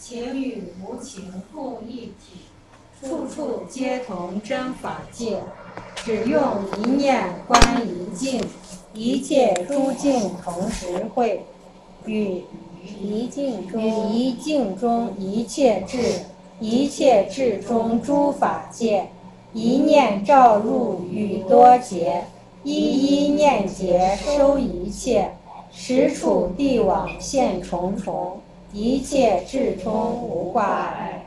情与无情共一体，处处皆同真法界。只用一念观一境，一切诸境同时会。与一境中一切智，一切智中诸法界。一念照入宇多劫，一一念劫收一切。实处地网现重重，一切智通无挂碍。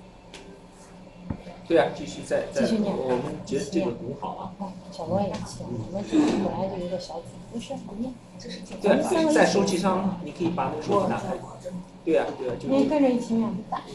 对啊，继续念。 我们觉得这个很好啊。 小罗也行，我们本来就一个小组，没事，你念。 对啊，在手机上你可以把那个手机打开。对啊，就你跟着一起念。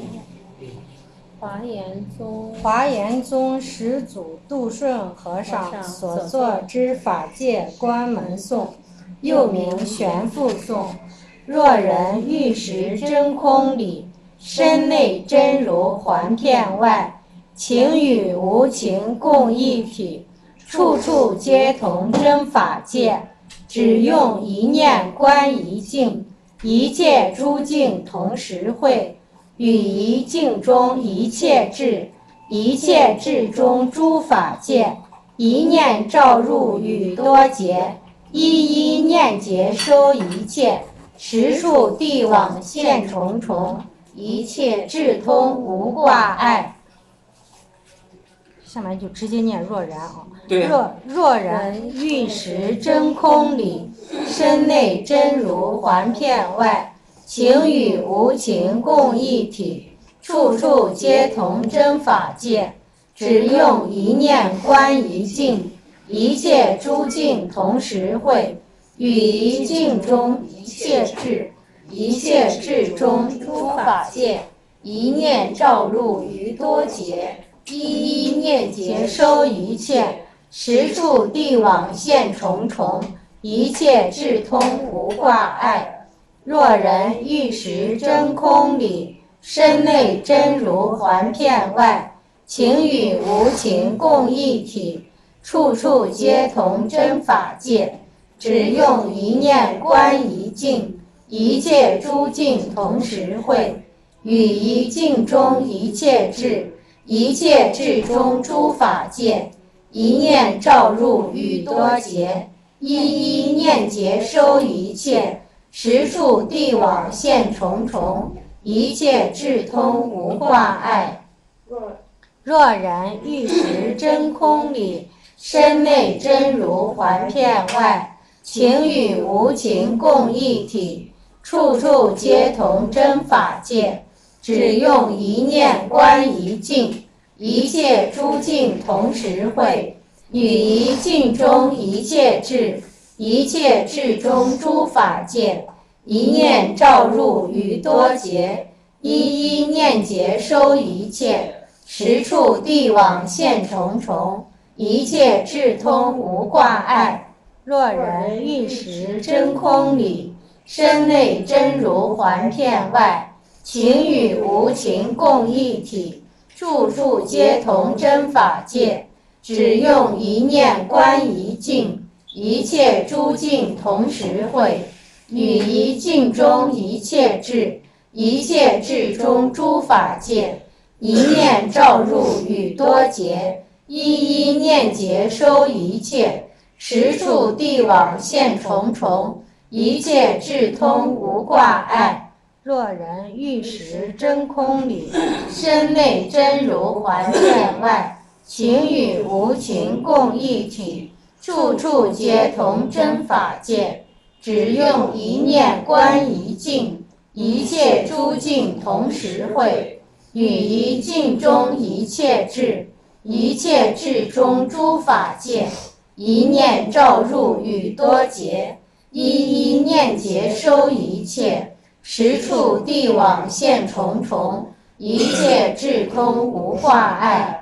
华严宗始祖杜顺和尚所作之法界观门颂，又名玄复颂。若人欲识真空理，身内真如环遍外，情与无情共一体，处处皆同真法界。只用一念观一境，一切诸境同时会。与一境中一切智，一切智中诸法界。一念照入宇多劫，一一念劫收一切。实处地网现重重，一切智通无挂碍。 下面就直接念若然啊。 对。 若人欲识真空理，身内真如环遍外。情与无情共一体，处处皆同真法界。只用一念观一境，一切诸境同时会。与一境中一切智，一切智中诸法界。一念照入于多劫，一一念劫收一切。实处地网现重重，一切智通无挂碍。若人欲识真空理，身内真如环遍外。情与无情共一体，处处皆同真法界。只用一念观一境，一切诸境同时会。与一境中一切智，一切智中诸法界。一念照入宇多劫，一一念劫收一切。实处地网现重重，一切智通无挂碍。若人欲识真空理，身内真如环遍外。情与无情共一体，处处皆同真法界。只用一念观一境，一切诸境同时会。与一境中一切智，一切智中诸法界。一念照入于多劫，一一念劫收一切。实处地网现重重，一切智通无挂碍。若人欲识真空理，身内真如环遍外。情与无情共一体，处处皆同真法界。只用一念观一境，一切诸境同时会。与一境中一切智，一切智中诸法界。一念照入宇多劫，一一念劫收一切。实处地网现重重，一切智通无挂碍。若人欲识真空理，身内真如环遍外。情与无情共一体，处处皆同真法界。只用一念观一境，一切诸境同时会。与一境中一切智，一切智中诸法界。一念照入宇多劫，一一念劫收一切。实处地网现重重，一切智通无挂碍。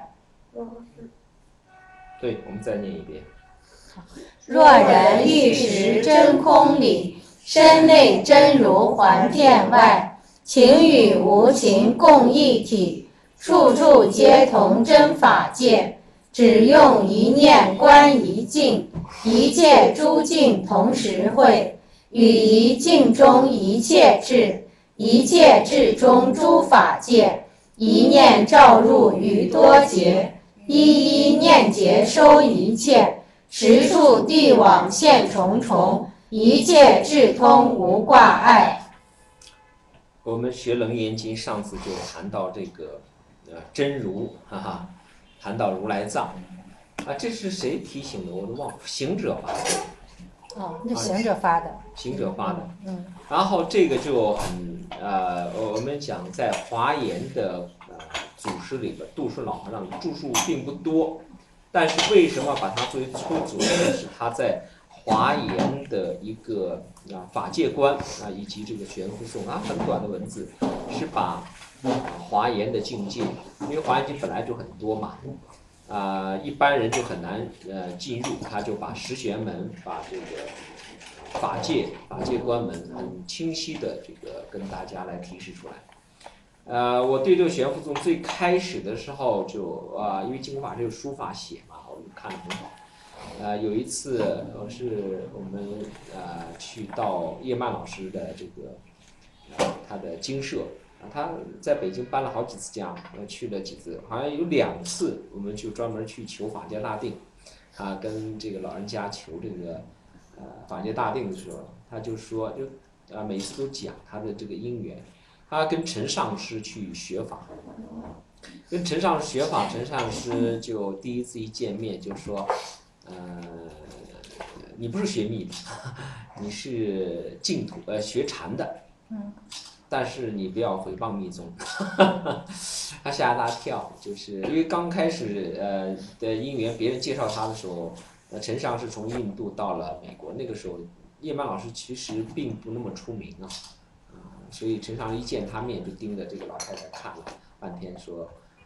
对，我们再念一遍。 若人欲识真空理，身内真如环遍外。情与无情共一体，处处皆同真法界。只用一念观一境，一切诸境同时会。与一境中一切智， 一切至中诸法界，一念照入于多劫，一一念劫收一切，十处地网现重重，一切智通无挂碍。 我们学《楞严经》，上次就谈到这个真如，哈哈，谈到如来藏，啊，这是谁提醒的？我都忘了，行者吧？ 哦，那行者发的。 行者发的。 嗯。 然后这个就很我们讲在华严的祖师里边，杜顺老和尚著述并不多，但是为什么把它作为初祖呢？是他在华严的一个法界观以及这个玄乎颂很短的文字，是把华严的境界，因为华严经本来就很多嘛，一般人就很难进入，他就把十玄门，把这个法界观门很清晰的这个跟大家来提示出来。我对这个玄乎颂最开始的时候就因为净空法是用书法写嘛，我就看得很好。有一次是我们去到叶曼老师的这个他的精舍，他在北京搬了好几次家，去了几次，好像有2次我们就专门去求法界大定，跟这个老人家求这个法界大定的时候，他就说每次都讲他的这个因缘，他跟陈上师去学法，跟陈上师学法，陈上师就第一次一见面就说。你不是学密的，你是净土学禅的，但是你不要诽谤密宗。他吓一大跳，就是因为刚开始的因缘，别人介绍他的时候，陈上是从印度到了美国，那个时候叶曼老师其实并不那么出名所以陈上一见他面就盯着这个老太太看了半天，说。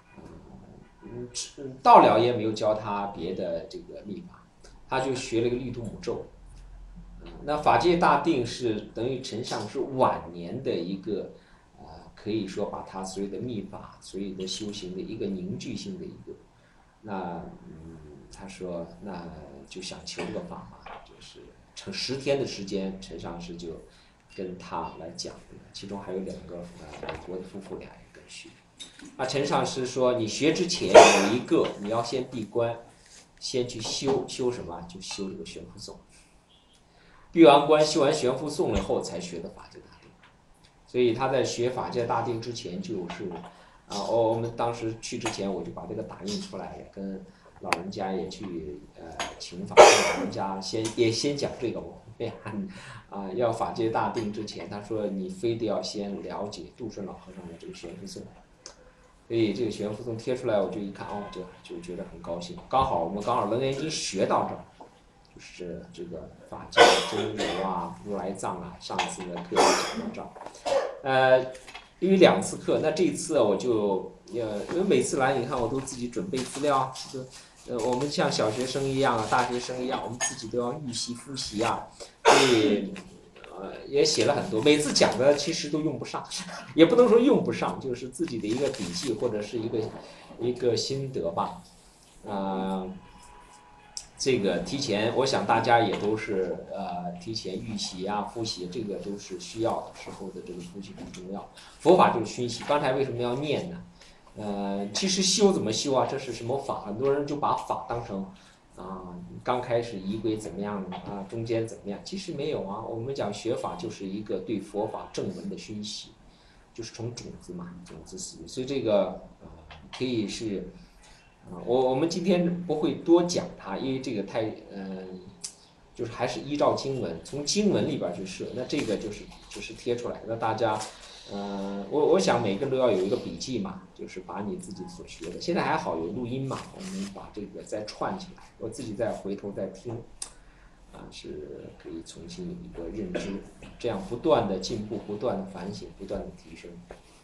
到了也没有教他别的这个密法，他就学了一个绿度母咒。那法界大定是等于陈上是晚年的一个可以说把他所有的密法、所有的修行的一个凝聚性的一个。那他说那就想求这个法嘛，就是成10天的时间，陈上师就跟他来讲，其中还有2个美国的夫妇俩也跟学。陈上师说，你学之前有一个，你要先闭关，先去修什么？就修这个玄乎颂。闭完关，修完玄乎颂了后，才学的法界大定。所以他在学法界大定之前，就是我们当时去之前，我就把这个打印出来，也跟老人家也去请法，老人家先讲这个要法界大定之前，他说你非得要先了解杜顺老和尚的这个玄乎颂。所以这个玄乎颂贴出来，我就一看，就觉得很高兴。我们刚好楞严经学到这儿，就是这个法界真如如来藏上次的课讲到这儿。因为2次课，那这次我就因为每次来，你看我都自己准备资料，我们像小学生一样大学生一样，我们自己都要预习复习所以。也写了很多，每次讲的其实都用不上，也不能说用不上，就是自己的一个笔记或者是一个心得吧。这个提前，我想大家也都是提前预习复习，这个都是需要的，时候的这个复习很重要。佛法就是熏习，刚才为什么要念呢？其实修怎么修这是什么法？很多人就把法当成。刚开始仪轨怎么样中间怎么样？其实没有我们讲学法就是一个对佛法正文的熏习，就是从种子种子思维。所以这个可以是我们今天不会多讲它，因为这个太就是还是依照经文，从经文里边去设。那这个就是贴出来，那大家我想每个人都要有一个笔记嘛，就是把你自己所学的，现在还好有录音嘛，我们把这个再串起来，我自己再回头再听，是可以重新有一个认知，这样不断的进步，不断的反省，不断的提升。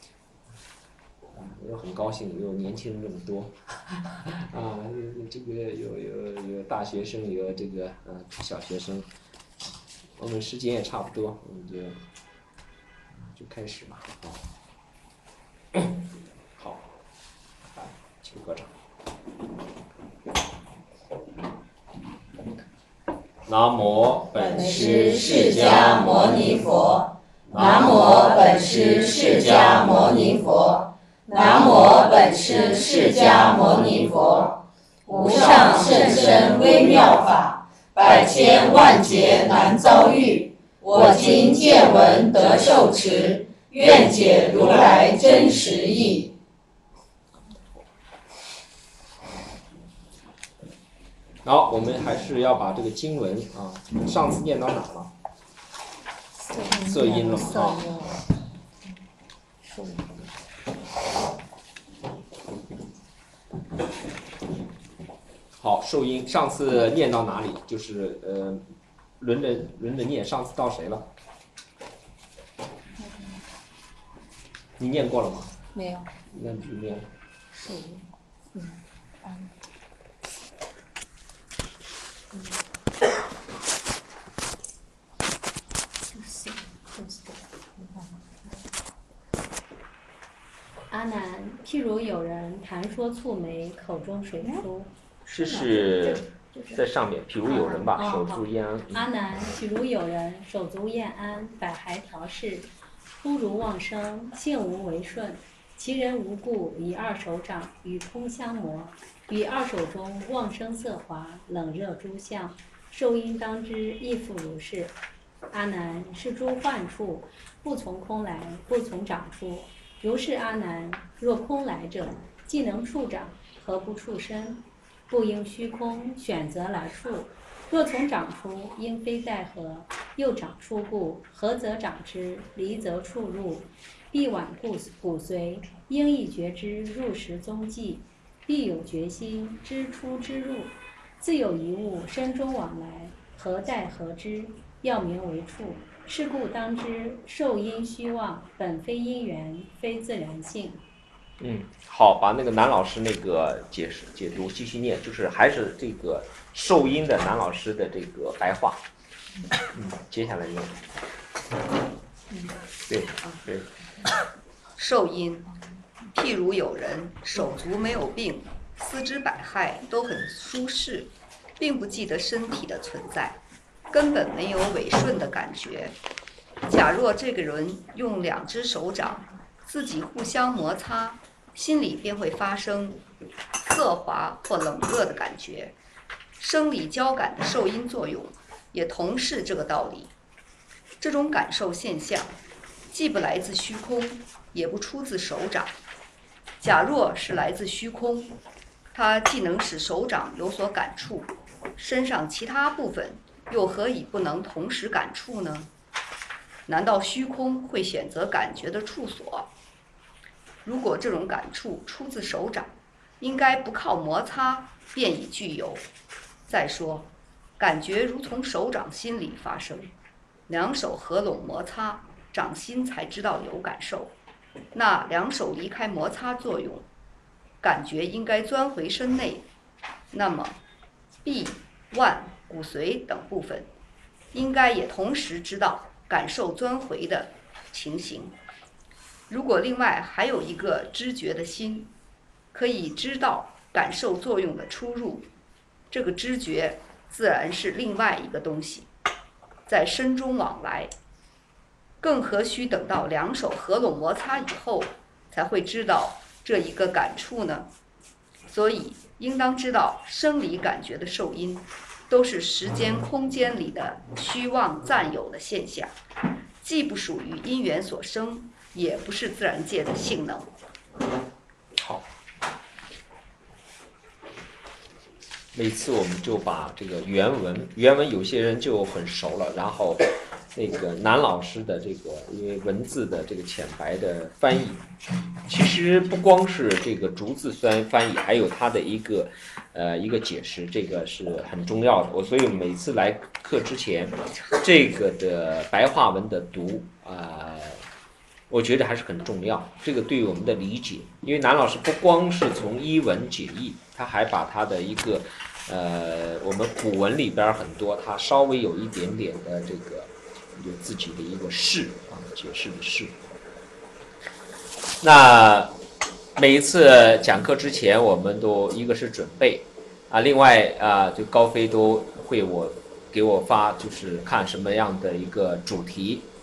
我很高兴有年轻人这么多，这个有大学生，有这个小学生，我们时间也差不多，我们就开始吧。好，请合掌。南无本师释迦牟尼佛。 南无本师释迦牟尼佛，南无本师释迦牟尼佛。无上甚深微妙法，百千万劫难遭遇。我今见闻得受持，愿解如来真实义。 好，我们还是要把这个经文啊，上次念到哪了？色音了啊。好，受音，上次念到哪里？就是轮着念，上次到谁了？你念过了吗？ 没有。 那你去念。 受音， 阿难，譬如有人谈说蹙眉，口中水出。 是在上面，譬如有人吧，手足焉安。 阿难，譬如有人手足晏安，百骸调饰，突如妄生，性无为顺。其人无故以二手掌与空相磨，与二手中妄生色华，冷热诸相，受因当知亦复如是。阿难，是诸幻处，不从空来，不从长出。如是阿难，若空来者，既能处长，何不处身？不应虚空，选择来处。若从长出，应非待何？又长出故，合则长之，离则处入。必挽骨髓，应亦觉知入时踪迹。必有决心，知出知入。自有一物身中往来，何待何之？要名为处。是故当知，受因虚妄，本非因缘，非自然性。 好，把那个南老师那个解读继续念，就是还是这个受音的南老师的这个白话。接下来念。对。 受因，譬如有人手足没有病，四肢百骸都很舒适，并不记得身体的存在，根本没有违顺的感觉。假若这个人用两只手掌自己互相摩擦，心里便会发生色滑或冷热的感觉。生理交感的受因作用也同是这个道理。这种感受现象既不来自虚空，也不出自手掌。假若是来自虚空，它既能使手掌有所感触，身上其他部分又何以不能同时感触呢？难道虚空会选择感觉的处所？如果这种感触出自手掌，应该不靠摩擦便已具有。再说，感觉如从手掌心里发生，两手合拢摩擦，掌心才知道有感受。那两手离开摩擦作用，感觉应该钻回身内，那么臂、腕、骨髓等部分应该也同时知道感受钻回的情形。如果另外还有一个知觉的心，可以知道感受作用的出入，这个知觉自然是另外一个东西，在身中往来。更何须等到两手合拢摩擦以后，才会知道这一个感触呢？所以应当知道，生理感觉的受因都是时间空间里的虚妄暂有的现象，既不属于因缘所生，也不是自然界的性能。 好，每次我们就把这个原文有些人就很熟了，然后那个南老师的这个因为文字的这个浅白的翻译，其实不光是这个逐字翻译，还有他的一个解释，这个是很重要的。所以每次来课之前，这个的白话文的读我觉得还是很重要，这个对于我们的理解，因为南老师不光是从译文解义，他还把他的一个我们古文里边很多，他稍微有一点点的这个有自己的一个释解释的释。那每一次讲课之前，我们都一个是准备另外就高飞都会给我发，就是看什么样的一个主题。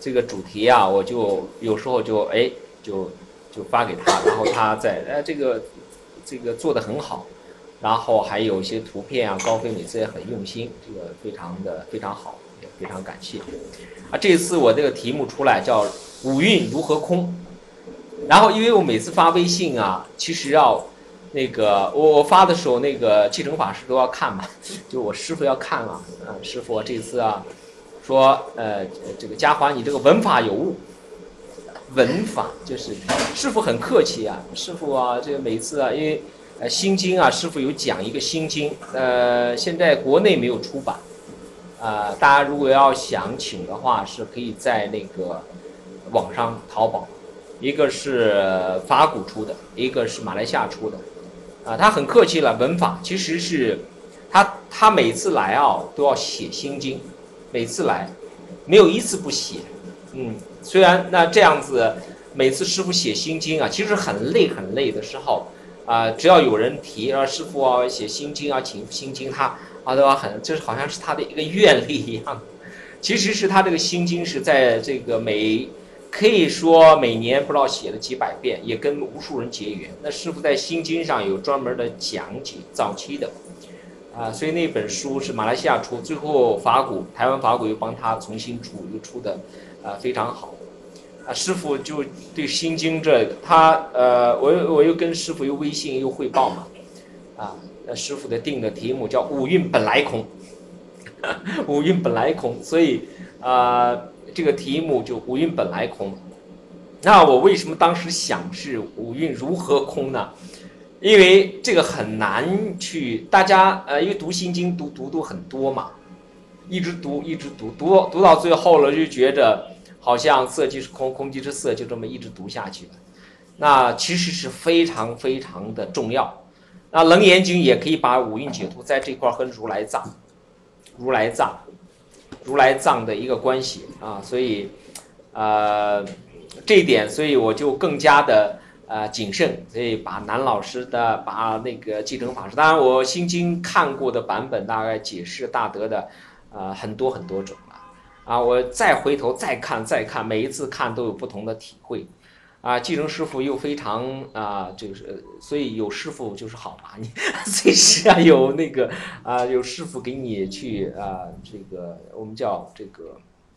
这个主题啊，我就有时候就发给他，然后他这个做得很好，然后还有一些图片啊，高飞每次也很用心，这个非常好，也非常感谢。这次我这个题目出来叫五蕴如何空，然后因为我每次发微信啊，其实要那个我发的时候，那个继承法师都要看嘛，就我师父要看啊，师父这次啊说这个嘉华你这个文法有误，文法就是师父很客气啊，师父啊这个每次啊，因为心经啊师父有讲一个心经，现在国内没有出版。大家如果要想请的话，是可以在那个网上淘宝，一个是法古出的，一个是马来西亚出的。他很客气了，文法其实是他每次来啊都要写心经，每次来没有一次不写。虽然那这样子每次师父写心经啊，其实很累的时候只要有人提师父啊写心经啊，请心经他。对吧？就是好像是他的一个愿力一样，其实是他这个心经是在这个可以说每年不知道写了几百遍，也跟无数人结缘。那师父在心经上有专门的讲解，早期的所以那本书是马来西亚出，最后台湾法古又帮他重新出，又出的非常好。师父就对心经这个我又跟师父又微信又汇报嘛师父的定的题目叫五蕴本来空，五蕴本来空，所以这个题目就五蕴本来空。那我为什么当时想是五蕴如何空呢？因为这个很难去，大家因为读心经读很多嘛，一直读到最后了，就觉得好像色即是空，空即是色，就这么一直读下去了。那其实是非常非常的重要。那楞严经也可以把五蕴解脱在这块和如来藏的一个关系所以这一点，所以我就更加的谨慎，所以把南老师的把那个继承法师，当然我心经看过的版本大概解释大德的很多种了我再回头再看，每一次看都有不同的体会。继承师父又非常这个所以有师父就是好嘛，你随时有那个有师父给你去这个我们叫这个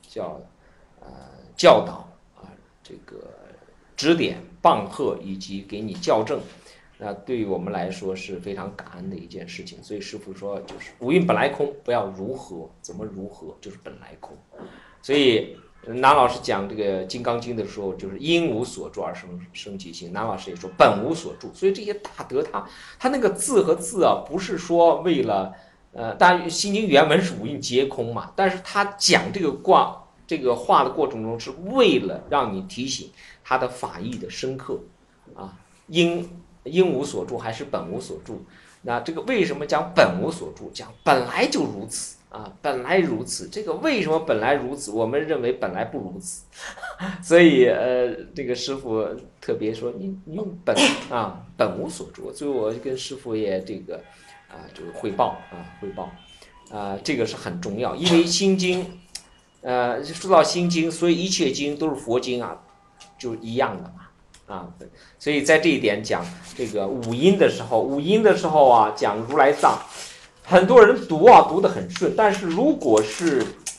教导这个指点棒喝以及给你校正，那对于我们来说是非常感恩的一件事情。所以师父说就是五蕴本来空，不要如何，怎么如何，就是本来空。所以南老师讲这个《金刚经》的时候，就是因无所住而生其心。南老师也说本无所住，所以这些大德他那个字和字不是说为了当然《心经》原文是五蕴皆空嘛，但是他讲这个话的过程中，是为了让你提醒他的法义的深刻因无所住还是本无所住。那这个为什么讲本无所住？讲本来就如此。本来如此，这个为什么本来如此？我们认为本来不如此，所以这个师父特别说你用本无所住，所以我跟师父也这个这个汇报这个是很重要，因为心经说到心经，所以一切经都是佛经就一样的嘛所以在这一点讲这个五音的时候讲如来藏。很多人读得很顺，但是如果是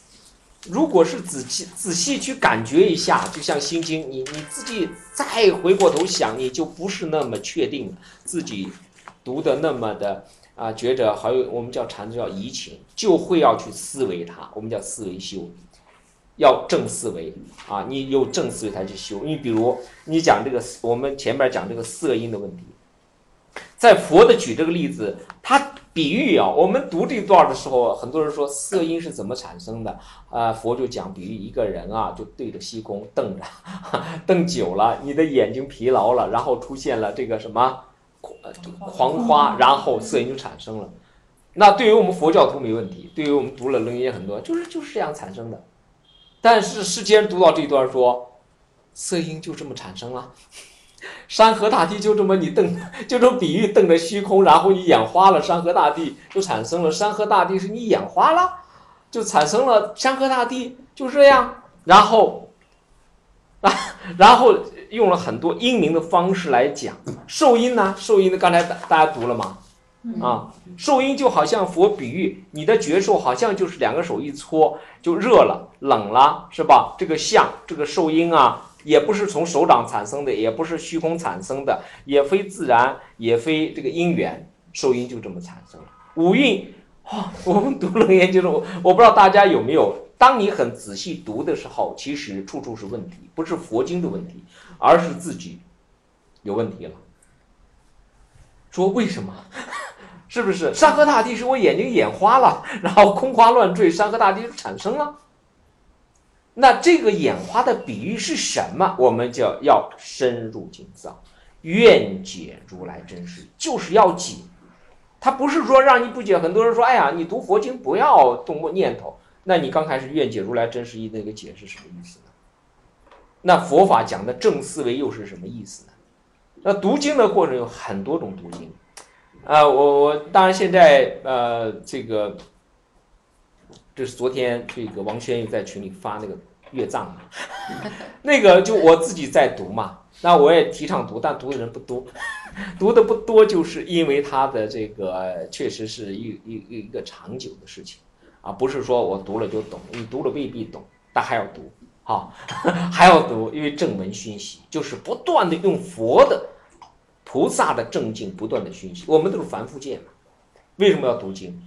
仔细去感觉一下，就像心经，你自己再回过头想，你就不是那么确定自己读的那么的觉着还有我们叫禅宗叫移情，就会要去思维它，我们叫思维修，要正思维你有正思维才去修。你比如你讲这个，我们前面讲这个色音的问题，在佛的举这个例子，他比喻我们读这段的时候，很多人说色音是怎么产生的佛就讲比喻一个人就对着虚空瞪久了，你的眼睛疲劳了，然后出现了这个什么狂花，然后色音就产生了。那对于我们佛教徒没问题，对于我们读了楞严很多就是这样产生的。但是世间读到这一段说色音就这么产生了，山河大地就这么就这么比喻瞪着虚空，然后你眼花了，山河大地就产生了。山河大地是你眼花了，就产生了山河大地，就这样。然后然后用了很多英明的方式来讲受阴呢，受阴的刚才大家读了吗？受阴就好像佛比喻你的觉受好像就是两个手一搓就热了冷了，是吧？这个相这个受阴啊，也不是从手掌产生的，也不是虚空产生的，也非自然，也非这个因缘，受阴就这么产生了。五蕴我们读楞严经中，我不知道大家有没有，当你很仔细读的时候，其实处处是问题，不是佛经的问题，而是自己有问题了。说为什么？是不是山河大地是我眼睛眼花了，然后空花乱坠，山河大地就产生了？那这个眼花的比喻是什么？我们就要深入经藏，愿解如来真实，就是要解。他不是说让你不解，很多人说，哎呀，你读佛经不要动念头，那你刚开始愿解如来真实义那个解是什么意思呢？那佛法讲的正思维又是什么意思呢？那读经的过程有很多种读经。我当然现在这个这是昨天这个王轩又在群里发那个乐藏嘛，那个就我自己在读嘛，那我也提倡读，但读的人不多，读的不多，就是因为它的这个确实是一个长久的事情啊，不是说我读了就懂，你读了未必懂，但还要读还要读，因为正文熏习就是不断的用佛的。菩萨的正境不断的熏习，我们都是凡夫见嘛，为什么要读经？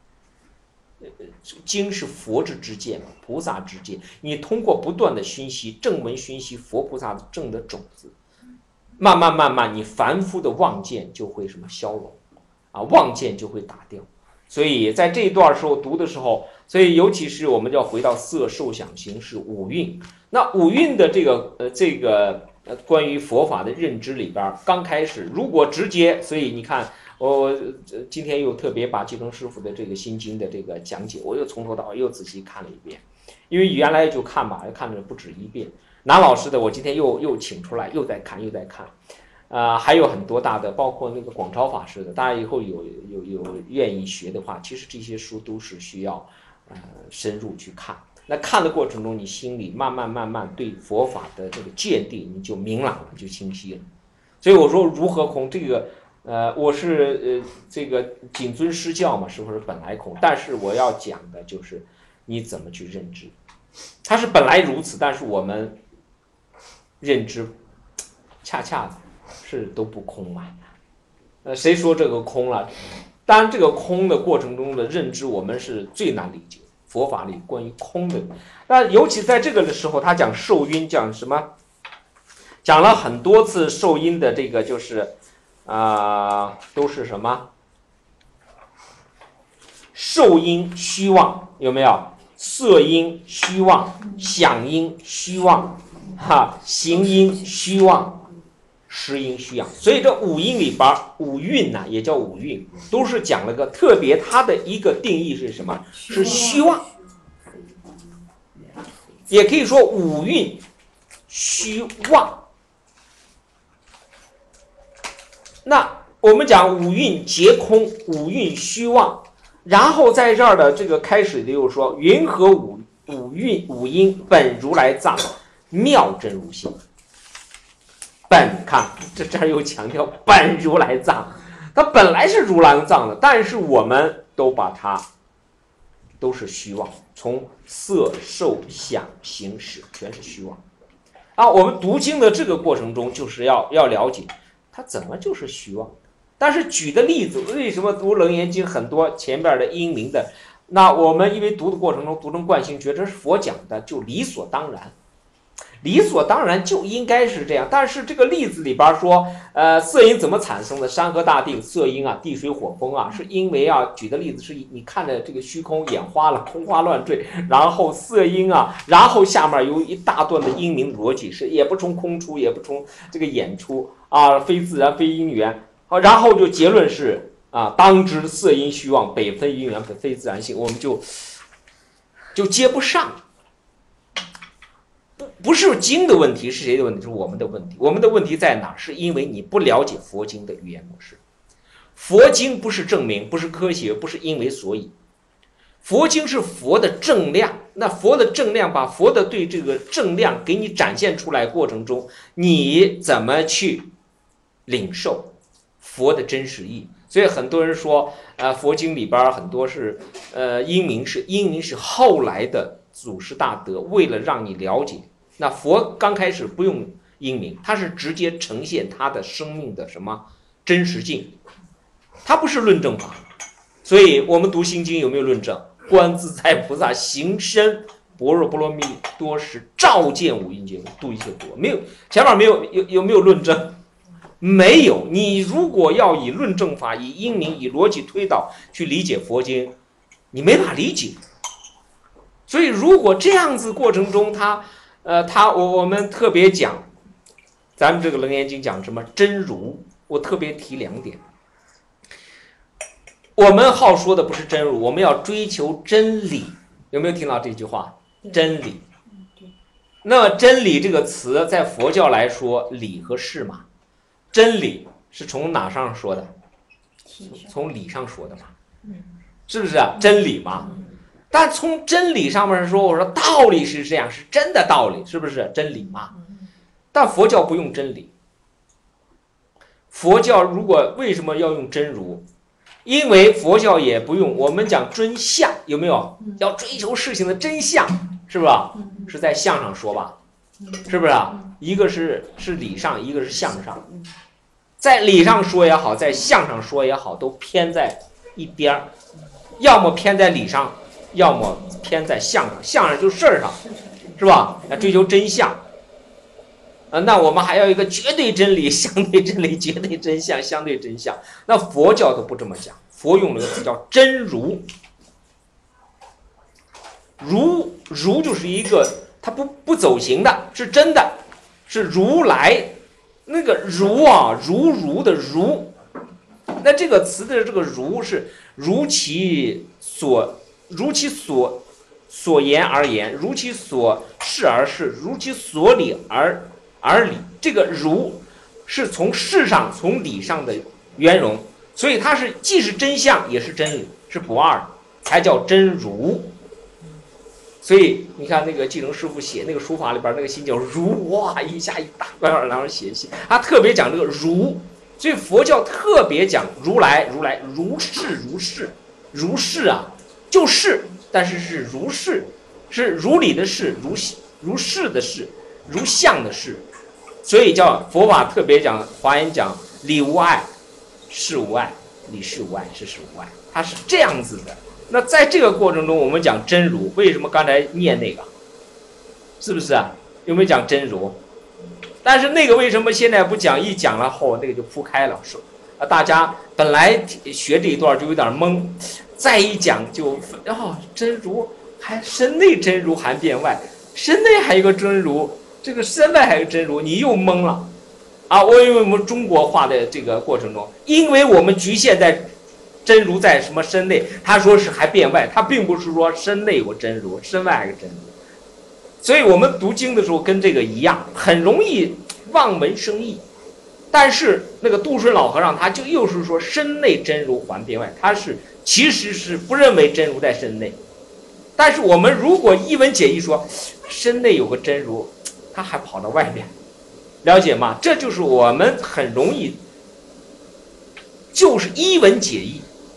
经是佛之见嘛，菩萨之见。你通过不断的熏习，正文熏习佛菩萨正的种子，慢慢，你凡夫的妄见就会什么消融妄见就会打掉。所以在这一段时候读的时候，所以尤其是我们要回到色受想行识五蕴，那五蕴的这个。关于佛法的认知里边，刚开始如果直接，所以你看，我今天又特别把继承师傅的这个心经的这个讲解，我又从头到尾又仔细看了一遍，因为原来就看吧，看了不止一遍。南老师的我今天又请出来，又在看，还有很多大的，包括那个广超法师的，大家以后有愿意学的话，其实这些书都是需要深入去看。那看的过程中，你心里慢慢对佛法的这个见地你就明朗了，就清晰了。所以我说如何空这个我是这个谨遵师教嘛，是不是本来空？但是我要讲的就是你怎么去认知，它是本来如此，但是我们认知恰恰是都不空嘛。谁说这个空了？当然这个空的过程中的认知，我们是最难理解。佛法里关于空的，那尤其在这个的时候，他讲受阴，讲什么？讲了很多次受阴的这个就是都是什么？受阴虚妄有没有？色阴虚妄，想阴虚妄，行阴虚妄。识阴虚阳，所以这五阴里边五蕴呢，也叫五蕴，都是讲了个特别，它的一个定义是什么？是虚妄，也可以说五蕴虚妄。那我们讲五蕴皆空，五蕴虚妄，然后在这儿的这个开始的又说云何五蕴五阴本如来藏，妙真如性。本看这儿又强调本如来藏，它本来是如来藏的，但是我们都把它都是虚妄，从色受想行识全是虚妄我们读经的这个过程中，就是要了解它怎么就是虚妄。但是举的例子，为什么读楞严经很多前边的英明的，那我们因为读的过程中读成惯性觉得是佛讲的，就理所当然。理所当然就应该是这样，但是这个例子里边说，色阴怎么产生的？山河大定，色阴地水火风是因为举的例子是你看着这个虚空眼花了，空花乱坠，然后色阴然后下面有一大段的英明逻辑，是也不从空出，也不从这个眼出非自然非因缘，然后就结论是当知色阴虚妄，北分因缘，非自然性，我们就接不上。不是经的问题，是谁的问题？是我们的问题。我们的问题在哪？是因为你不了解佛经的语言模式。佛经不是证明，不是科学，不是因为所以。佛经是佛的正量， 那佛的正量，把佛的对这个正量给你展现出来过程中，你怎么去领受佛的真实意？所以很多人说，佛经里边很多是，英明是后来的祖师大德为了让你了解。那佛刚开始不用英明，他是直接呈现他的生命的什么真实境，他不是论证法。所以我们读心经有没有论证？观自在菩萨行深般若波罗蜜多时，照见五蕴皆空，度一切苦厄。没有，前面有没有论证？没有。你如果要以论证法、以因明、以逻辑推导去理解佛经，你没法理解。所以如果这样子过程中，我们特别讲，咱们这个楞严经讲什么真如，我特别提2点。我们好说的不是真如，我们要追求真理。有没有听到这句话？真理。那么真理这个词在佛教来说，理和事嘛。真理是从哪上说的？从理上说的嘛，是不是啊？真理嘛。但从真理上面说，我说道理是这样，是真的道理，是不是真理嘛？但佛教不用真理。佛教为什么要用真如？因为佛教也不用，我们讲真相，有没有？要追求事情的真相，是吧？是在相上说吧？是不是啊？一个是理上，一个是相上。在理上说也好，在相上说也好，都偏在一边，要么偏在理上，要么偏在相上。相上就是事儿上，是吧？要追求真相。那我们还要一个绝对真理、相对真理、绝对真相、相对真相。那佛教都不这么讲，佛用了个词叫真如。如就是一个它不走形的，是真的，是如来。那个如啊，如的如，那这个词的这个如是如其所言而言，如其所事而事，如其所理而理。这个如是从事上从理上的圆融，所以它是既是真相也是真理，是不二的，才叫真如。所以你看那个继承师傅写那个书法里边那个心叫如，哇，一下一大块然后写信，他特别讲这个如。所以佛教特别讲如来如是啊，就是，但是是如是，是如理的事，如是的事，如相的事。所以叫佛法特别讲，华严讲理无碍，事无碍，理事无碍，事事无碍，它是这样子的。那在这个过程中，我们讲真如，为什么刚才念那个，是不是啊？有没有讲真如？但是那个为什么现在不讲？一讲了后，那个就铺开了，说大家本来学这一段就有点懵，再一讲就真如还身内真如含变外，身内还有一个真如，这个身外还有真如，你又懵了啊！因为我们中国化的这个过程中，因为我们局限在真如在什么身内，他说是还变外，他并不是说身内有真如，身外还有真如。所以我们读经的时候跟这个一样，很容易望文生义。但是那个杜顺老和尚他就又是说身内真如还变外，他是其实是不认为真如在身内。但是我们如果一文解义说身内有个真如，他还跑到外面，了解吗？这就是我们很容易就是一文解义。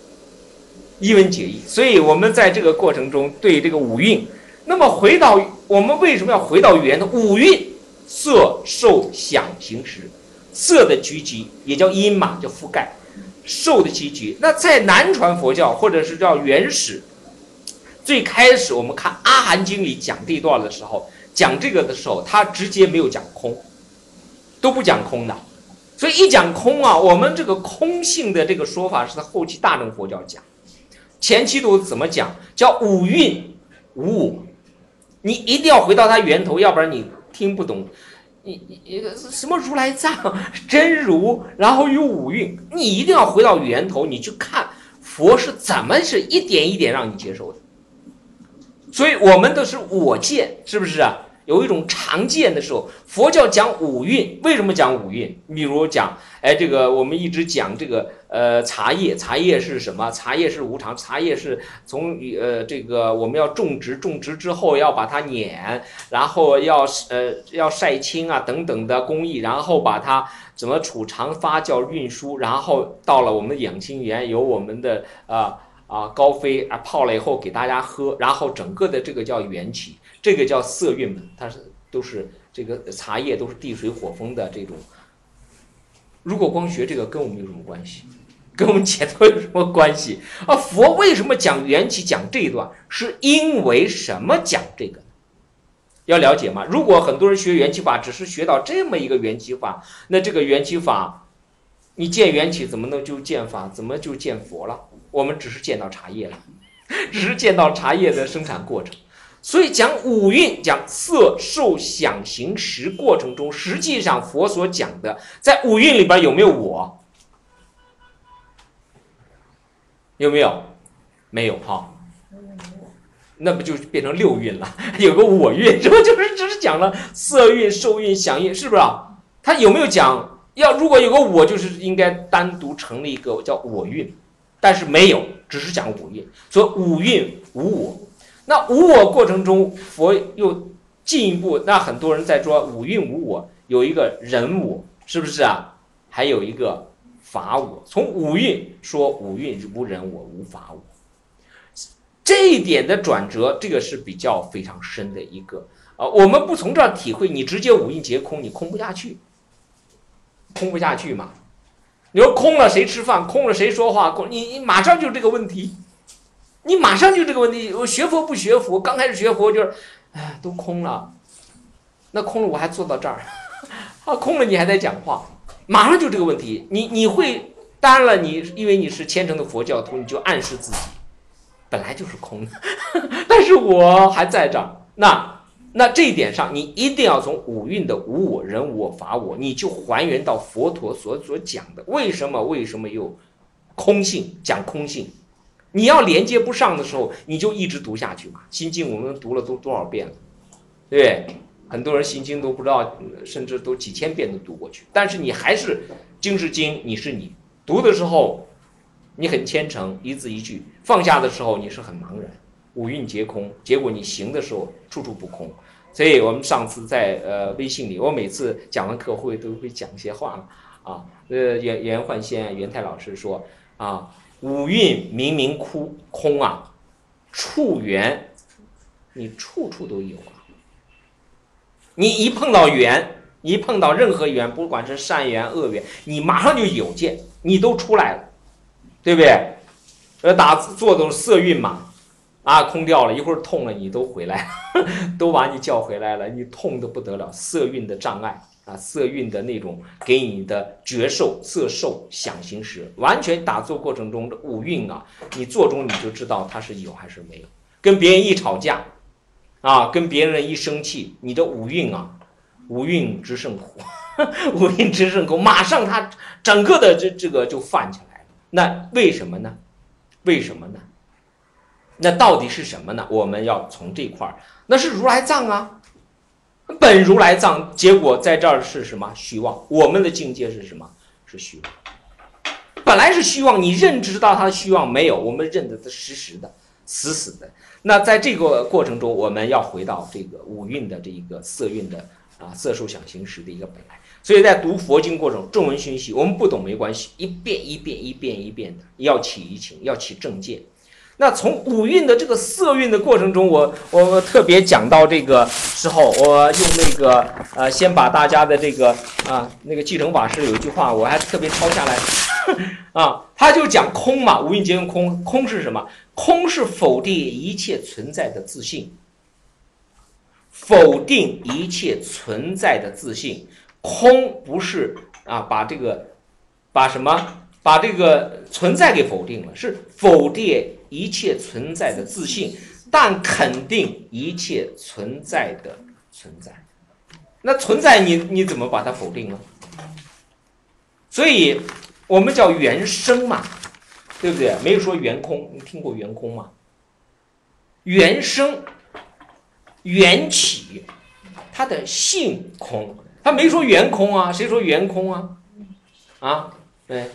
所以我们在这个过程中对这个五蕴，那么我们为什么要回到源头？五蕴色受想行识，色的聚集也叫因嘛，叫覆盖；受的聚集，那在南传佛教或者是叫原始，最开始我们看《阿含经》里讲这一段的时候，讲这个的时候，他直接没有讲空，都不讲空的。所以一讲空啊，我们这个空性的这个说法是在后期大乘佛教讲，前期都怎么讲？叫五蕴无我，你一定要回到它源头，要不然你听不懂。你什么如来藏真如，然后有五蕴，你一定要回到源头，你去看佛是怎么是一点一点让你接受的。所以我们都是我见，是不是啊？ 有一种常见的时候，佛教讲五蕴，为什么讲五蕴？比如讲，这个我们一直讲这个茶叶，茶叶是什么？茶叶是无常，茶叶是从这个我们要种植，种植之后要把它碾，然后要晒青啊等等的工艺，然后把它怎么储藏、发酵、运输，然后到了我们养心园，由我们的高飞泡了以后给大家喝，然后整个的这个叫缘起，这个叫色蕴门，它都是这个茶叶都是地水火风的这种。如果光学这个跟我们有什么关系？跟我们解脱有什么关系啊？佛为什么讲缘起讲这一段？是因为什么讲这个？要了解嘛。如果很多人学缘起法只是学到这么一个缘起法，那这个缘起法你见缘起怎么能就见法？怎么就见佛了？我们只是见到茶叶了，只是见到茶叶的生产过程。所以讲五蕴，讲色受想行识过程中，实际上佛所讲的，在五蕴里边有没有我？有没有？没有哈。那不就变成六蕴了？有个我蕴，这不就是只是讲了色蕴、受蕴、想蕴，是不是啊？他有没有讲？如果有个我，就是应该单独成立一个叫我蕴。但是没有，只是讲五蕴，所以五蕴无我。那无我过程中，佛又进一步，那很多人在说五蕴无我，有一个人我，是不是啊？还有一个法我。从五蕴说五蕴无人我，无法我，这一点的转折，这个是比较非常深的一个我们不从这儿体会，你直接五蕴皆空，你空不下去，空不下去嘛。你说空了谁吃饭？空了谁说话？你马上就这个问题，你马上就这个问题。我学佛不学佛，刚开始学佛就是，都空了，那空了我还坐到这儿，空了你还在讲话，马上就这个问题。你会，当然了，因为你是虔诚的佛教徒，你就暗示自己，本来就是空的，但是我还在这儿。那这一点上，你一定要从五蕴的无我、人我、法我，你就还原到佛陀所讲的。为什么有空性？讲空性，你要连接不上的时候，你就一直读下去嘛。心经我们读了都多少遍了，对不对？很多人心经都不知道，甚至都几千遍都读过去，但是你还是经是经，你是你。读的时候你很虔诚，一字一句；放下的时候你是很茫然，五蕴皆空。结果你行的时候处处不空。所以我们上次在微信里，我每次讲完课都会讲一些话啊。袁焕先、袁泰老师说啊，五蕴明明空啊，处缘你处处都有啊。你一碰到缘，一碰到任何缘，不管是善缘恶缘，你马上就有见，你都出来了，对不对？打坐都是色蕴嘛。空掉了一会儿痛了，你都回来了，都把你叫回来了，你痛得不得了。色蕴的障碍色蕴的那种给你的觉受、色受、想行识，完全打坐过程中的五蕴你坐中你就知道它是有还是没有。跟别人一吵架跟别人一生气，你的五蕴五蕴之胜苦，五蕴之胜苦，马上它整个的这个就泛起来了。那为什么呢？为什么呢？那到底是什么呢？我们要从这块儿，那是如来藏啊，本如来藏。结果在这儿是什么？虚妄。我们的境界是什么？是虚妄。本来是虚妄，你认知到它的虚妄没有？我们认得是实实的、死死的。那在这个过程中，我们要回到这个五蕴的这一个色蕴的色受想行识的一个本来。所以在读佛经过程中，正文熏习，我们不懂没关系，一遍一遍的，要起疑情，要起正见。那从五蕴的这个色蕴的过程中，我特别讲到这个时候，我用那个先把大家的这个那个继承法师有一句话，我还特别抄下来他就讲空嘛，五蕴皆空。空是什么？空是否定一切存在的自性，否定一切存在的自性。空不是把这个存在给否定了，是否定一切存在的自性，但肯定一切存在的存在。那存在你怎么把它否定呢？所以我们叫缘生嘛，对不对？没有说缘空，你听过缘空吗？缘生、缘起， 它的性空，他没说圆空啊，谁说圆空啊？啊，对，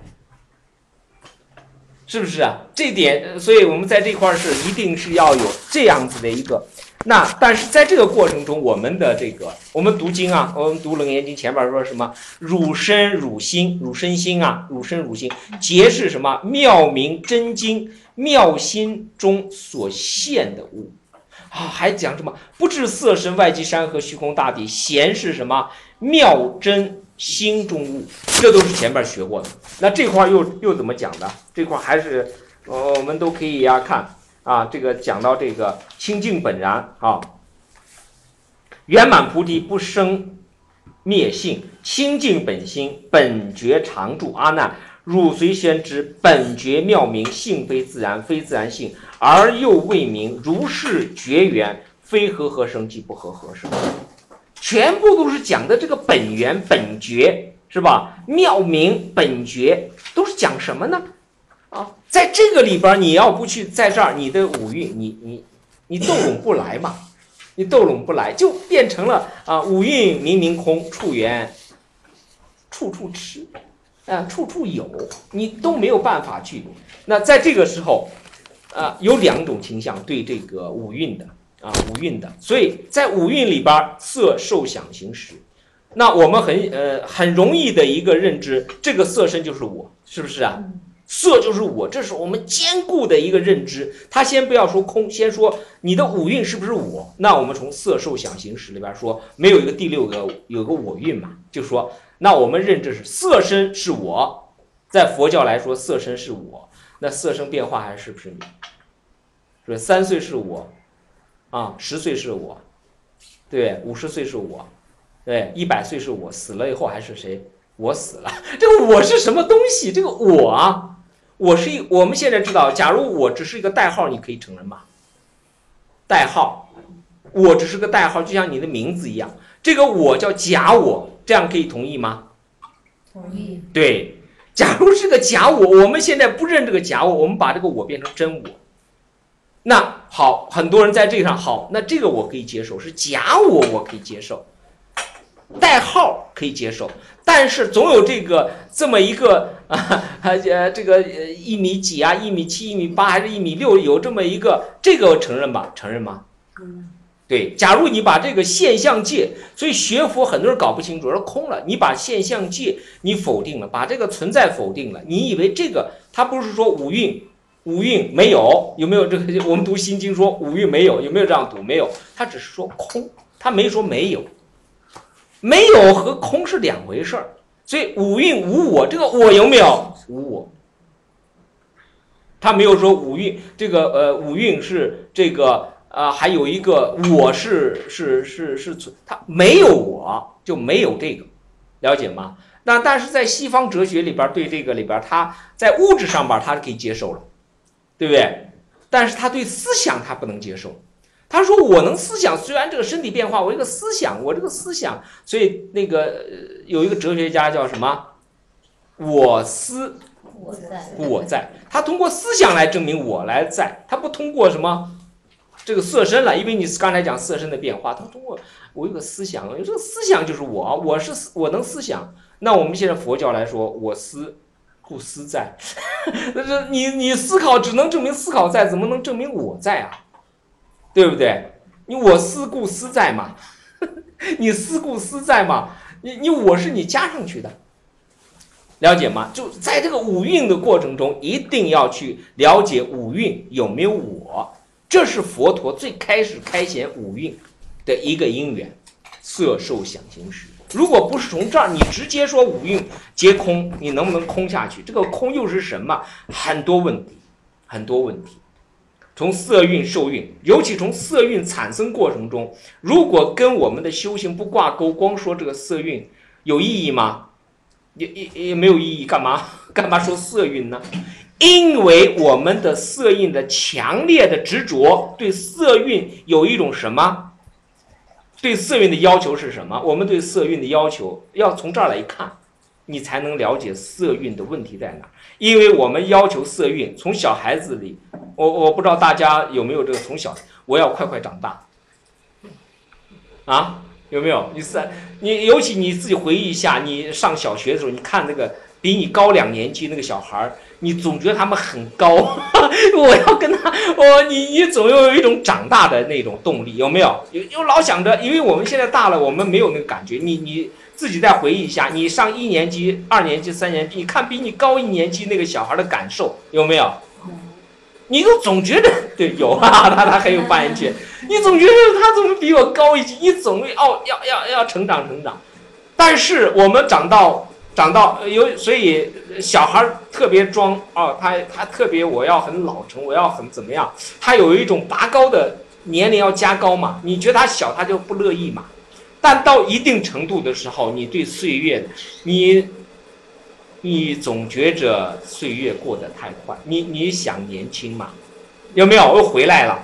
是不是啊？这点，所以我们在这块是一定是要有这样子的一个。那但是在这个过程中，我们读经啊，我们读《楞严经》前边说什么？汝身汝心，汝身心啊，汝身汝心，皆是什么？妙明真经妙心中所现的物啊，还讲什么？不至色身外即山河虚空大地，闲是什么？妙真心中物，这都是前边学过的。那这块又怎么讲的？这块还是我们都可以看啊，这个讲到这个清净本然啊，圆满菩提不生灭性，清净本心，本觉常住。阿难，汝虽先知，本觉妙明，性非自然，非自然性，而又未明。如是觉缘，非和合生，即不和合生。全部都是讲的这个本源本觉，是吧？妙明本觉都是讲什么呢？啊，在这个里边，你要不去在这儿，你的五蕴，你斗拢不来嘛，你斗拢不来，就变成了啊，五蕴明明空，处缘处处吃，处处有，你都没有办法去。那在这个时候，有两种倾向对这个五蕴的。五蕴的，所以在五蕴里边，色受想行识，那我们很容易的一个认知，这个色身就是我，是不是啊？色就是我，这是我们坚固的一个认知。他先不要说空，先说你的五蕴是不是我？那我们从色受想行识里边说，没有一个第六个有个我蕴嘛，就说那我们认知是色身是我，在佛教来说，色身是我，那色身变化还是不是你？是3岁是我。10岁是我，对，50岁是我，对，100岁是我，死了以后还是谁？我死了。这个我是什么东西？这个我啊，我们现在知道，假如我只是一个代号，你可以承认吗？代号，我只是个代号，就像你的名字一样。这个我叫假我，这样可以同意吗？ 同意。 对，假如是个假我，我们现在不认这个假我，我们把这个我变成真我。那好，很多人在这个上好，那这个我可以接受，是假我可以接受，代号可以接受，但是总有这么一个这个1米几啊，1米7、1米8还是1米6，有这么一个，这个承认吧？承认吗？对，假如你把这个现象界，所以学佛很多人搞不清楚，说空了，你把现象界你否定了，把这个存在否定了，你以为这个它不是说五蕴没有，有没有这个？我们读心经说五蕴没有，有没有这样读？没有，他只是说空，他没说没有。没有和空是两回事儿，所以五蕴无我，这个我有没有？无我。他没有说五蕴五蕴是这个还有一个我是存，他没有我就没有这个，了解吗？那但是在西方哲学里边，对这个里边，他在物质上边他是可以接受了。对不对？但是他对思想他不能接受。他说我能思想，虽然这个身体变化，我这个思想，我这个思想，所以那个有一个哲学家叫什么？我思故我在。他通过思想来证明我来在，他不通过什么这个色身了，因为你刚才讲色身的变化，他通过我有个思想，这个思想就是我能思想。那我们现在佛教来说，我思故思在，你思考只能证明思考在，怎么能证明我在啊？对不对？你我思故思在嘛，你思故思在嘛，你我是你加上去的，了解吗？就在这个五蕴的过程中，一定要去了解五蕴有没有我，这是佛陀最开始开显五蕴的一个因缘，色受想行识。如果不是从这儿，你直接说五蕴皆空，你能不能空下去？这个空又是什么？很多问题，很多问题。从色蕴、受蕴，尤其从色蕴产生过程中，如果跟我们的修行不挂钩，光说这个色蕴有意义吗？也没有意义，干嘛说色蕴呢？因为我们的色蕴的强烈的执着，对色蕴有一种什么？对色蕴的要求是什么？我们对色蕴的要求要从这儿来看，你才能了解色蕴的问题在哪。因为我们要求色蕴从小孩子里，我不知道大家有没有这个从小我要快快长大啊， 有没有？你尤其你自己回忆一下，你上小学的时候，你看那个比你高2年级那个小孩，你总觉得他们很高，我要跟他，你总有一种长大的那种动力，有没有？有老想着，因为我们现在大了，我们没有那个感觉。你自己再回忆一下，你上1年级、2年级、3年级，你看比你高1年级那个小孩的感受有没有？你都总觉得对有啊，他很有发言权。你总觉得他怎么比我高一级？你总要成长。但是我们长到所以小孩特别装啊，他特别我要很老成，我要很怎么样？他有一种拔高的年龄要加高嘛，你觉得他小他就不乐意嘛。但到一定程度的时候，你对岁月，你总觉着岁月过得太快，你想年轻嘛？有没有？又回来了。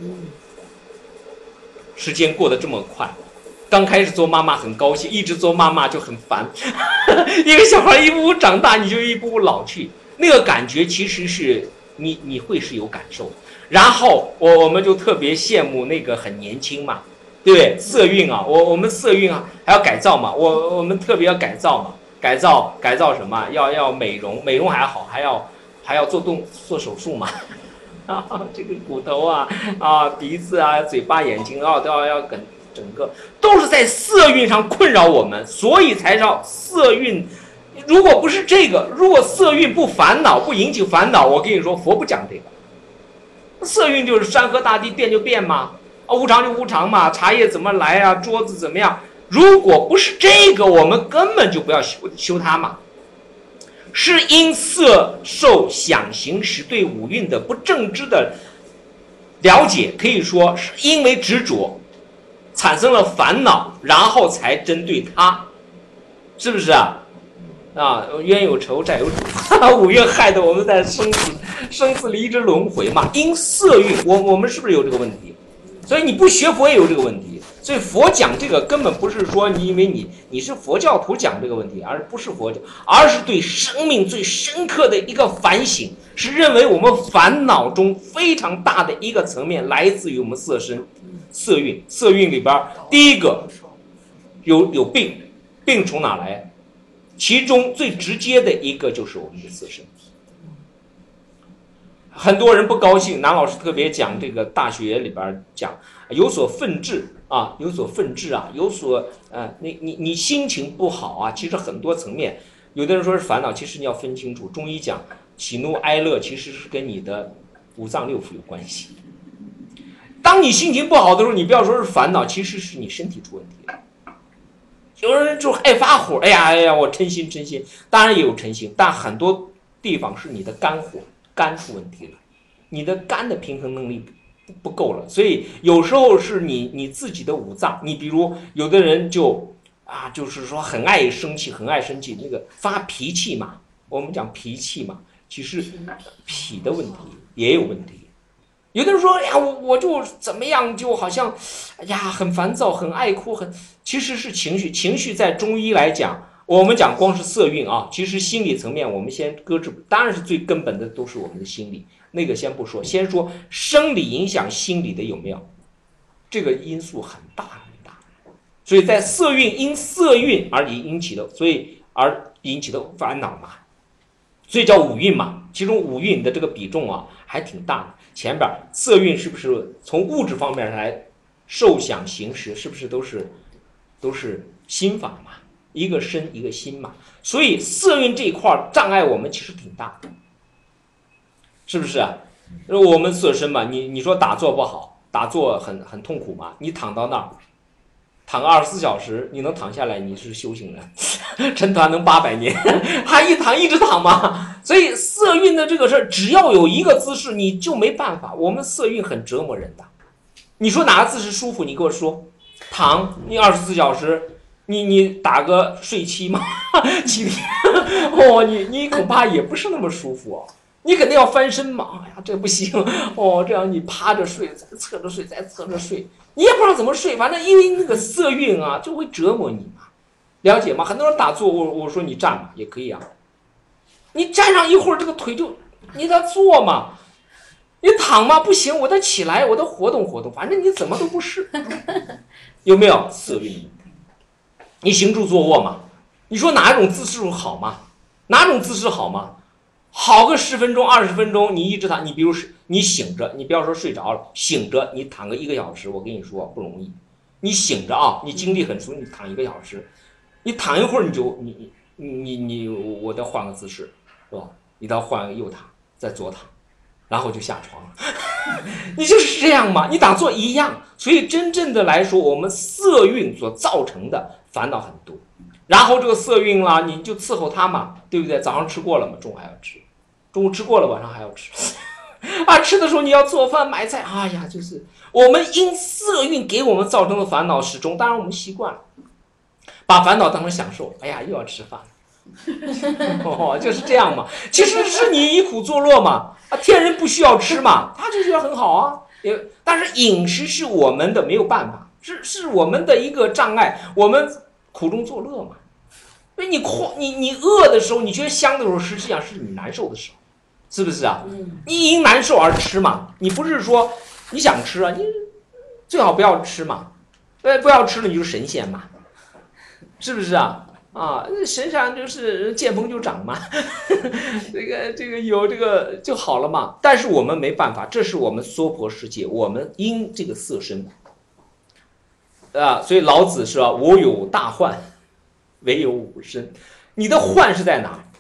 时间过得这么快，刚开始做妈妈很高兴，一直做妈妈就很烦。一个小孩一步步长大，你就一步步老去，那个感觉其实是你会是有感受。然后我们就特别羡慕那个很年轻嘛，对不对？色蕴啊，我们色蕴啊还要改造嘛，我们特别要改造嘛。改造什么？要美容还好，还要做手术嘛。这个骨头鼻子嘴巴眼睛都要整个都是在色蕴上困扰我们，所以才让色蕴。如果不是这个，如果色蕴不烦恼，不引起烦恼，我跟你说佛不讲这个。色蕴就是山河大地变就变嘛，无常就无常嘛，茶叶怎么来啊，桌子怎么样？如果不是这个，我们根本就不要修它嘛。是因色受想行识对五蕴的不正知的了解，可以说是因为执着产生了烦恼，然后才针对它，是不是啊？冤有仇债有主，五蕴害得我们在生死里一直轮回嘛。因色蕴，我们是不是有这个问题？所以你不学佛也有这个问题。所以佛讲这个根本不是说因为你是佛教徒讲这个问题，而不是佛教，而是对生命最深刻的一个反省，是认为我们烦恼中非常大的一个层面来自于我们色身色蕴。色蕴里边第一个有病从哪来？其中最直接的一个就是我们的色身。很多人不高兴，南老师特别讲这个大学里边讲有所愤志啊，有所你心情不好啊，其实很多层面，有的人说是烦恼，其实你要分清楚。中医讲喜怒哀乐其实是跟你的五脏六腑有关系。当你心情不好的时候，你不要说是烦恼，其实是你身体出问题了。有人就爱发火，哎呀，我嗔心，当然也有嗔心，但很多地方是你的肝出问题了，你的肝的平衡能力不够了，所以有时候是你自己的五脏。你比如有的人就是说很爱生气，那个发脾气嘛，我们讲脾气嘛，其实脾的问题也有问题。有的人说，哎呀，我就怎么样，就好像，哎呀，很烦躁，很爱哭，其实是情绪。情绪在中医来讲，我们讲光是色蕴啊，其实心理层面我们先搁置，当然是最根本的都是我们的心理，那个先不说，先说生理影响心理的有没有，这个因素很大。所以在色蕴因色蕴而引起的烦恼嘛，所以叫五蕴嘛。其中五蕴的这个比重还挺大的。前边色蕴是不是从物质方面来受想行识，是不是都是心法嘛？一个身一个心嘛。所以色蕴这一块障碍我们其实挺大的，是不是啊？我们色身嘛，你说打坐不好，打坐很痛苦嘛，你躺到那儿躺个24小时，你能躺下来，你是修行人。成团能800年，还一直躺嘛。所以色蕴的这个事儿，只要有一个姿势，你就没办法。我们色蕴很折磨人的。你说哪个姿势舒服？你给我说。躺，你24小时，你打个睡期嘛，7天，你恐怕也不是那么舒服哦。你肯定要翻身嘛，哎呀，这不行哦，这样你趴着睡，再侧着睡，再侧着睡，你也不知道怎么睡，反正因为那个色蕴就会折磨你嘛，了解吗？很多人打坐，我说你站嘛也可以啊，你站上一会儿，这个腿就你得坐嘛，你躺嘛不行，我得起来，我得活动活动，反正你怎么都不是。 有没有色蕴的问题？你行住坐卧嘛，你说哪种姿势好吗？哪种姿势好吗？好个10分钟、20分钟，你一直躺，你比如是你醒着，你不要说睡着了，醒着你躺个1个小时，我跟你说不容易。你醒着啊，你精力很足，你躺1个小时，你躺一会儿你就我再换个姿势，是吧？你再换个右躺，再左躺，然后就下床了。你就是这样嘛，你打坐一样。所以真正的来说，我们色蕴所造成的烦恼很多。然后这个色蕴啦，你就伺候它嘛，对不对？早上吃过了嘛，中午还要吃，中午吃过了，晚上还要吃。啊，吃的时候你要做饭买菜，哎呀，就是我们因色蕴给我们造成的烦恼始终，当然我们习惯了，把烦恼当成享受。哎呀，又要吃饭了，就是这样嘛。其实是你以苦作乐嘛，天人不需要吃嘛，他就觉得很好啊。但是饮食是我们的没有办法，是我们的一个障碍，我们苦中作乐嘛。所以你饿的时候，你觉得香的时候，实际上是你难受的时候，是不是啊？你因难受而吃嘛，你不是说你想吃啊，你最好不要吃嘛，不要吃了你就是神仙嘛，是不是啊？啊，身上就是见风就长嘛，这个有这个就好了嘛。但是我们没办法，这是我们娑婆世界，我们因这个色身啊，所以老子是吧？我有大患，唯有吾身。你的患是在哪？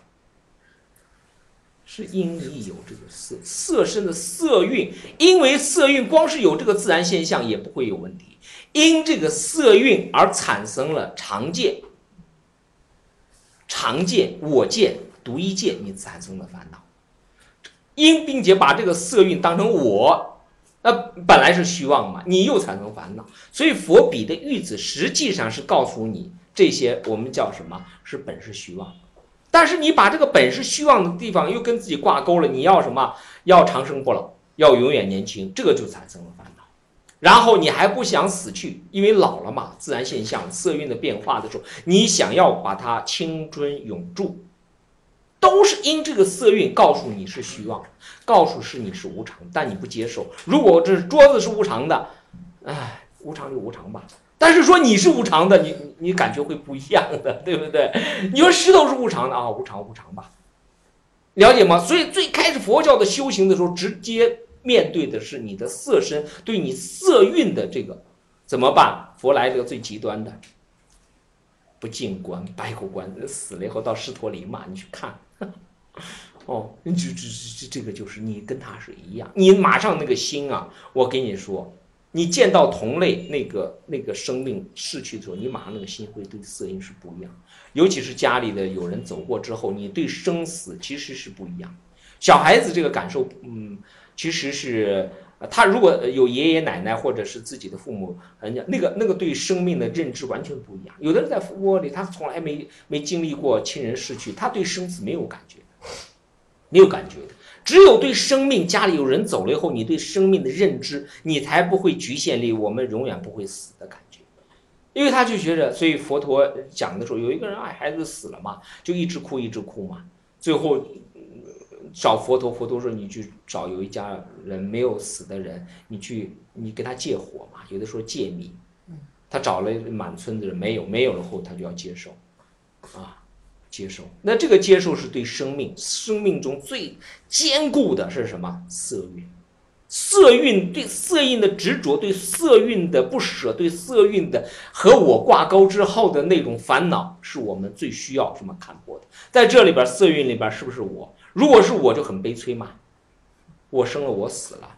是因你有这个色身的色蕴，因为色蕴光是有这个自然现象也不会有问题，因这个色蕴而产生了常见、我见、独一见，你产生了烦恼。因并且把这个色蕴当成我，那本来是虚妄嘛，你又产生烦恼。所以佛比的喻子实际上是告诉你，这些我们叫什么？是本是虚妄。但是你把这个本是虚妄的地方又跟自己挂钩了，你要什么？要长生不老，要永远年轻，这个就产生了烦恼。然后你还不想死去，因为老了嘛，自然现象色蕴的变化的时候，你想要把它青春永驻，都是因这个色蕴告诉你是虚妄，告诉是你是无常，但你不接受。如果这桌子是无常的，哎，无常就无常吧。但是说你是无常的，你感觉会不一样的，对不对？你说石头是无常的啊，无常吧，了解吗？所以最开始佛教的修行的时候，直接面对的是你的色身，对你色蕴的这个怎么办？佛来这个最极端的，不净观、白骨观，死了以后到狮驼岭嘛，你去看，哦，这个就是你跟他是一样，你马上那个心啊，我跟你说。你见到同类那个生命逝去的时候，你马上那个心会对色蕴是不一样。尤其是家里的有人走过之后，你对生死其实是不一样。小孩子这个感受，其实是他如果有爷爷奶奶或者是自己的父母，那个对生命的认知完全不一样。有的人在窝里，他从来没经历过亲人逝去，他对生死没有感觉，没有感觉的。只有对生命，家里有人走了以后，你对生命的认知，你才不会局限于我们永远不会死的感觉。因为他就觉得，所以佛陀讲的时候，有一个人孩子死了嘛，就一直哭嘛，最后找佛陀，佛陀说你去找有一家人没有死的人，你给他借火嘛，有的时候借米，他找了满村的人没有了后，他就要接受，啊。接受，那这个接受是对生命中最坚固的是什么？色蕴，色蕴对色蕴的执着，对色蕴的不舍，对色蕴的和我挂钩之后的那种烦恼，是我们最需要什么看破的。在这里边，色蕴里边是不是我？如果是我就很悲催嘛，我生了，我死了，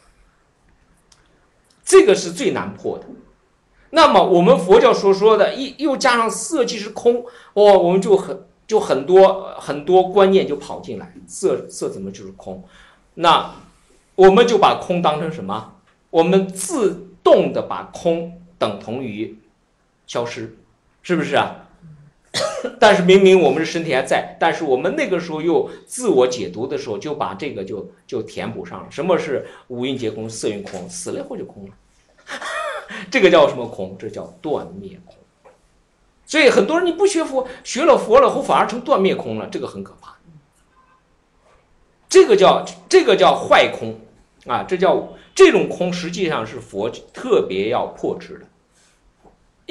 这个是最难破的。那么我们佛教所说的又加上色即是空，我们就很多观念就跑进来，色怎么就是空？那我们就把空当成什么？我们自动的把空等同于消失，是不是啊？但是明明我们的身体还在，但是我们那个时候又自我解读的时候，就把这个就填补上了。什么是五蕴皆空，色蕴空？死了以后就空了。这个叫什么空？这叫断灭空。所以很多人你不学佛，学了佛了后反而成断灭空了，这个很可怕。这个叫坏空啊，这种空实际上是佛特别要破斥的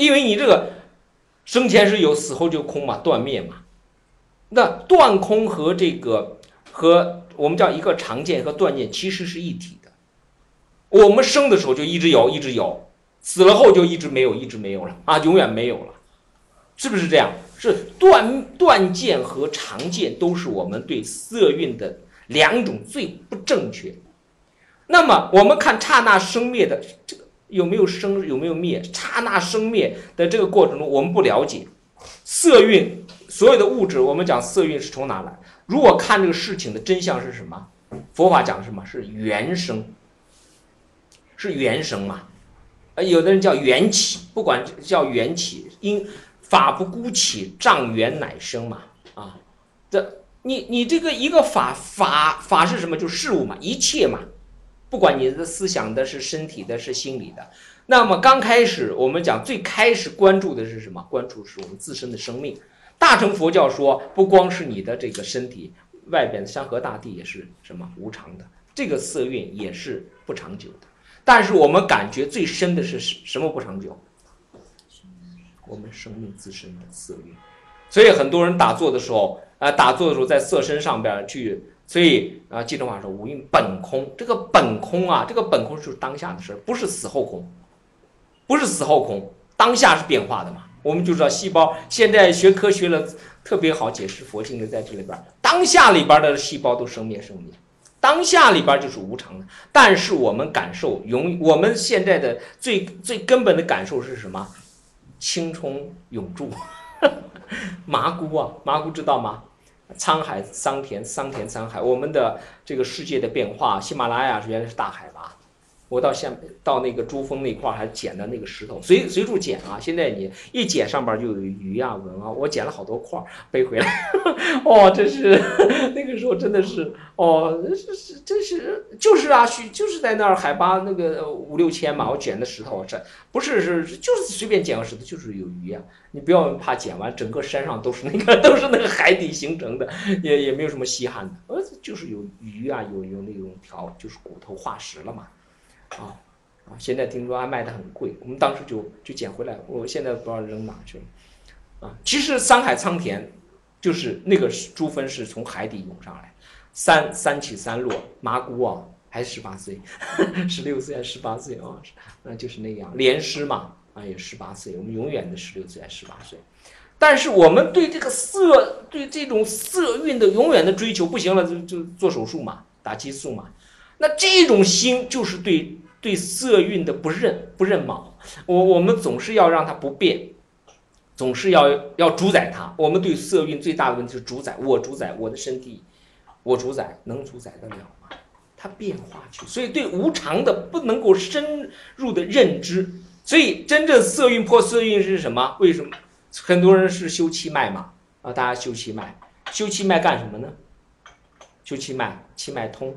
因为你这个生前是有，死后就空嘛，断灭嘛。那断空和这个和我们叫一个常见和断见其实是一体的。我们生的时候就一直有，一直有，死了后就一直没有，一直没有了啊，永远没有了，是不是这样？是断见和常见都是我们对色蕴的两种最不正确。那么我们看刹那生灭的这个有没有生有没有灭，刹那生灭的这个过程中，我们不了解色蕴，所有的物质，我们讲色蕴是从哪来？如果看这个事情的真相是什么？佛法讲什么？是缘生，是缘生嘛？有的人叫缘起，不管叫缘起，因法不孤起，障缘乃生嘛。啊，你这个一个法是什么？就是事物嘛，一切嘛。不管你的思想的是身体的是心理的，那么刚开始我们讲最开始关注的是什么？关注是我们自身的生命。大乘佛教说，不光是你的这个身体，外边的山河大地也是什么无常的，这个色蕴也是不长久的。但是我们感觉最深的是什么不长久？我们生命自身的色蕴。所以很多人打坐的时候在色身上边去。所以记正话说五蕴本空，这个本空啊，这个本空就是当下的事，不是死后空，不是死后空，当下是变化的嘛。我们就知道细胞，现在学科学了特别好解释佛经的，在这里边，当下里边的细胞都生灭，当下里边就是无常的。但是我们感受我们现在的最根本的感受是什么？青葱永驻，麻姑啊，麻姑知道吗？沧海桑田，桑田沧海，我们的这个世界的变化，喜马拉雅原来是大海吧？我到那个珠峰那块还捡的那个石头，随处捡啊。现在你一捡上边就有鱼啊纹啊，我捡了好多块背回来。哦，这是那个时候真的是哦，这是就是啊，就是在那儿海拔那个5、6千嘛，我捡的石头，这不是就是随便捡个石头，就是有鱼啊。你不要怕捡完整个山上都是那个海底形成的，也没有什么稀罕的，就是有鱼啊，有那种就是骨头化石了嘛。现在听说还卖得很贵，我们当时就捡回来，我现在不知道扔哪去了。其实桑海苍田就是那个珠峰是从海底涌上来，三起三落，麻姑啊还18岁，16岁还18岁啊，那就是那样，莲师嘛也18岁，我们永远的16岁还18岁。但是我们对这个对这种色蕴的永远的追求，不行了就做手术嘛，打激素嘛。那这种心就是对色蕴的不认嘛，我们总是要让它不变，总是要主宰它。我们对色蕴最大的问题是主宰我的身体，我主宰能主宰得了吗？它变化去，所以对无常的不能够深入的认知。所以真正色蕴破色蕴是什么？为什么很多人是修气脉嘛？大家修气脉干什么呢？修气脉，气脉通。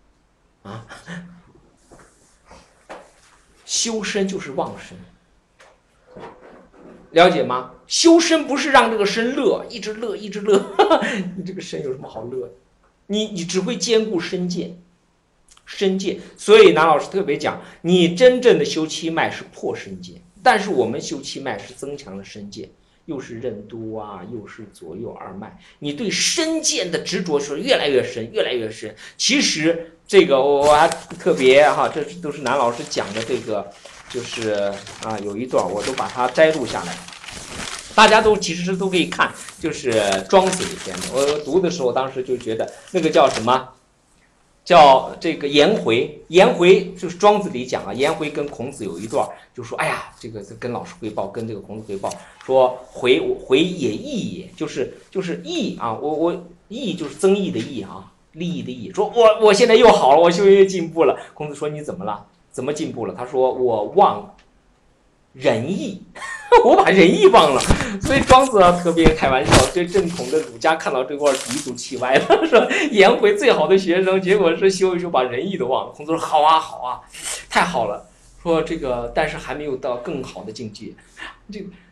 修身就是忘身，了解吗？修身不是让这个身乐，一直乐，你这个身有什么好乐的？你只会兼顾身见，所以南老师特别讲，你真正的修气脉是破身见，但是我们修气脉是增强了身见，又是任督啊，又是左右二脉，你对身见的执着是越来越深。其实这个我还特别这都是南老师讲的，这个就是有一段我都把它摘录下来，大家其实都可以看，就是庄子里边的。我读的时候，当时就觉得那个叫什么，叫这个颜回就是庄子里讲啊，颜回跟孔子有一段，就说哎呀，这个跟老师汇报，跟这个孔子汇报，说回也义也，就是义啊，我义就是增益的益啊，利益的益。说我现在又好了，我修越进步了。孔子说你怎么了？怎么进步了？他说我忘仁义。我把仁义忘了，所以庄子特别开玩笑，对正统的儒家看到这块鼻祖气歪了，说颜回最好的学生，结果是修一修把仁义都忘了。孔子说好啊，太好了，说这个但是还没有到更好的境界。这个说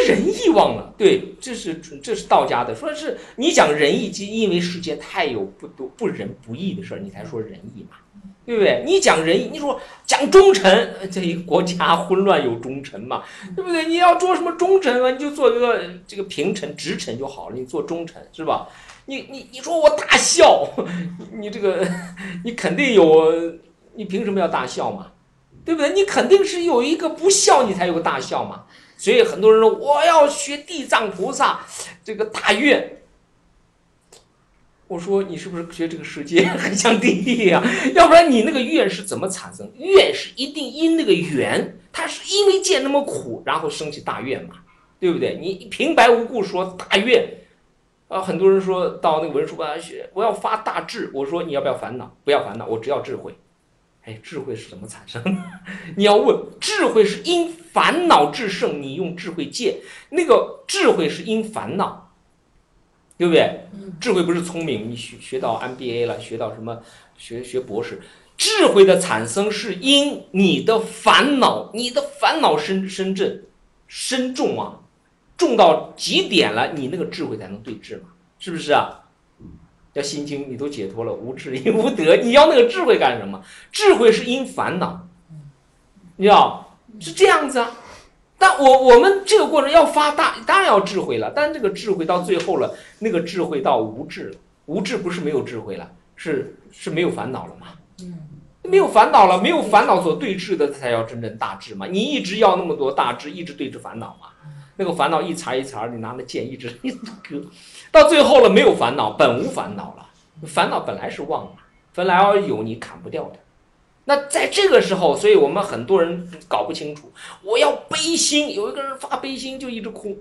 仁义忘了，对，这是道家的，说是你讲仁义，因为世间太有不仁不义的事儿，你才说仁义嘛，对不对？你讲仁义，你说讲忠诚，这一个国家混乱有忠臣嘛，对不对？你要做什么忠臣啊？你就做一个这个平臣、直臣就好了，你做忠臣是吧？你说我大孝，你这个你肯定有，你凭什么要大孝嘛？对不对？你肯定是有一个不孝，你才有个大孝嘛。所以很多人说我要学地藏菩萨这个大愿，我说你是不是觉得这个世界很像地狱啊？要不然你那个愿是怎么产生？愿是一定因那个缘，它是因为见那么苦，然后生起大愿嘛，对不对？你平白无故说大愿啊，很多人说到那个文殊班学，我要发大智，我说你要不要烦恼？不要烦恼，我只要智慧。哎，智慧是怎么产生的？你要问，智慧是因烦恼制胜，你用智慧戒，那个智慧是因烦恼，对不对？智慧不是聪明，你学到 MBA 了，学到什么学博士，智慧的产生是因你的烦恼深重啊，重到极点了，你那个智慧才能对治嘛，是不是啊？要心经你都解脱了，无智因无得，你要那个智慧干什么？智慧是因烦恼，你知道是这样子啊。但我们这个过程要发大，当然要智慧了，但这个智慧到最后了，那个智慧到无智了，无智不是没有智慧了，是没有烦恼了嘛？没有烦恼了，没有烦恼所对治的才叫真正大智嘛。你一直要那么多大智，一直对治烦恼嘛，那个烦恼一茬一茬，你拿那剑一直割。到最后了，没有烦恼，本无烦恼了。烦恼本来是妄嘛，本来要有你砍不掉的。那在这个时候，所以我们很多人搞不清楚，我要悲心，有一个人发悲心就一直哭，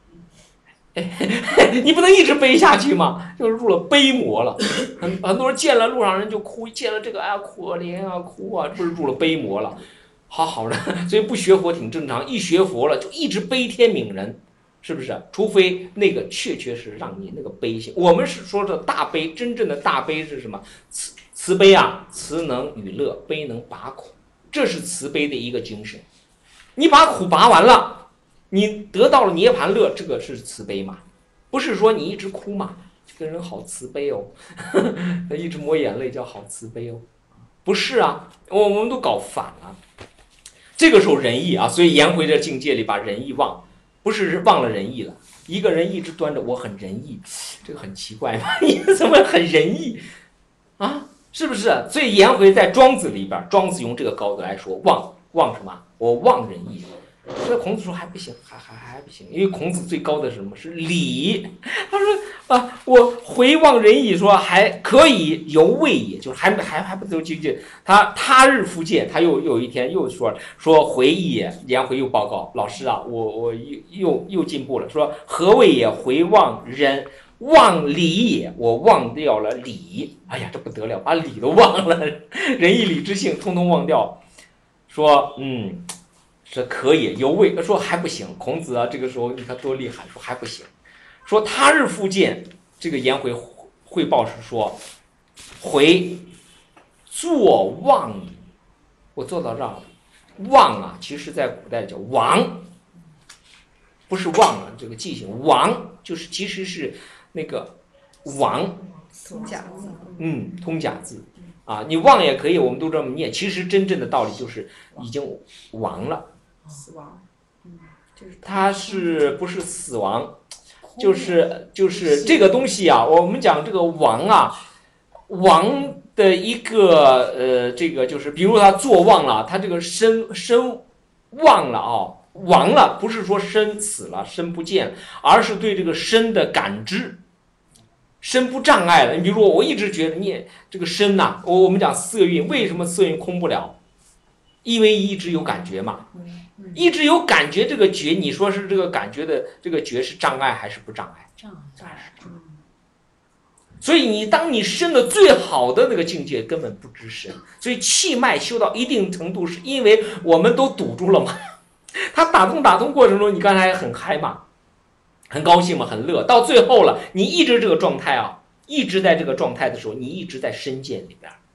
你不能一直悲下去嘛，就是入了悲魔了。很多人见了路上人就哭，见了这个啊可怜啊哭啊，这不是入了悲魔了？好的，所以不学佛挺正常，一学佛了就一直悲天悯人。是不是？除非那个确是让你那个悲心，我们是说的大悲，真正的大悲是什么？慈悲啊，慈能与乐，悲能拔苦，这是慈悲的一个精神。你把苦拔完了，你得到了涅槃乐，这个是慈悲嘛？不是说你一直哭嘛，这个人好慈悲哦，一直抹眼泪叫好慈悲哦，不是啊，我们都搞反了。这个时候仁义啊，所以颜回的境界里把仁义忘。不是忘了仁义了，一个人一直端着我很仁义，这个很奇怪吧？你怎么很仁义啊？是不是？所以颜回在庄子里边，庄子用这个高度来说，忘什么？我忘仁义。所以孔子说还不行，还不行，因为孔子最高的是什么？是礼。他说啊，我回望仁义，说还可以犹未也，就是还不走境界。他日复见，他又有一天又说回忆也，颜回又报告老师啊，我又进步了，说何谓也？回望仁。忘礼也，我忘掉了礼。哎呀，这不得了，把礼都忘了，仁义礼智信通通忘掉。说是可以，犹未，说还不行。孔子啊，这个时候你看多厉害，说还不行。说他日复见，这个颜回汇报是说，回坐忘矣。我做到这儿，忘啊，其实在古代叫亡，不是忘了这个记性，亡就是其实是那个亡， 通假字， 通假字啊，你忘也可以，我们都这么念。其实真正的道理就是已经亡了。 死亡，就是它是不是死亡？就是这个东西啊，我们讲这个亡啊，亡的一个这个就是，比如他坐忘了，他这个身忘了啊，亡了，不是说身死了，身不见了，而是对这个身的感知。身不障碍了，你比如说，我一直觉得你这个身呐，我们讲色蕴，为什么色蕴空不了？因为一直有感觉嘛，一直有感觉，这个觉，你说是这个感觉的这个觉是障碍还是不障碍？ 障碍。 所以当你身的最好的那个境界根本不知身，所以气脉修到一定程度，是因为我们都堵住了嘛。他打通过程中，你刚才很嗨嘛，很高兴嘛，很乐，到最后了，你一直这个状态啊，一直在这个状态的时候，你一直在身见里边。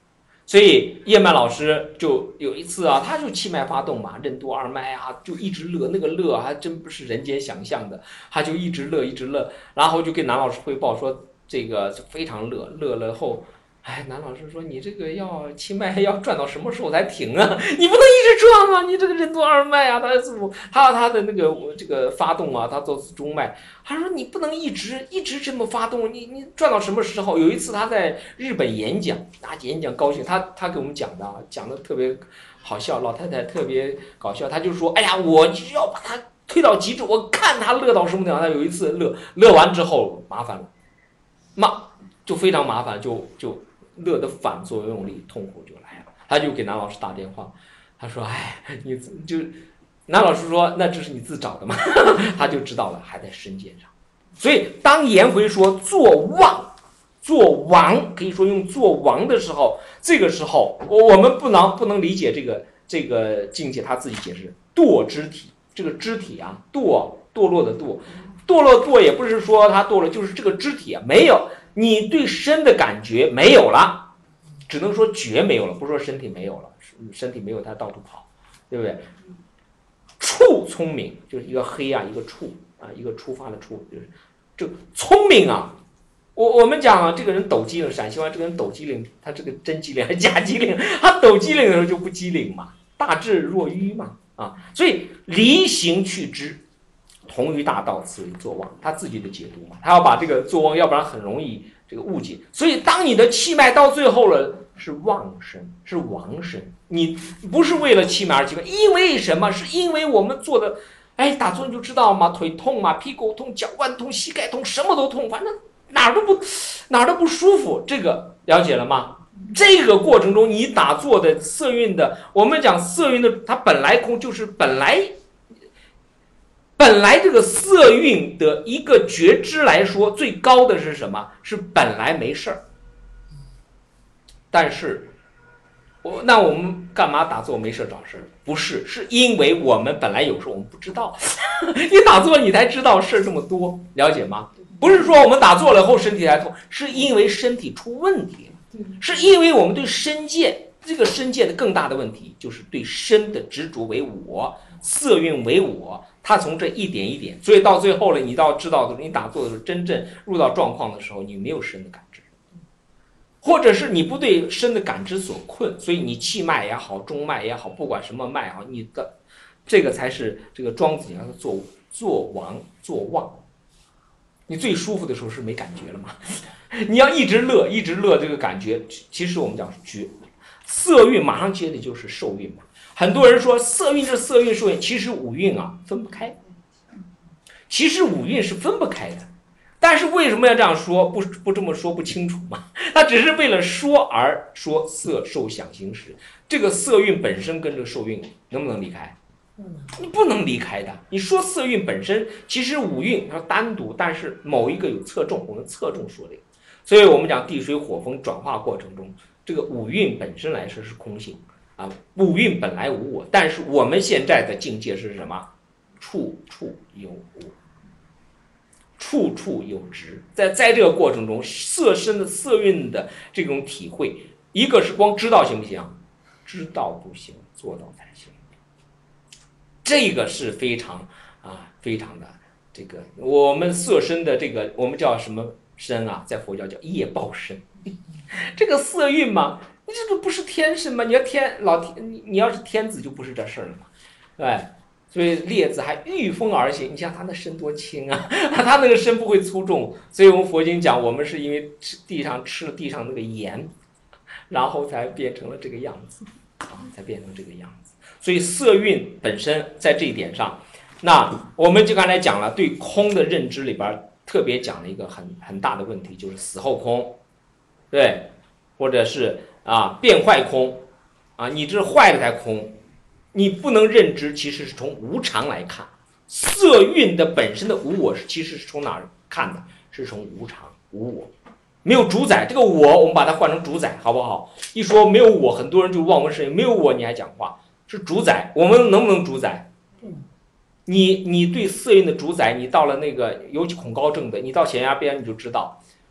所以叶曼老师就有一次啊，他就气脉发动嘛，任督二脉啊，就一直乐，那个乐还真不是人间想象的，他就一直乐一直乐，然后就跟南老师汇报说这个非常乐，乐了后。哎，南老师说你这个要气脉要转到什么时候才停啊？你不能一直转啊！你这个任督二脉啊，他的那个这个发动啊，他做中脉，他说你不能一直这么发动，你转到什么时候？有一次他在日本演讲，演讲高兴，他给我们讲的啊，讲的特别好笑，老太太特别搞笑，他就说，哎呀，我就要把他推到极致，我看他乐到什么地方。他有一次乐完之后麻烦了，就非常麻烦，就乐的反作用力，痛苦就来了。他就给南老师打电话，他说：“哎，你就南老师说，那这是你自找的吗？”他就知道了，还在身见上。所以当颜回说做王，可以说用做王的时候，这个时候我们不能理解这个境界，他自己解释堕肢体，这个肢体啊，堕落的堕也不是说他堕落，就是这个肢体啊没有。你对身的感觉没有了，只能说觉没有了，不是说身体没有了，身体没有它到处跑，对不对？触聪明就是一个黑啊，一个触啊，一个出发的触，就是这聪明啊。我们讲啊，这个人抖机灵，陕西话这个人抖机灵，他这个真机灵还是假机灵？他抖机灵的时候就不机灵嘛，大智若愚嘛啊，所以离形去知。同于大道，此为作妄，他自己的解读嘛，他要把这个作妄，要不然很容易这个误解。所以，当你的气脉到最后了，是妄身，是亡身，你不是为了气脉而气脉，因为什么？是因为我们做的，哎，打坐你就知道嘛，腿痛嘛，屁股痛，脚腕痛，膝盖痛，什么都痛，反正哪儿都不舒服，这个了解了吗？这个过程中，你打坐的色蕴的，我们讲色蕴的，它本来空，就是本来这个色蕴的一个觉知来说，最高的是什么？是本来没事儿。但是，那我们干嘛打坐没事找事儿？不是，是因为我们本来有时候我们不知道，你打坐你才知道事儿这么多，了解吗？不是说我们打坐了后身体才痛，是因为身体出问题了，是因为我们对身界这个身界的更大的问题，就是对身的执着为我，色蕴为我。他从这一点一点，所以到最后了，你到知道的，你打坐的时候，真正入到状况的时候，你没有身的感知，或者是你不对身的感知所困，所以你气脉也好，中脉也好，不管什么脉也好，你的这个才是这个庄子讲的做王做妄。你最舒服的时候是没感觉了嘛？你要一直乐这个感觉，其实我们讲觉色蕴马上接的就是受蕴嘛。很多人说色蕴是色蕴受蕴，其实五蕴啊分不开，其实五蕴是分不开的。但是为什么要这样说？不这么说不清楚嘛？他只是为了说而说色受想行识，这个色蕴本身跟这个受蕴能不能离开？你不能离开的。你说色蕴本身，其实五蕴它单独，但是某一个有侧重，我们侧重说这个。所以我们讲地水火风转化过程中，这个五蕴本身来说是空性啊，五蕴本来无我，但是我们现在的境界是什么？处处有我，处处有执。在这个过程中，色身的色蕴的这种体会，一个是光知道行不行？知道不行，做到才行。这个是非常的这个我们色身的这个我们叫什么身啊？在佛教叫业报身。这个色蕴嘛，你这个不是天身吗？你要是天子就不是这事儿了嘛，对。所以列子还御风而行，你像他那身多轻啊，他那个身不会粗重。所以我们佛经讲，我们是因为吃了地上那个盐，然后才变成了这个样子才变成这个样子。所以色蕴本身在这一点上，那我们就刚才讲了，对空的认知里边特别讲了一个很大的问题，就是死后空，对，或者是变坏空你这坏了才空，你不能认知，其实是从无常来看。色蕴的本身的无我其实是从哪儿看的？是从无常无我，没有主宰。这个我们把它换成主宰好不好？一说没有我，很多人就望文生义，没有我你还讲话，是主宰。我们能不能主宰？你对色蕴的主宰，你到了那个尤其恐高症的，你到悬崖边你就知道，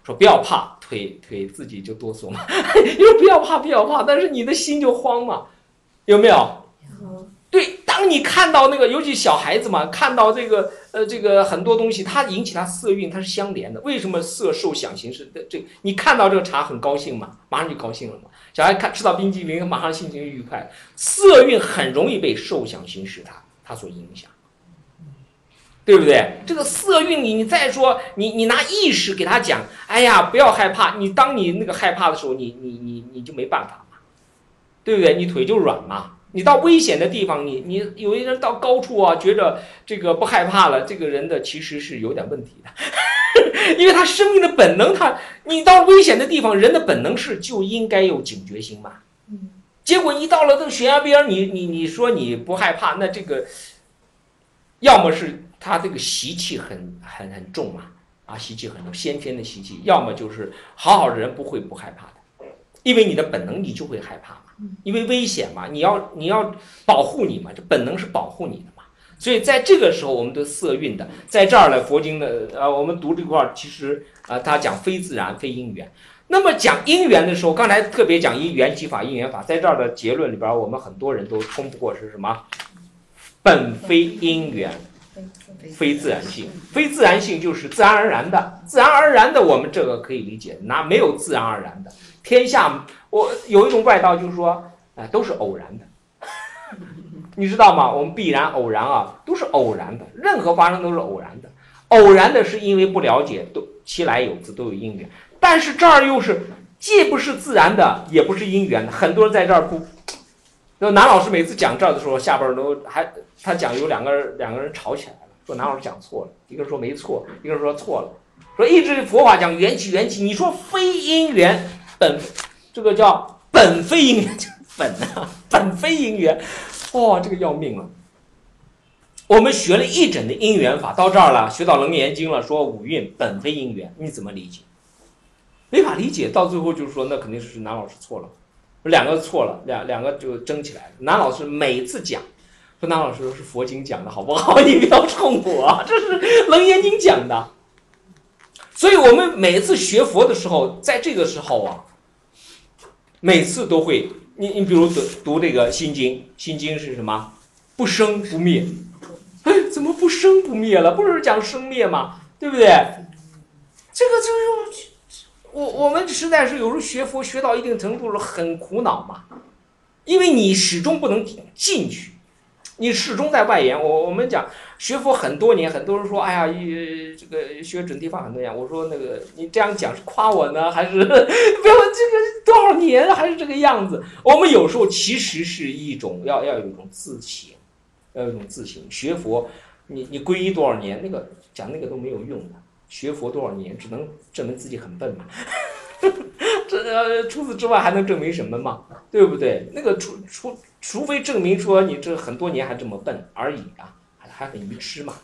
说不要怕，腿自己就哆嗦嘛。你说不要怕，不要怕，但是你的心就慌嘛，有没有？对，当你看到那个，尤其小孩子嘛，看到这个很多东西，它引起他色蕴，它是相连的。为什么色受想行识？你看到这个茶很高兴嘛，马上就高兴了嘛。小孩吃到冰激凌，马上心情愉快。色蕴很容易被受想行识它所影响，对不对？这个色蕴你再说你拿意识给他讲，哎呀不要害怕，当你那个害怕的时候，你就没办法嘛，对不对？你腿就软嘛。你到危险的地方，你有一人到高处啊，觉得这个不害怕了，这个人的其实是有点问题的，因为他生命的本能，你到危险的地方，人的本能是就应该有警觉心嘛。结果你到了这个悬崖边，你说你不害怕，那这个要么是他这个习气很重嘛，习气很重，先天的习气，要么就是好的人不会不害怕的，因为你的本能你就会害怕嘛。因为危险嘛，你要保护你嘛，这本能是保护你的嘛，所以在这个时候我们的色蕴的，在这儿呢，佛经的我们读这块其实他讲非自然非因缘。那么讲因缘的时候，刚才特别讲缘起法因缘法，在这儿的结论里边，我们很多人都通不过是什么？本非因缘，非自然性。非自然性就是自然而然的，自然而然的我们这个可以理解，没有自然而然的。天下我有一种外道就是说，都是偶然的，你知道吗？我们必然偶然都是偶然的，任何发生都是偶然的。偶然的是因为不了解，其来有自，都有因缘。但是这儿又是既不是自然的，也不是因缘的。很多人在这儿不，南老师每次讲这儿的时候，下边都他讲有两个人吵起来了，说南老师讲错了，一个说没错，一个说错了，说一直佛法讲缘起，你说非因缘。这个叫本非因缘，本非因缘，这个要命了。我们学了一整的因缘法，到这儿了，学到楞严经了，说五蕴本非因缘，你怎么理解？没法理解，到最后就是说，那肯定是南老师错了，两个错了，两个就争起来了。南老师每次讲，说南老师是佛经讲的好不好？你不要冲我，这是楞严经讲的。所以我们每次学佛的时候，在这个时候每次都会，你比如读这个心经，心经是什么？不生不灭。怎么不生不灭了？不是讲生灭吗？对不对？这个就是我们实在是有时候学佛学到一定程度了，很苦恼嘛，因为你始终不能进去，你始终在外延。我们讲学佛很多年，很多人说，哎呀，这个学准提法很多年。我说那个你这样讲是夸我呢，还是不要这个多少年还是这个样子？我们有时候其实是一种要有一种自省，要有一种自省。学佛，你皈依多少年，那个讲那个都没有用的。学佛多少年，只能证明自己很笨嘛。除此之外还能证明什么嘛？对不对？那个除非证明说你这很多年还这么笨而已还很愚痴嘛，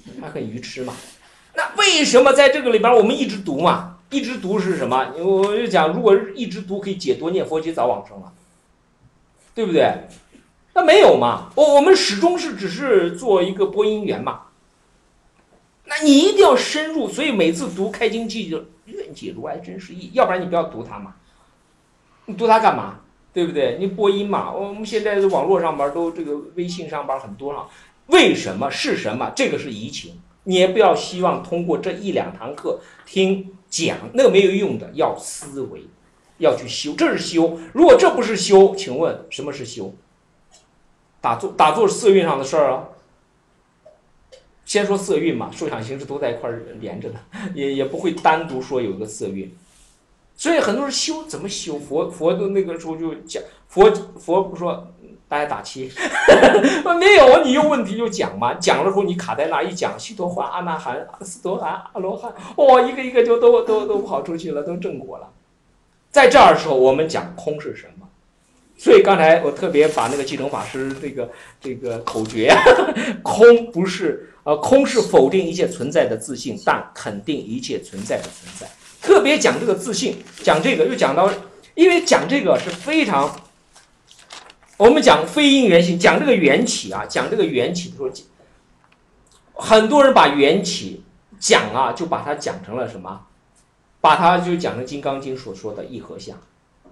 那为什么在这个里边我们一直读嘛？一直读是什么？我就讲，如果一直读可以解脱念佛及早往生了，对不对？那没有嘛，我们始终是只是做一个播音员嘛。那你一定要深入，所以每次读开经记就愿解如来真实义，要不然你不要读它嘛。你读它干嘛？对不对？你播音嘛，我们现在网络上边都这个微信上边很多为什么是什么？这个是移情，你也不要希望通过这一两堂课听讲，那个没有用的，要思维，要去修，这是修。如果这不是修，请问什么是修？打坐是色蕴上的事儿先说色蕴嘛，受想行识都在一块连着的，也不会单独说有一个色蕴。所以很多人修怎么修？佛的那个时候就讲，佛不说大家打七，没有你有问题就讲嘛，讲了后你卡在那一讲，须陀洹、阿那含、斯陀含、阿罗汉，一个一个就都跑出去了，都正果了。在这儿的时候，我们讲空是什么？所以刚才我特别把那个继承法师这个口诀，空不是空是否定一切存在的自性，但肯定一切存在的存在。特别讲这个自性，讲这个又讲到，因为讲这个是非常，我们讲非因缘性，讲这个缘起讲这个缘起的时候，很多人把缘起讲就把它讲成了什么？ 把它就讲成《金刚经》所说的一合相，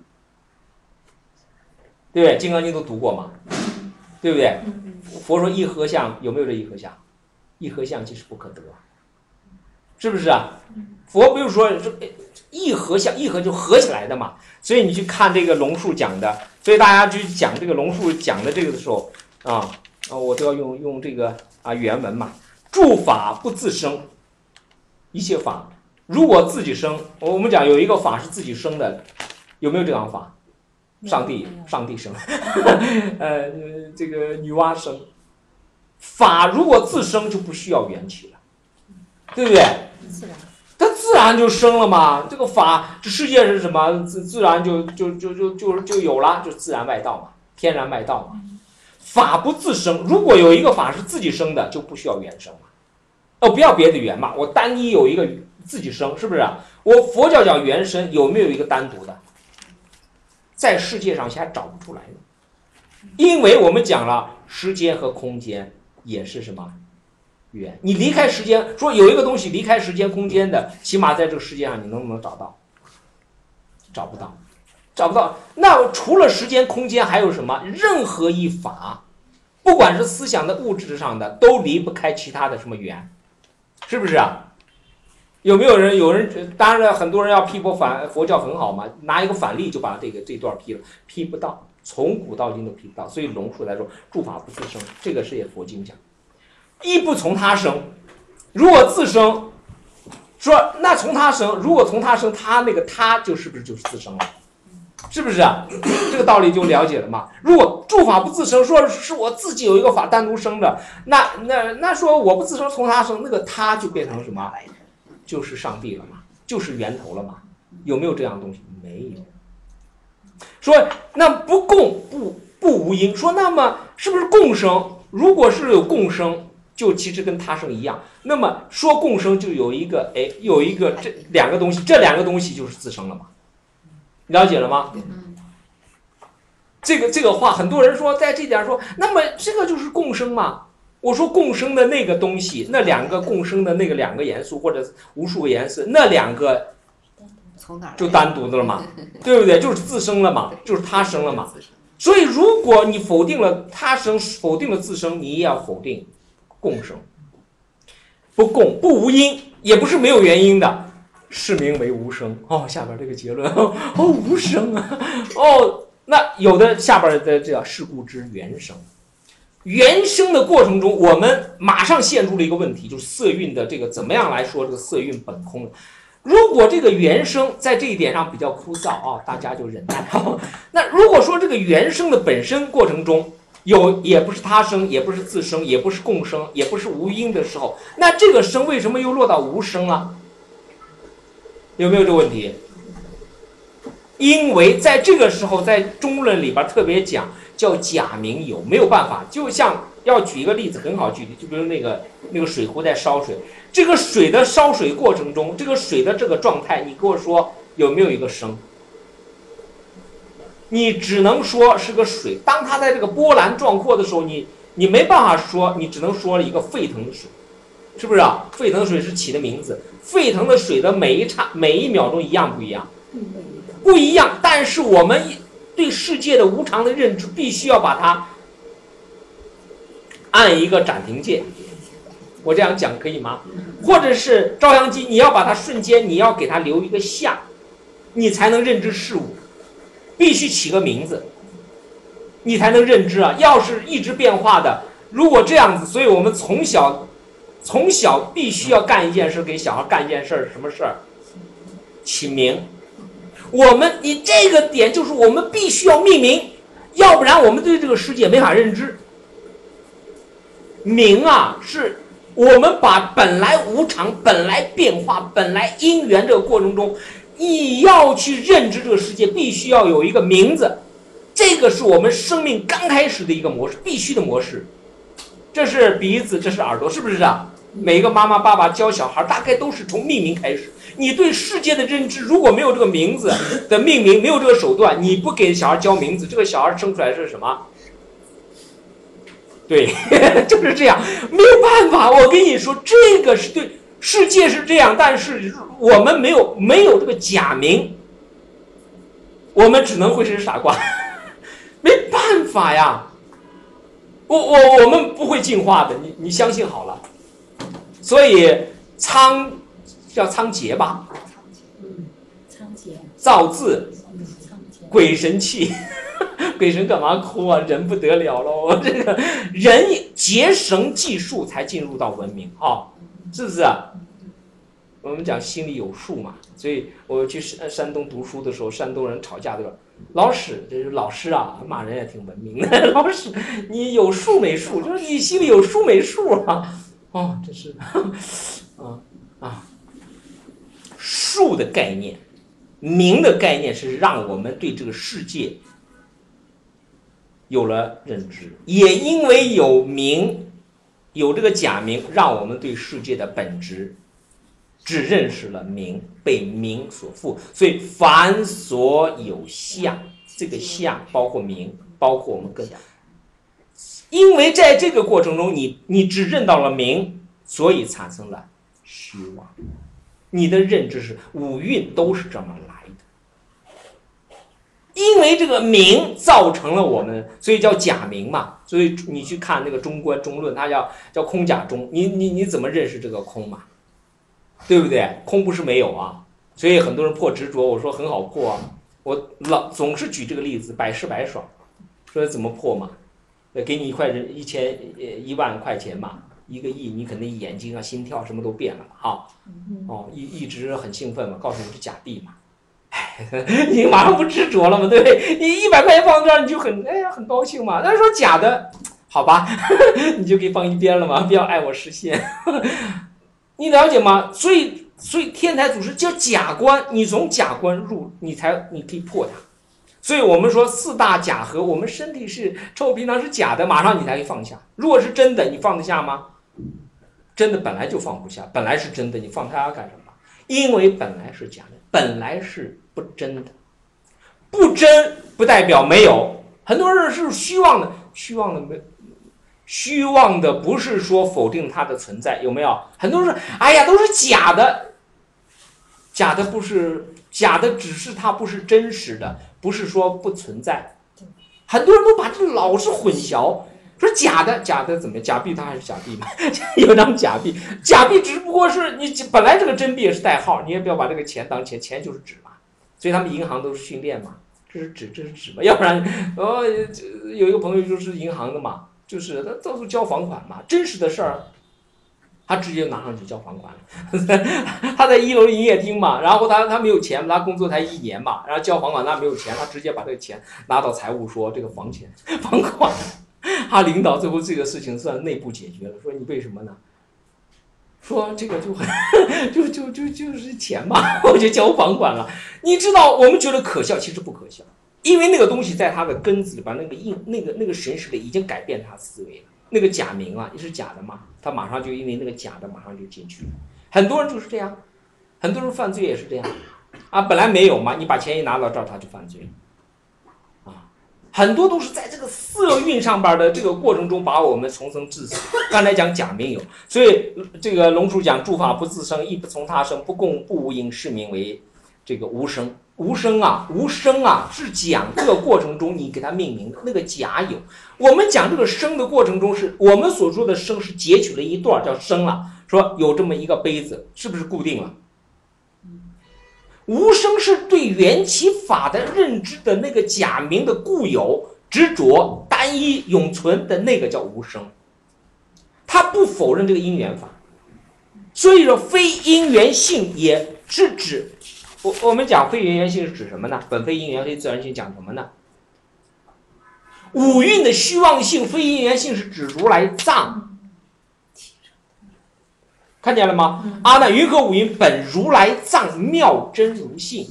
对不对？《金刚经》都读过嘛，对不对？佛说一合相，有没有这一合相？一合相即是不可得，是不是啊？佛不是说一合相，一合就合起来的嘛。所以你去看这个龙树讲的，所以大家去讲这个龙树讲的这个的时候我都要用这个原文嘛。诸法不自生，一切法如果自己生，我们讲有一个法是自己生的，有没有这样法？上帝生，这个女娲生。法如果自生就不需要缘起了，对不对？它自然就生了嘛。这个法，这世界是什么？自然就有了，就自然外道嘛，天然外道嘛。法不自生，如果有一个法是自己生的，就不需要缘生嘛。不要别的缘嘛，我单一有一个自己生，是不是啊？我佛教讲缘生，有没有一个单独的？在世界上还找不出来呢，因为我们讲了时间和空间也是什么缘？你离开时间，说有一个东西离开时间空间的，起码在这个世界上你能不能找到？找不到。那除了时间空间还有什么？任何一法，不管是思想的物质上的，都离不开其他的什么缘，是不是啊？有没有人？有人当然很多人要批驳佛教很好嘛，拿一个反例就把这段批了，批不到，从古到今都批不到。所以龙树来说，诸法不自生，这个是也佛经讲，一不从他生。如果自生，说那从他生，如果从他生，他那个他就是不是就是自生了？是不是啊？这个道理就了解了嘛。如果诸法不自生，说是我自己有一个法单独生的，那说我不自生从他生，那个他就变成什么？就是上帝了嘛，就是源头了嘛。有没有这样的东西？没有。说那不共不无因，说那么是不是共生？如果是有共生，就其实跟他生一样。那么说共生就有一个这两个东西，这两个东西就是自生了嘛。了解了吗？这个话，很多人说在这点说，那么这个就是共生嘛。我说共生的那个东西，那两个共生的那个两个元素或者无数个元素，那两个就单独的了嘛，对不对？就是自生了嘛，就是他生了嘛。所以如果你否定了他生，否定了自生，你也要否定共生。不共不无因，也不是没有原因的，是名为无生。下边这个结论无生啊。那有的下边的这叫是故知原生。原生的过程中，我们马上陷入了一个问题，就是色蕴的这个怎么样来说这个色蕴本空。如果这个原生在这一点上比较枯燥大家就忍耐。那如果说这个原生的本身过程中也不是他生，也不是自生，也不是共生，也不是无因的时候，那这个生为什么又落到无生啊？有没有这个问题？因为在这个时候，在中论里边特别讲叫假名有，没有办法。就像要举一个例子，很好举例，就比如那个水壶在烧水，这个水的烧水过程中，这个水的这个状态，你给我说有没有一个生？你只能说是个水。当它在这个波澜壮阔的时候，你没办法说，你只能说一个沸腾的水，是不是啊？沸腾的水是起的名字，沸腾的水的每一秒钟一样不一样？不一样。但是我们对世界的无常的认知，必须要把它按一个暂停键。我这样讲可以吗？或者是照相机，你要把它瞬间，你要给它留一个像，你才能认知事物。必须起个名字，你才能认知啊！要是一直变化的，如果这样子，所以我们从小必须要干一件事，给小孩干一件事，什么事儿？起名。你这个点就是我们必须要命名，要不然我们对这个世界没法认知。名是我们把本来无常、本来变化、本来因缘这个过程中，你要去认知这个世界，必须要有一个名字。这个是我们生命刚开始的一个模式，必须的模式。这是鼻子，这是耳朵，是不是啊？每个妈妈爸爸教小孩大概都是从命名开始。你对世界的认知如果没有这个名字的命名，没有这个手段，你不给小孩教名字，这个小孩生出来是什么？对，就是这样，没有办法。我跟你说，这个是对世界是这样，但是我们没有这个假名，我们只能会是傻瓜，没办法呀。我们不会进化的，你相信好了。所以叫仓颉吧， 仓颉， 造字， 仓颉， 鬼神气。鬼神干嘛哭啊？人不得了喽！这个人结绳记数才进入到文明啊，是不是啊？我们讲心里有数嘛，所以我去山东读书的时候，山东人吵架的时候，老史就是老师啊，骂人也挺文明的。老史，你有数没数？就是你心里有数没数啊？哦，这是数的概念，名的概念是让我们对这个世界有了认知，也因为有名，有这个假名，让我们对世界的本质只认识了名，被名所缚。所以凡所有相，这个相包括名，包括我们跟，因为在这个过程中你只认到了名，所以产生了虚妄。你的认知是五蕴都是这么来的，因为这个名造成了我们，所以叫假名嘛。所以你去看那个中观中论，它叫空假中，你怎么认识这个空嘛？对不对？空不是没有啊。所以很多人破执着，我说很好破啊。我总是举这个例子，百试百爽，说怎么破嘛？给你1万块钱嘛，1个亿，你肯定眼睛啊、心跳什么都变了哈。哦，一直很兴奋嘛，告诉你是假币嘛。你马上不执着了嘛，对不对？你100块钱放这儿，你就很高兴嘛。但是说假的，好吧，你就可以放一边了嘛，不要爱我实现。你了解吗？所以天台祖师叫假观，你从假观入，你可以破它。所以我们说4大假合，我们身体是臭皮囊是假的，马上你才可以放下。如果是真的，你放得下吗？真的本来就放不下，本来是真的，你放它干什么？因为本来是假的，本来是不真的。不真不代表没有，很多人是虚妄的，虚妄的不是说否定它的存在，有没有？很多人说，哎呀，都是假的，假的不是假的，只是它不是真实的，不是说不存在。很多人都把这老是混淆，说假的怎么样？假币它还是假币嘛？有张假币，假币只不过是你本来这个真币也是代号，你也不要把这个钱当钱，钱就是纸嘛。所以他们银行都是训练嘛，这是纸嘛，要不然有一个朋友就是银行的嘛。就是他到处交房款嘛，真实的事儿，他直接拿上去交房款了。他在1楼营业厅嘛，然后他没有钱，他工作才1年嘛，然后交房款他没有钱，他直接把这个钱拿到财务说这个房款，他领导最后这个事情算内部解决了，说你为什么呢？说这个就是钱嘛，我就交房款了。你知道我们觉得可笑，其实不可笑。因为那个东西在它的根子里边，那个神识里已经改变他思维了。那个假名啊，也是假的嘛，他马上就因为那个假的，马上就进去了。很多人就是这样，很多人犯罪也是这样啊，本来没有嘛，你把钱一拿到这儿，他就犯罪了啊。很多都是在这个色蕴上边的这个过程中，把我们重生致死。刚才讲假名有，所以这个龙树讲诸法不自生，亦不从他生，不共不无因，是名为这个无生。无声啊，是讲这个过程中你给它命名的那个假有。我们讲这个生的过程中，是我们所说的生是截取了一段叫生了，说有这么一个杯子，是不是固定了？无声是对缘起法的认知的那个假名的固有执着单一永存的那个叫无声，它不否认这个因缘法。所以说非因缘性也是指我们讲非因缘性是指什么呢？本非因缘非自然性讲什么呢？五蕴的虚妄性非因缘性是指如来藏，看见了吗？阿难云何五蕴本如来藏妙真如性。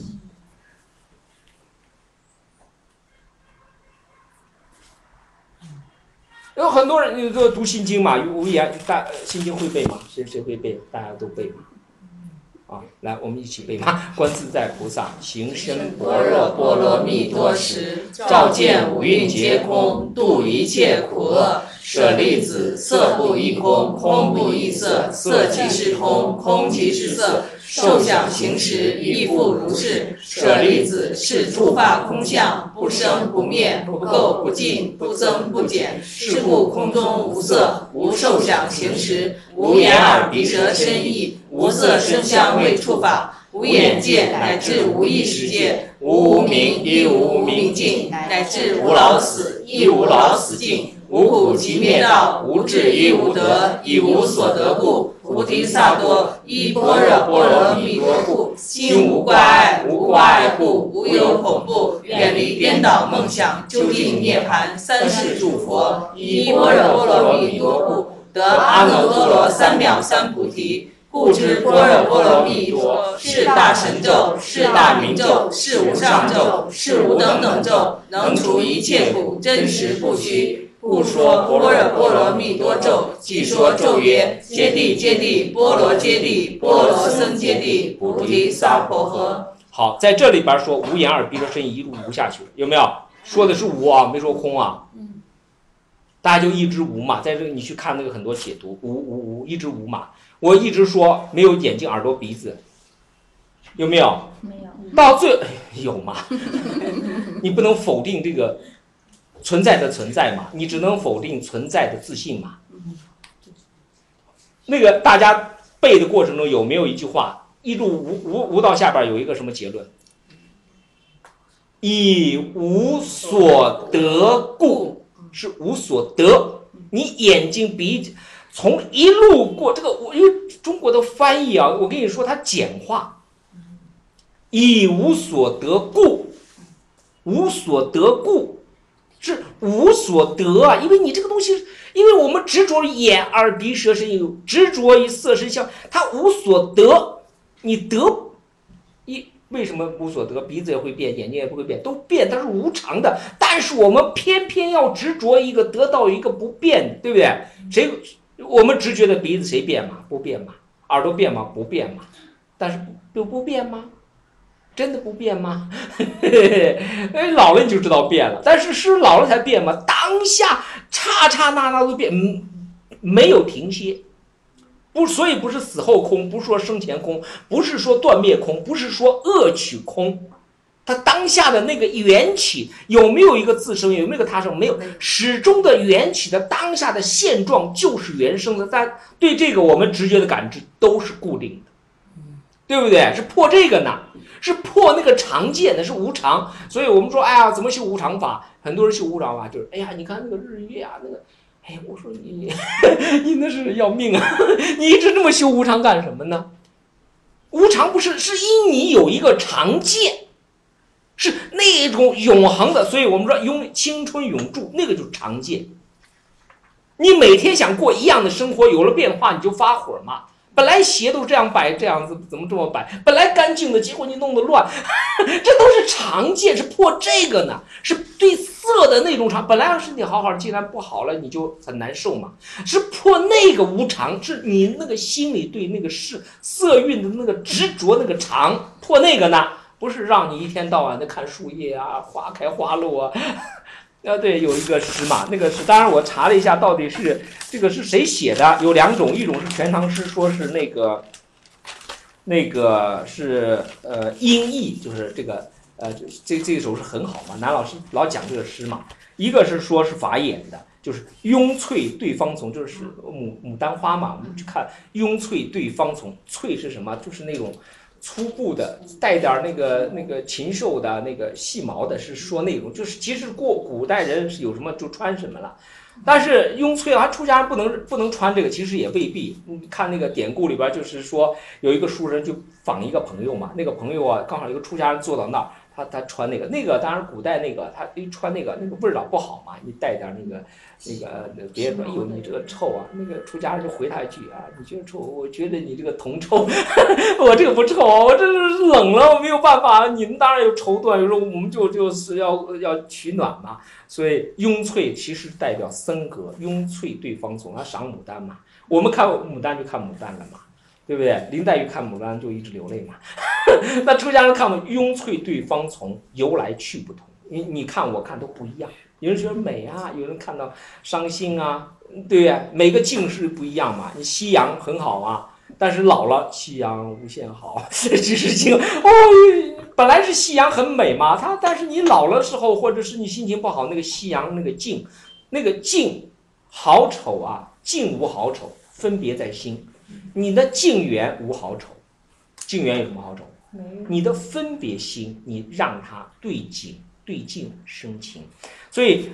有很多人读心经嘛，无言心经会背嘛？谁会背？大家都背嘛。 啊，来，我们一起背吧。观自在菩萨行深般若波罗蜜多时，照见五蕴皆空，度一切苦厄。舍利子，色不异空，空不异色，色即是空，空即是色。受想行识亦复如是。舍利子，是诸法空相，不生不灭，不垢不净，不增不减。是故空中无色，无受想行识，无眼耳鼻舌身意，无色声香味触法，无眼界乃至无意识界，无无明亦无无明尽，乃至无老死亦无老死尽。无苦集灭道，无智亦无得，亦无所得故。菩提萨埵依般若波罗蜜多故，心无挂碍，无挂碍故，无有恐怖，远离颠倒梦想，究竟涅槃。三世诸佛依般若波罗蜜多故，得阿耨多罗三藐三菩提。故知般若波罗蜜多是大神咒，是大明咒，是无上咒，是无等等咒，能除一切苦，真实不虚。故说般若波罗蜜多咒，即说咒曰：揭谛揭谛，波罗揭谛，波罗僧揭谛，菩提萨婆诃。 好，在这里边说无眼耳鼻舌身意一入无下去了，有没有？说的是无啊，没说空啊。大家就一直无嘛，在这个你去看那个很多解读，无一直无嘛。我一直说没有眼睛耳朵鼻子，有没有？ 没有。 到最有嘛？你不能否定这个存在的存在嘛，你只能否定存在的自信嘛。那个大家背的过程中有没有一句话，一入无到下边有一个什么结论？以无所得故，是无所得。你眼睛鼻子从一路过这个，因为中国的翻译啊，我跟你说它简化，以无所得故，无所得故。是无所得啊，因为你这个东西，因为我们执着于眼耳鼻舌身意，执着于色声香，它无所得。你得为什么无所得？鼻子也会变，眼睛也不会变，都变，它是无常的。但是我们偏偏要执着一个得到一个不变，对不对？我们直觉的鼻子谁变嘛？不变嘛。耳朵变吗？不变嘛。但是不变吗？真的不变吗？老了你就知道变了，但是老了才变吗？当下刹刹那那都变，没有停歇。所以不是死后空，不是说生前空，不是说断灭空，不是说恶取空。它当下的那个缘起有没有一个自生，有没有一个他生？没有，始终的缘起的当下的现状就是原生的。但对这个我们直觉的感知都是固定的，对不对？是破这个呢。是破那个常见的，是无常。所以我们说，哎呀，怎么修无常法？很多人修无常法就是，哎呀，你看那个日月啊，那个，哎，我说你那是要命啊！你一直这么修无常干什么呢？无常不是因你有一个常见，是那种永恒的。所以我们说青春永驻，那个就是常见。你每天想过一样的生活，有了变化你就发火嘛。本来鞋都这样摆，这样子怎么这么摆？本来干净的，结果你弄得乱，这都是常见。是破这个呢，是对色的那种常。本来身体好好的，既然不好了，你就很难受嘛。是破那个无常，是你那个心里对那个色蕴的那个执着，那个常破那个呢，不是让你一天到晚的看树叶啊，花开花落啊。对，有一个诗嘛，那个诗，当然我查了一下，到底是这个是谁写的？有两种，一种是全唐诗，说是那个是音译，就是这个这首是很好嘛，南老师老讲这个诗嘛。一个是说是法眼的，就是拥翠对芳丛，就是牡丹花嘛，我们去看拥翠对芳丛，翠是什么？就是那种粗布的，带点那个禽兽的那个细毛的，是说那种，就是其实古代人是有什么就穿什么了。但是拥翠啊，出家人不能穿这个，其实也未必。你看那个典故里边，就是说有一个书生就访一个朋友嘛，那个朋友啊，刚好一个出家人坐到那儿，他穿那个，当然古代那个他一穿那个味道不好嘛，你带点那个别人说，哎呦你这个臭啊，那个出家人就回他一句啊，你觉得臭？我觉得你这个铜臭，我这个不臭，我这是冷了，我没有办法。你们当然有绸缎，有时候我们就是要取暖嘛。所以拥翠其实代表僧格，拥翠对芳丛，他赏牡丹嘛。我们看牡丹就看牡丹了嘛。 对不对？林黛玉看牡丹就一直流泪嘛。那出家人看慵翠对方从，由来去不同。你看我看都不一样，有人觉得美啊，有人看到伤心啊，对呀，每个境是不一样嘛。你夕阳很好啊，但是老了夕阳无限好，只是境哦，本来是夕阳很美嘛，但是你老了时候，或者是你心情不好，那个夕阳那个境好丑啊，境无好丑，分别在心。你的境缘无好丑，境缘有什么好丑？你的分别心，你让它对境对境生情，所以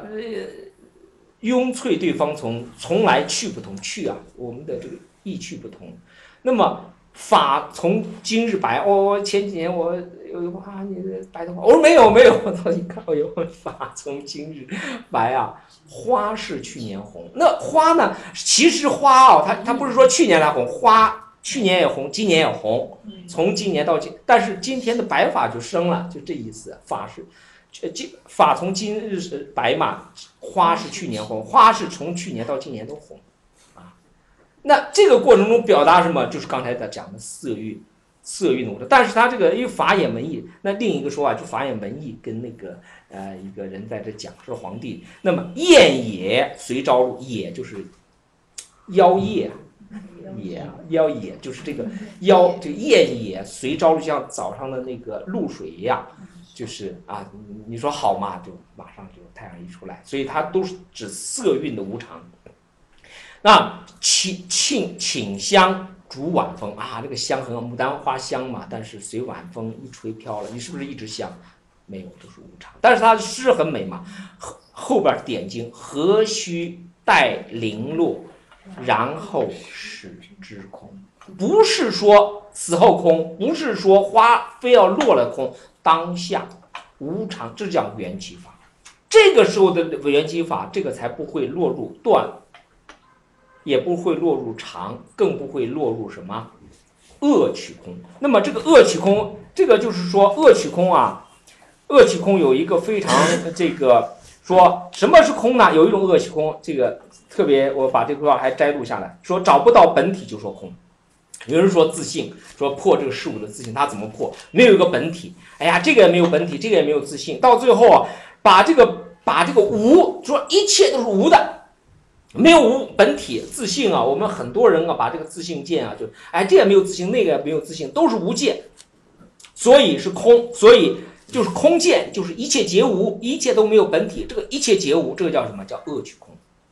慵翠对方从，从来去不同，去啊，我们的这个意去不同。那么法从今日白，前几年我有你的白头发，我说没有，我到底看有法从今日白啊，花是去年红。那花呢？其实花啊，它不是说去年才红，花去年也红，今年也红，从今年到今，但是今天的白发就生了，就这意思。法从今日是白嘛，花是去年红，花是从去年到今年都红啊。那这个过程中表达什么？就是刚才在讲的色蕴的过程。但是他这个因为法眼文艺，那另一个说法就法眼文艺跟那个一个人在这讲是皇帝。那么燕也随朝露，也就是妖夜。妖也就是这个妖，这个燕也随朝露，像早上的那个露水一样，就是啊，你说好嘛，就马上就太阳一出来，所以它都是指色蕴的无常。那请香逐晚风啊，这个香很好，牡丹花香嘛，但是随晚风一吹飘了，你是不是一直香？没有，都是无常。但是它的诗很美嘛，后边点睛，何须待零落，然后使之空。不是说死后空，不是说花非要落了空，当下无常，这叫缘起法。这个时候的缘起法，这个才不会落入断，也不会落入常，更不会落入什么恶取空。那么这个恶取空，这个就是说恶取空啊，恶取空有一个非常这个说什么是空呢？有一种恶取空，这个特别我把这句话还摘录下来，说找不到本体就说空。有人说自信，说破这个事物的自信，他怎么破？没有一个本体，哎呀，这个也没有本体，这个也没有自信，到最后啊，把这个无，说一切都是无的，没有无本体自信啊。我们很多人啊，把这个自信见啊，就这也没有自信，那个也没有自信，都是无见，所以是空，所以就是空见，就是一切皆无，一切都没有本体，这个一切皆无，这个叫什么？叫恶取空。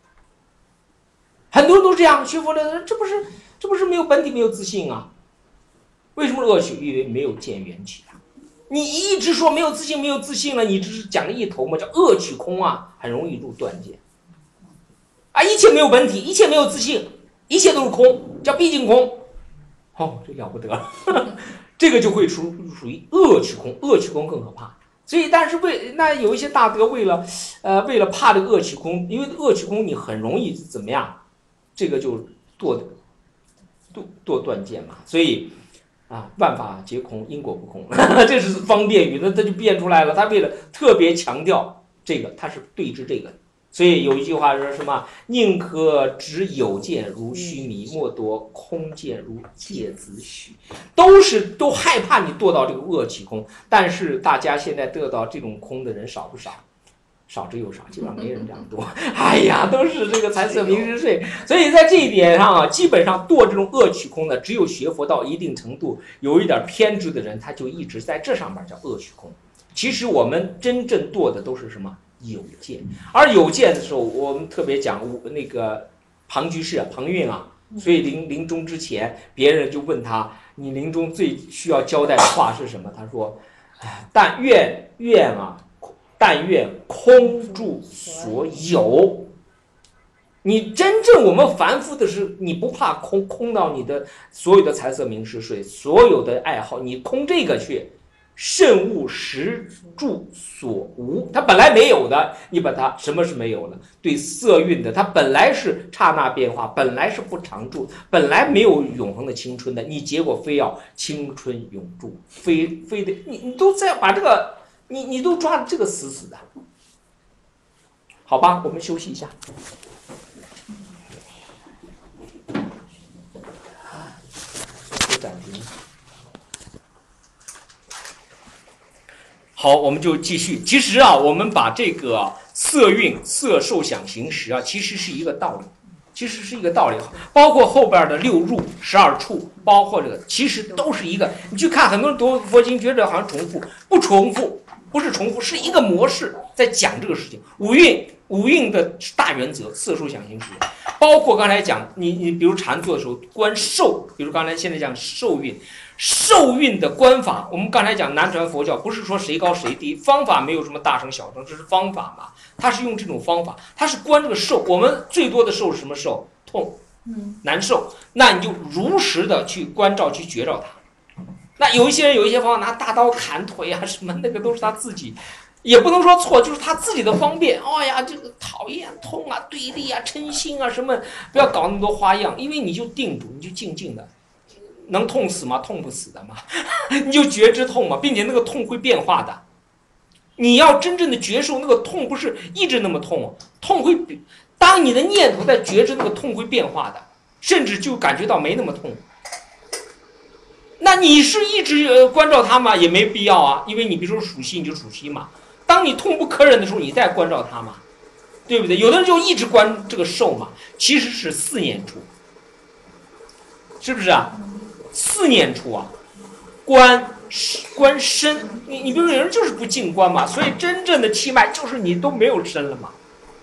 很多人都这样学佛的人，这不是没有本体，没有自信啊？为什么恶取？因为没有见缘起啊。你一直说没有自信，没有自信了，你只是讲了一头嘛，叫恶取空啊，很容易入断见啊。一切没有本体，一切没有自信，一切都是空，叫毕竟空。这了不得了，这个就会属于恶取空，恶取空更可怕。所以，但是那有一些大德为了怕这个恶取空，因为恶取空你很容易怎么样？这个就堕断见嘛，所以万法皆空，因果不空，这是方便语，那他就变出来了。他为了特别强调这个，他是对峙这个，所以有一句话说什么？宁可执有见如须弥，莫夺空见如芥子许。都害怕你堕到这个恶取空，但是大家现在得到这种空的人少不少？少之又少，基本上没人这样多。哎呀，都是这个财色名食睡。所以在这一点上啊，基本上堕这种恶取空的，只有学佛到一定程度，有一点偏执的人，他就一直在这上面叫恶取空。其实我们真正堕的都是什么？有见。而有见的时候，我们特别讲那个庞居士庞蕴啊，所以临终之前，别人就问他，你临终最需要交代的话是什么？他说，但愿空住所有。你真正我们凡夫的是，你不怕空到你的所有的财色名食睡，所有的爱好，你空这个去，慎勿实住所无。它本来没有的，你把它什么是没有了？对色蕴的，它本来是刹那变化，本来是不常住，本来没有永恒的青春的，你结果非要青春永驻，非得你都在把这个。你都抓的这个死死的，好吧？我们休息一下。 就暂停。 好，我们就继续。其实啊，我们把这个色蕴、色受想行识啊，其实是一个道理，包括后边的六入、12处，包括这个，其实都是一个。你去看很多人读佛经，觉得好像重复，不重复，不是重复，是一个模式在讲这个事情。五蕴的大原则，色受想行识，包括刚才讲你比如禅坐的时候观受，比如刚才现在讲受蕴。受蕴的观法，我们刚才讲南传佛教，不是说谁高谁低，方法没有什么大乘小乘，这是方法嘛。他是用这种方法，他是观这个受。我们最多的受是什么受？痛，难受。那你就如实的去关照，去觉照它。那有一些人有一些方法，拿大刀砍腿啊，什么那个都是他自己，也不能说错，就是他自己的方便。哎呀，这个讨厌、痛啊、对立啊、嗔心啊，什么不要搞那么多花样，因为你就定住，你就静静的。能痛死吗？痛不死的嘛，你就觉知痛嘛，并且那个痛会变化的。你要真正的觉受那个痛，不是一直那么痛，痛会当你的念头在觉知那个痛会变化的，甚至就感觉到没那么痛。那你是一直关照它吗？也没必要啊，因为你比如说属息，你就属息嘛。当你痛不可忍的时候，你再关照它嘛，对不对？有的人就一直关这个受嘛，其实是4念处，是不是啊？4念处啊，观身，你比如有人就是不静观嘛，所以真正的气脉就是你都没有身了嘛，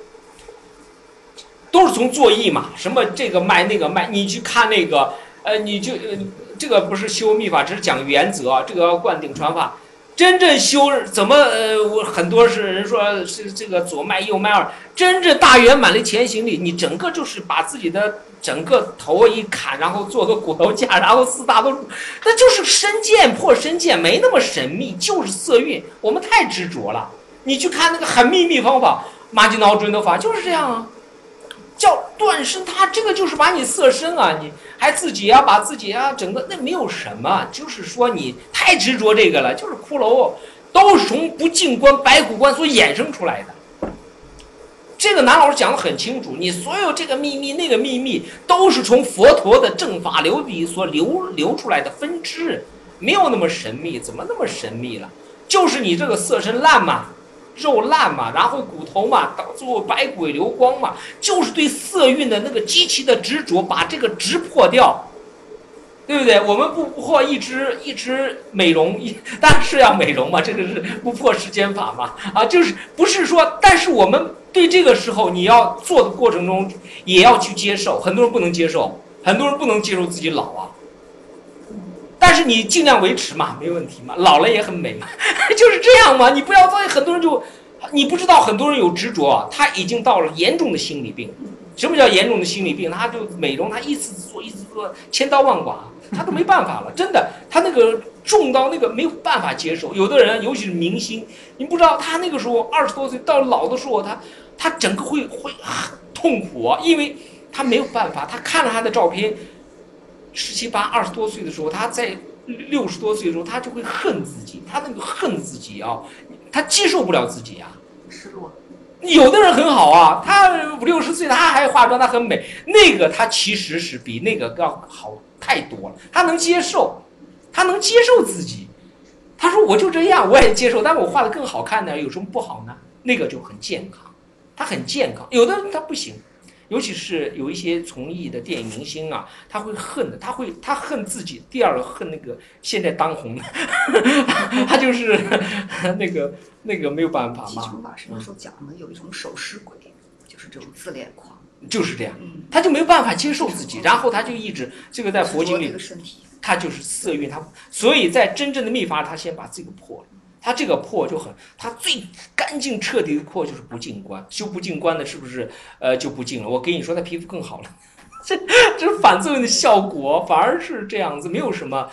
都是从作意嘛，什么这个脉那个脉，你去看那个你就这个不是修密法，只是讲原则，这个灌顶传法。真正修怎么我很多是人说是这个左脉右脉二，真正大圆满的前行力，你整个就是把自己的整个头一砍，然后做个骨头架，然后4大都，那就是身见破身见，没那么神秘，就是色蕴。我们太执着了。你去看那个很秘密方法，马吉挠准头法就是这样啊，叫断身，他这个就是把你色身啊，你还自己啊把自己啊整个那没有什么，就是说你太执着这个了，就是骷髅，都是从不净观白骨观所衍生出来的。这个南老师讲得很清楚，你所有这个秘密那个秘密都是从佛陀的正法流里所流出来的分支，没有那么神秘，怎么那么神秘了？就是你这个色身烂嘛，肉烂嘛，然后骨头嘛，到最后白骨流光嘛，就是对色蕴的那个极其的执着，把这个执破掉，对不对？我们不破一直美容，当然是要美容嘛，这个是不破世间法嘛，啊，就是不是说，但是我们对这个时候你要做的过程中也要去接受，很多人不能接受，很多人不能接受自己老啊。但是你尽量维持嘛，没问题嘛，老了也很美嘛，就是这样嘛。你不要说很多人就，你不知道很多人有执着啊，他已经到了严重的心理病。什么叫严重的心理病？他就美容，他一次做千刀万剐，他都没办法了，真的，他那个重到那个没有办法接受。有的人，尤其是明星，你不知道他那个时候20多岁到老的时候，他整个会痛苦啊，因为他没有办法，他看了他的照片。17、8、20多岁的时候，他在60多岁的时候，他就会恨自己。他那个恨自己啊，他接受不了自己啊， 失落。 有的人很好啊，他50、60岁，他还化妆，他很美。那个他其实是比那个要好太多了。他能接受，他能接受自己。他说我就这样，我也接受，但我画的更好看呢，有什么不好呢？那个就很健康，他很健康。有的人他不行。尤其是有一些从艺的电影明星啊，他会恨的，他恨自己。第二个恨那个现在当红的，他就是那个没有办法嘛。 其中老师那时候讲的有一种守尸鬼，就是这种自恋狂， 就是这样，他就没有办法接受自己，然后他就一直这个在佛经里，他就是色蕴，他所以在真正的密法，他先把这个破了。他这个破就很，他最干净彻底的破就是不净观，修不净观的是不是就不净了？我跟你说，他皮肤更好了，这是反作用的效果，反而是这样子，没有什么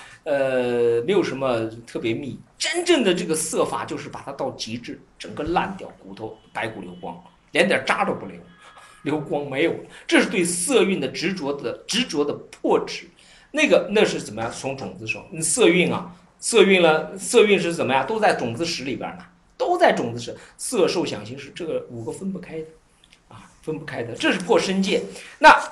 特别密。真正的这个色法就是把它到极致，整个烂掉，骨头白骨流光，连点渣都不留，流光没有了。这是对色蕴的执着的破执。那是怎么样？从种子手，色蕴啊。色蕴是怎么样？都在种子识里边呢，都在种子识。色受想行识，这个5个分不开的，啊，分不开的。这是破身见。那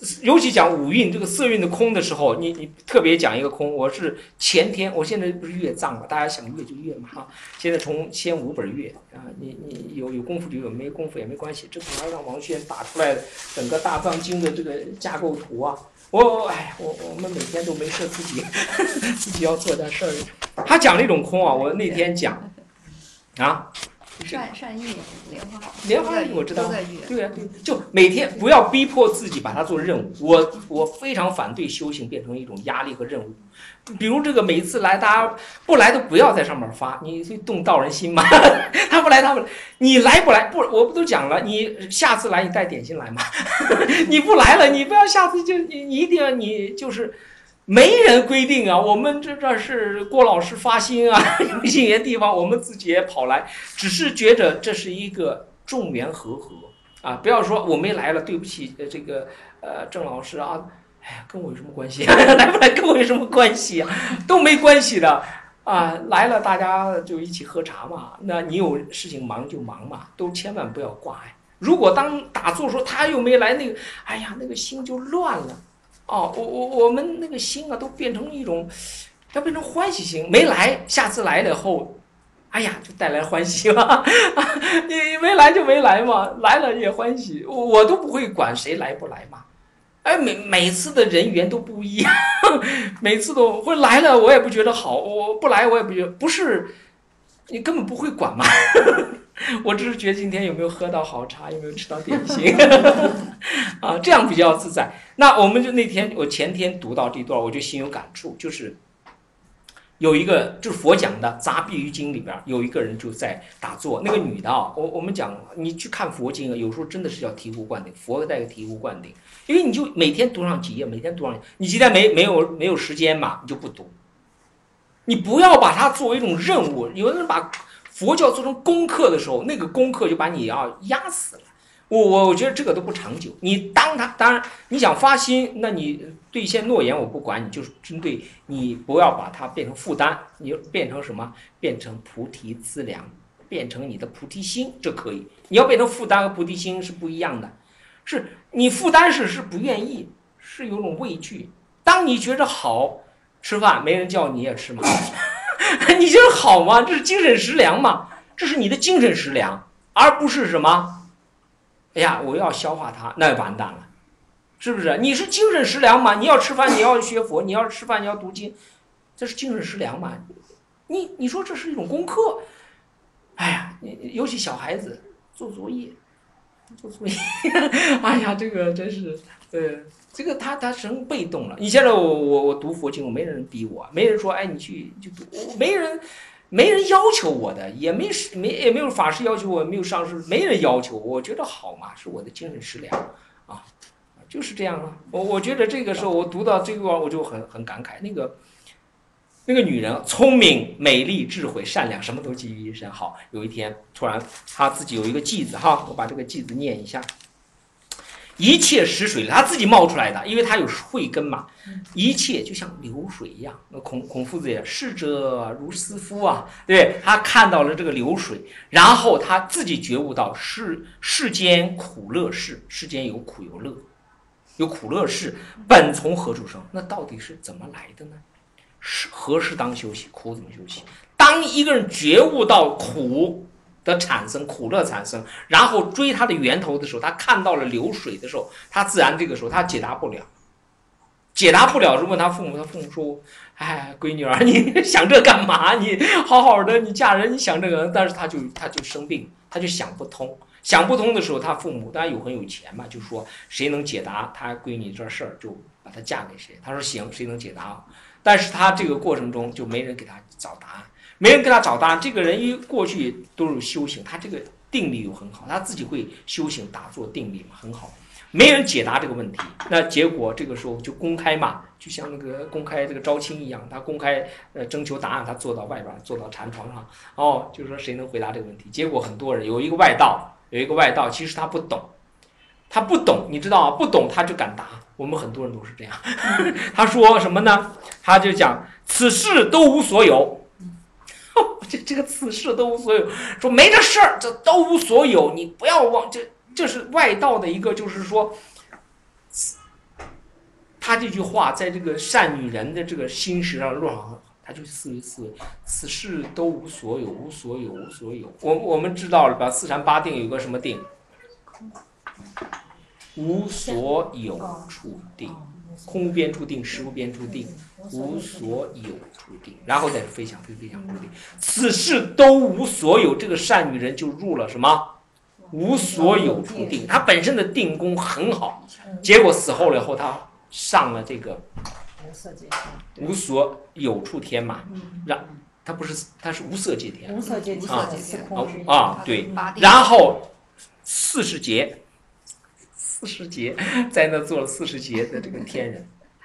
尤其讲五蕴这个色蕴的空的时候，你特别讲一个空。我是前天，我现在不是阅藏嘛，大家想阅就阅嘛哈。现在先5本阅啊，你有功夫就有，没功夫也没关系。这不要让王轩打出来整个大藏经的这个架构图啊。我们每天都没事自己要做点事儿。他讲那种空啊，我那天讲啊。 善意莲花我知道，对啊，就每天不要逼迫自己把它做任务。我非常反对修行变成一种压力和任务。比如这个每次来，大家不来都不要在上面发，你会动道人心嘛？他不来，你来不来？不，我不都讲了，你下次来你带点心来嘛。你不来了，你不要下次就你一定要你就是。没人规定啊，我们这是郭老师发心啊，有些地方我们自己也跑来，只是觉着这是一个众缘和合啊，不要说我没来了，对不起，这个郑老师啊，哎呀，跟我有什么关系？来不来跟我有什么关系啊？都没关系的啊，来了大家就一起喝茶嘛，那你有事情忙就忙嘛，都千万不要挂碍。如果当打坐说他又没来，那个，哎呀，那个心就乱了。哦，我们那个心啊，都变成一种，要变成欢喜心。没来，下次来了后，哎呀，就带来欢喜了。你没来就没来嘛，来了也欢喜。我都不会管谁来不来嘛。哎，每次的人缘都不一样，每次都会来了，我也不觉得好；我不来，我也不觉得不是，你根本不会管嘛。我只是觉得今天有没有喝到好茶，有没有吃到点心啊，这样比较自在。那我们就我前天读到这段，我就心有感触，就是有一个就是佛讲的《杂碧于经》里边有一个人就在打坐，那个女的啊，我们讲你去看佛经啊，有时候真的是要醍醐灌顶，佛带个醍醐灌顶，因为你就每天读上几页，每天读上，你今天没有时间嘛，你就不读，你不要把它作为一种任务，有人把佛教做成功课的时候，那个功课就把你压死了。我觉得这个都不长久。你当然你想发心，那你兑现诺言我不管你，就是针对你不要把它变成负担，你变成什么？变成菩提资粮，变成你的菩提心，这可以。你要变成负担和菩提心是不一样的，是你负担是不愿意，是有种畏惧。当你觉着好，吃饭没人叫你也吃嘛。你觉得好吗？这是精神食粮嘛，这是你的精神食粮，而不是什么，哎呀，我要消化它，那完蛋了，是不是？你是精神食粮嘛，你要吃饭，你要学佛，你要吃饭，你要读经，这是精神食粮嘛。你说这是一种功课，哎呀，尤其小孩子做作业，哎呀，这个真是，这个他成被动了。你现在我读佛经，我没人逼我，没人说哎你去就读，没人要求我的，也没有法师要求我，没有上师，没人要求我觉得好嘛，是我的精神食粮啊，就是这样啊。我觉得这个时候我读到这个我就很感慨，那个女人聪明、美丽、智慧、善良，什么都集于一身。好，有一天突然她自己有一个偈子哈，我把这个偈子念一下。一切实水，他自己冒出来的，因为他有慧根嘛。一切就像流水一样。那孔夫子也逝者如斯夫啊，对，他看到了这个流水，然后他自己觉悟到世间苦乐事，世间有苦有乐，有苦乐事，本从何处生？那到底是怎么来的呢？何时当修习？苦怎么修习？当一个人觉悟到苦的产生，苦乐产生，然后追它的源头的时候，他看到了流水的时候，他自然这个时候他解答不了，是问他父母，他父母说：“哎，闺女儿，你想这干嘛？你好好的，你嫁人，你想这个。”但是他就生病，他就想不通。想不通的时候，他父母当然很有钱嘛，就说谁能解答他闺女这事儿，就把她嫁给谁。他说行，谁能解答？但是他这个过程中就没人给他找答案。没人跟他找答案，这个人因为过去都是修行，他这个定力又很好，他自己会修行打坐定力嘛，很好，没人解答这个问题。那结果这个时候就公开嘛，就像那个公开这个招亲一样，他公开征求答案，他坐到外边，坐到禅床上，就说谁能回答这个问题。结果很多人有一个外道，其实他不懂，你知道啊，不懂他就敢答。我们很多人都是这样。他说什么呢？他就讲此事都无所有。这个此事都无所有，说没这事儿，这都无所有，你不要忘，这是外道的一个，就是说他这句话在这个善女人的这个心识上落上，他就思维，此事都无所有，无所有，无所有。我们知道了吧？四禅八定有个什么定？无所有处定，空无边处定，实无边处定，无所有处定，然后再是非想非非想处定。此事都无所有，这个善女人就入了什么？无所有处定。她本身的定功很好，结果死后了以后，她上了这个无所有处天嘛，让她不是，她是无色界天， 无色界天是空对，然后40劫在那做了40劫的这个天人，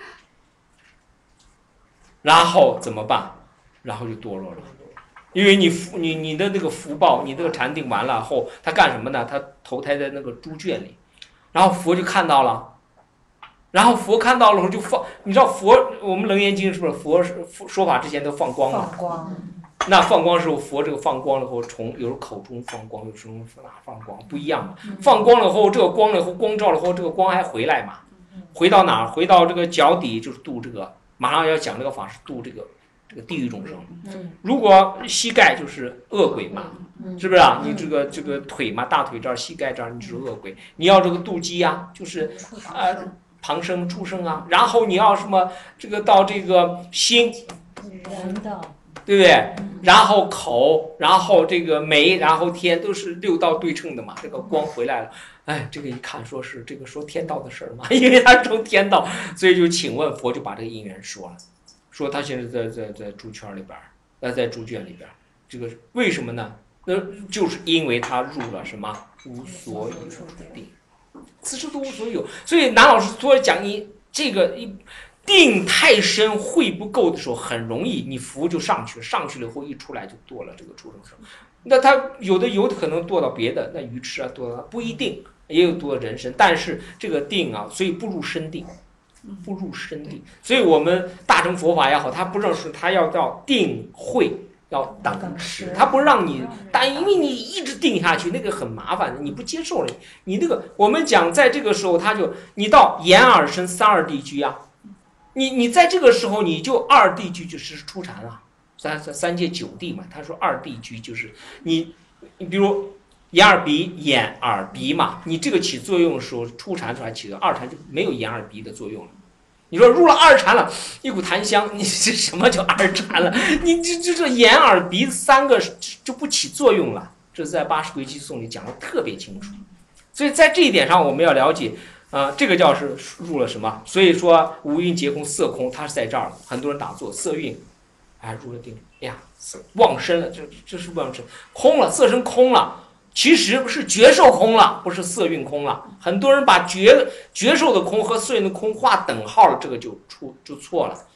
然后怎么办？然后就堕落了，因为你的那个福报，你这个禅定完了后，他干什么呢？他投胎在那个猪圈里，然后佛就看到了，然后佛看到了后就放，你知道佛，我们楞严经是不是佛说法之前都放光嘛？ 放光。 那放光时候，佛这个放光了后，有时候口中放光，有时候哪放光不一样嘛。放光了后，这个光了后，光照了后，这个光还回来嘛？回到哪儿？回到这个脚底，就是度这个，马上要讲这个法是度这个地狱众生。如果膝盖就是恶鬼嘛，是不是啊？你这个腿嘛，大腿这儿、膝盖这儿，你就是恶鬼。你要这个肚脐啊，就是旁生畜生啊。然后你要什么这个到这个心， 人道。 对不对？然后口，然后这个眉，然后天，都是6道对称的嘛。这个光回来了，哎，这个一看说是这个说天道的事儿嘛，因为他成天道，所以就请问佛就把这个因缘说了，说他现在在猪圈里边，在猪圈里边，这个为什么呢？那就是因为他入了什么无所有处定，此事都无所有。所以南老师说讲你这个定太深慧不够的时候，很容易你福就上去了，上去了以后一出来就堕了这个畜生生。那他有可能堕到别的，那鱼吃啊堕到不一定，也有堕人身，但是这个定啊，所以不入深定，不入深定。所以我们大乘佛法也好，他不认识，他要到定慧要等持，他不让你，但因为你一直定下去，那个很麻烦的，你不接受了，你那个我们讲在这个时候，你到眼耳身三二地居啊。你在这个时候你就二地居就是出禅了，三界9地嘛。他说二地居就是你比如眼耳鼻嘛，你这个起作用的时候出禅出来起的二禅就没有眼耳鼻的作用了。你说入了二禅了，一股檀香，你这什么叫二禅了？你这眼耳鼻3个就不起作用了。这是在80归基颂里讲的特别清楚。所以在这一点上我们要了解。这个叫是入了什么？所以说五蕴皆空，色空，它是在这儿了。很多人打坐色蕴，入了定，哎呀，妄身了，这是妄身，空了，色身空了，其实是觉受空了，不是色蕴空了。很多人把觉受的空和色蕴的空画等号了，这个就错了。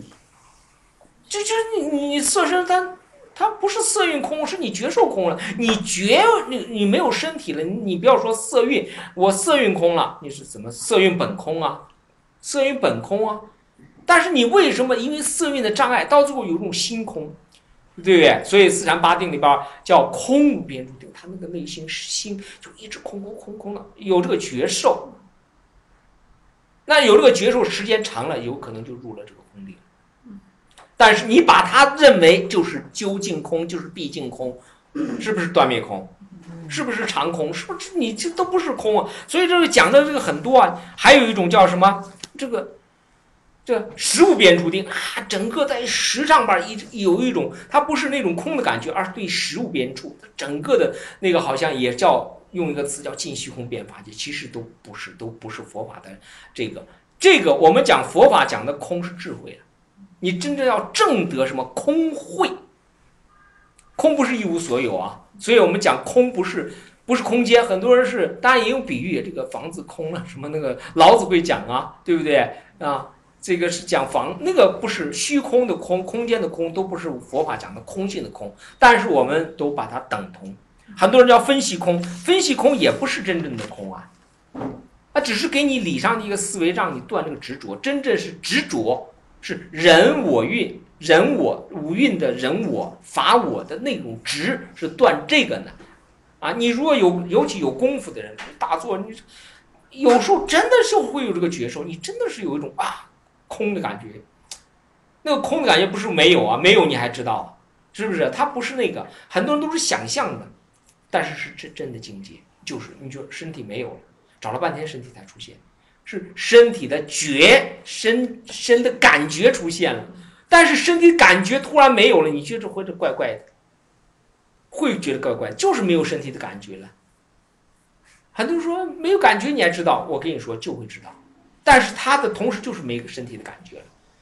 你色身它不是色蕴空，是你觉受空了。你没有身体了，你不要说色蕴，我色蕴空了，你是怎么色蕴本空啊？色蕴本空啊，但是你为什么因为色蕴的障碍，到最后有一种心空，对不对？所以四禅八定里边叫空无边处定，他那个内心就一直空的，有这个觉受。那有这个觉受时间长了，有可能就入了这个空定。但是你把它认为就是究竟空，就是毕竟空，是不是断灭空？是不是常空？是不是你这都不是空啊？所以这个讲的这个很多啊。还有一种叫什么？这实无边处定啊，整个在实上边有一种，它不是那种空的感觉，而是对实无边处，整个的那个好像也叫用一个词叫尽虚空遍法界，其实都不是佛法的这个我们讲佛法讲的空是智慧的。你真正要证得什么空慧，空不是一无所有啊，所以我们讲空不是空间，很多人是当然也有比喻，这个房子空了什么那个老子会讲啊，对不对啊？这个是讲那个不是虚空的空，空间的空都不是佛法讲的空性的空，但是我们都把它等同。很多人要分析空，分析空也不是真正的空啊，它只是给你理上的一个思维，让你断这个执着，真正是执着。是人我蕴，人我五蕴的人我法我的那种执是断这个呢，啊！你如果尤其有功夫的人，大坐你有时候真的是会有这个觉受，你真的是有一种空的感觉。那个空的感觉不是没有啊，没有你还知道，是不是？它不是那个，很多人都是想象的，但是是真的境界，就是你就身体没有了，找了半天身体才出现，是身体的身的感觉出现了，但是身体感觉突然没有了，你觉得会怪怪的，会觉得怪怪的，就是没有身体的感觉了。很多人说没有感觉你还知道，我跟你说就会知道，但是它的同时就是没有身体的感觉了。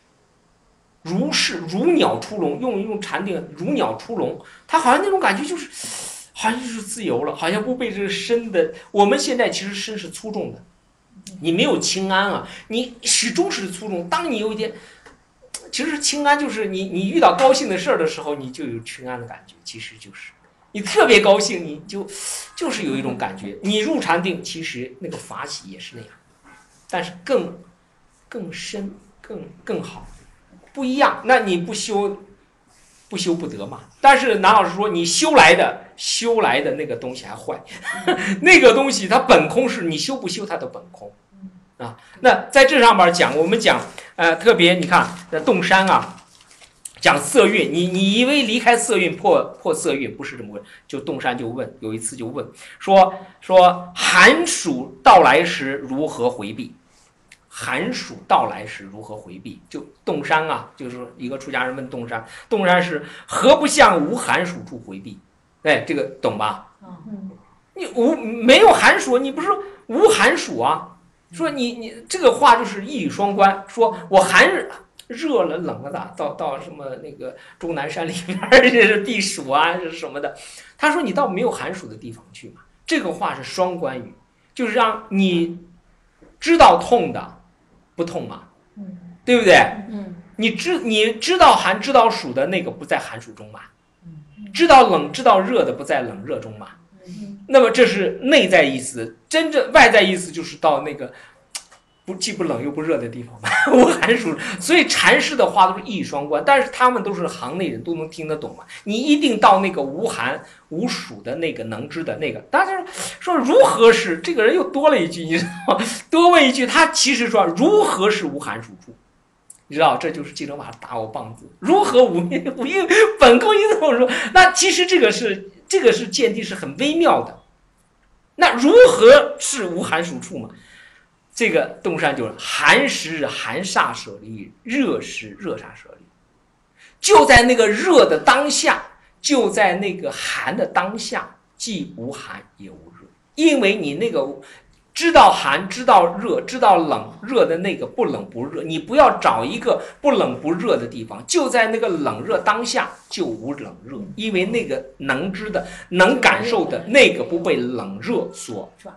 如鸟出笼，用禅定如鸟出笼，它好像那种感觉就是好像就是自由了，好像不被这个身的。我们现在其实身是粗重的，你没有轻安啊，你始终是粗重。当你有一点，其实轻安就是你遇到高兴的事儿的时候，你就有轻安的感觉，其实就是你特别高兴，你就是有一种感觉。你入禅定，其实那个法喜也是那样，但是更深更好。不一样，那你不修不得嘛。但是南老师说，你修来的那个东西还坏，那个东西它本空是你修不修它的本空啊。那在这上面讲，我们讲特别你看洞山啊，讲色蕴，你以为离开色蕴破色蕴，不是这么问。就洞山就问，有一次就问说寒暑到来时如何回避？寒暑到来时如何回避？就洞山啊，就是一个出家人问洞山是何不向无寒暑处回避？哎，这个懂吧？你没有寒暑，你不是说无寒暑啊？说你这个话就是一语双关，说我热了冷了的，到什么那个终南山里边这是避暑啊，这是什么的？他说你到没有寒暑的地方去嘛。这个话是双关语，就是让你知道痛的。不痛嘛，对不对？你知道寒知道暑的那个不在寒暑中嘛，知道冷知道热的不在冷热中嘛。那么这是内在意思，真正外在意思就是到那个既不冷又不热的地方嘛，无寒暑。所以禅师的话都是一语双关，但是他们都是行内人，都能听得懂嘛。你一定到那个无寒无暑的那个能知的那个。当然说如何是这个人又多了一句，你知道吗？多问一句，他其实说如何是无寒暑处，你知道这就是继承法打我棒子。如何无因本空因怎么说？那其实这个是见地是很微妙的。那如何是无寒暑处嘛？这个洞山就是寒时寒煞舍离，热时热煞舍离，就在那个热的当下，就在那个寒的当下，既无寒也无热，因为你那个知道寒知道热知道冷热的那个不冷不热，你不要找一个不冷不热的地方，就在那个冷热当下就无冷热，因为那个能知的能感受的那个不被冷热所转。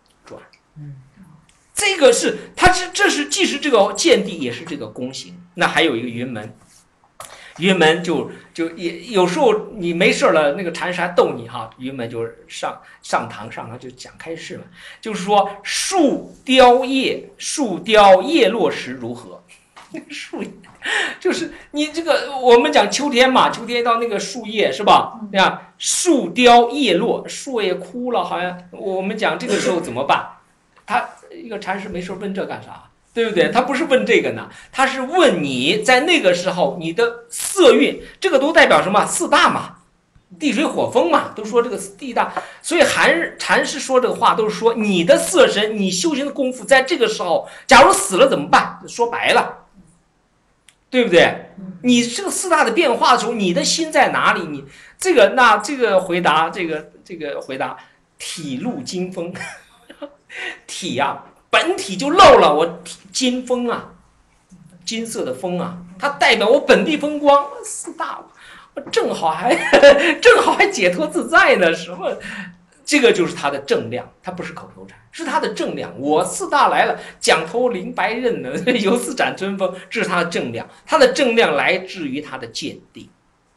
这个是这是既是这个见地，也是这个功行。那还有一个云门就也有时候你没事了，那个禅师还逗你哈。云门就是上堂就讲开示嘛，就是说树凋叶落时如何？树就是你这个我们讲秋天嘛，秋天到那个树叶是吧？对吧？树凋叶落，树叶枯了，好像我们讲这个时候怎么办？他一个禅师没事问这干啥？对不对？他不是问这个呢，他是问你在那个时候你的色蕴，这个都代表什么？四大嘛，地水火风嘛，都说这个地大。所以禅师说这个话都是说你的色身，你修行的功夫在这个时候，假如死了怎么办？说白了，对不对？你这个四大的变化的时候，你的心在哪里？你这个回答，这个回答，体露金风。体啊，本体就漏了，我金风啊，金色的风啊，它代表我本地风光。四大，我正好还解脱自在呢。什么？这个就是它的正量，它不是口头禅，是它的正量。我四大来了，讲头灵白刃呢，由四展春风，这是它的正量。它的正量来自于它的见地。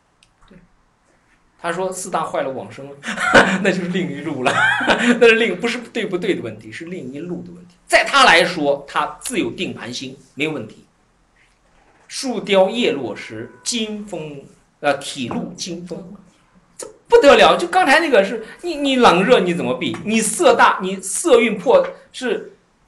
他说四大坏了往生了，那就是另一路了，那是不是对不对的问题，是另一路的问题。在他来说，他自有定盘心，没有问题。树凋叶落时，金风体露金风，这不得了。就刚才那个是你冷热你怎么避？你色大，你色蕴破是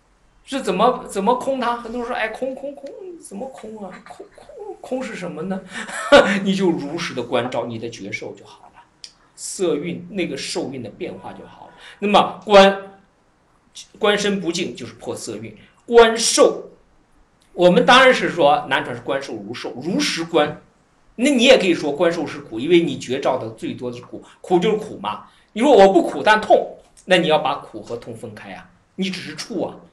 是怎么空它？很多人说，哎，空，怎么空啊？空是什么呢？你就如实的关照你的觉受就好了，色蕴那个受蕴的变化就好了。那么观身不净就是破色蕴，观受，我们当然是说南传是观受如受，如实观。那你也可以说观受是苦，因为你觉照的最多的是苦，苦就是苦嘛。你说我不苦但痛，那你要把苦和痛分开啊，你只是触啊，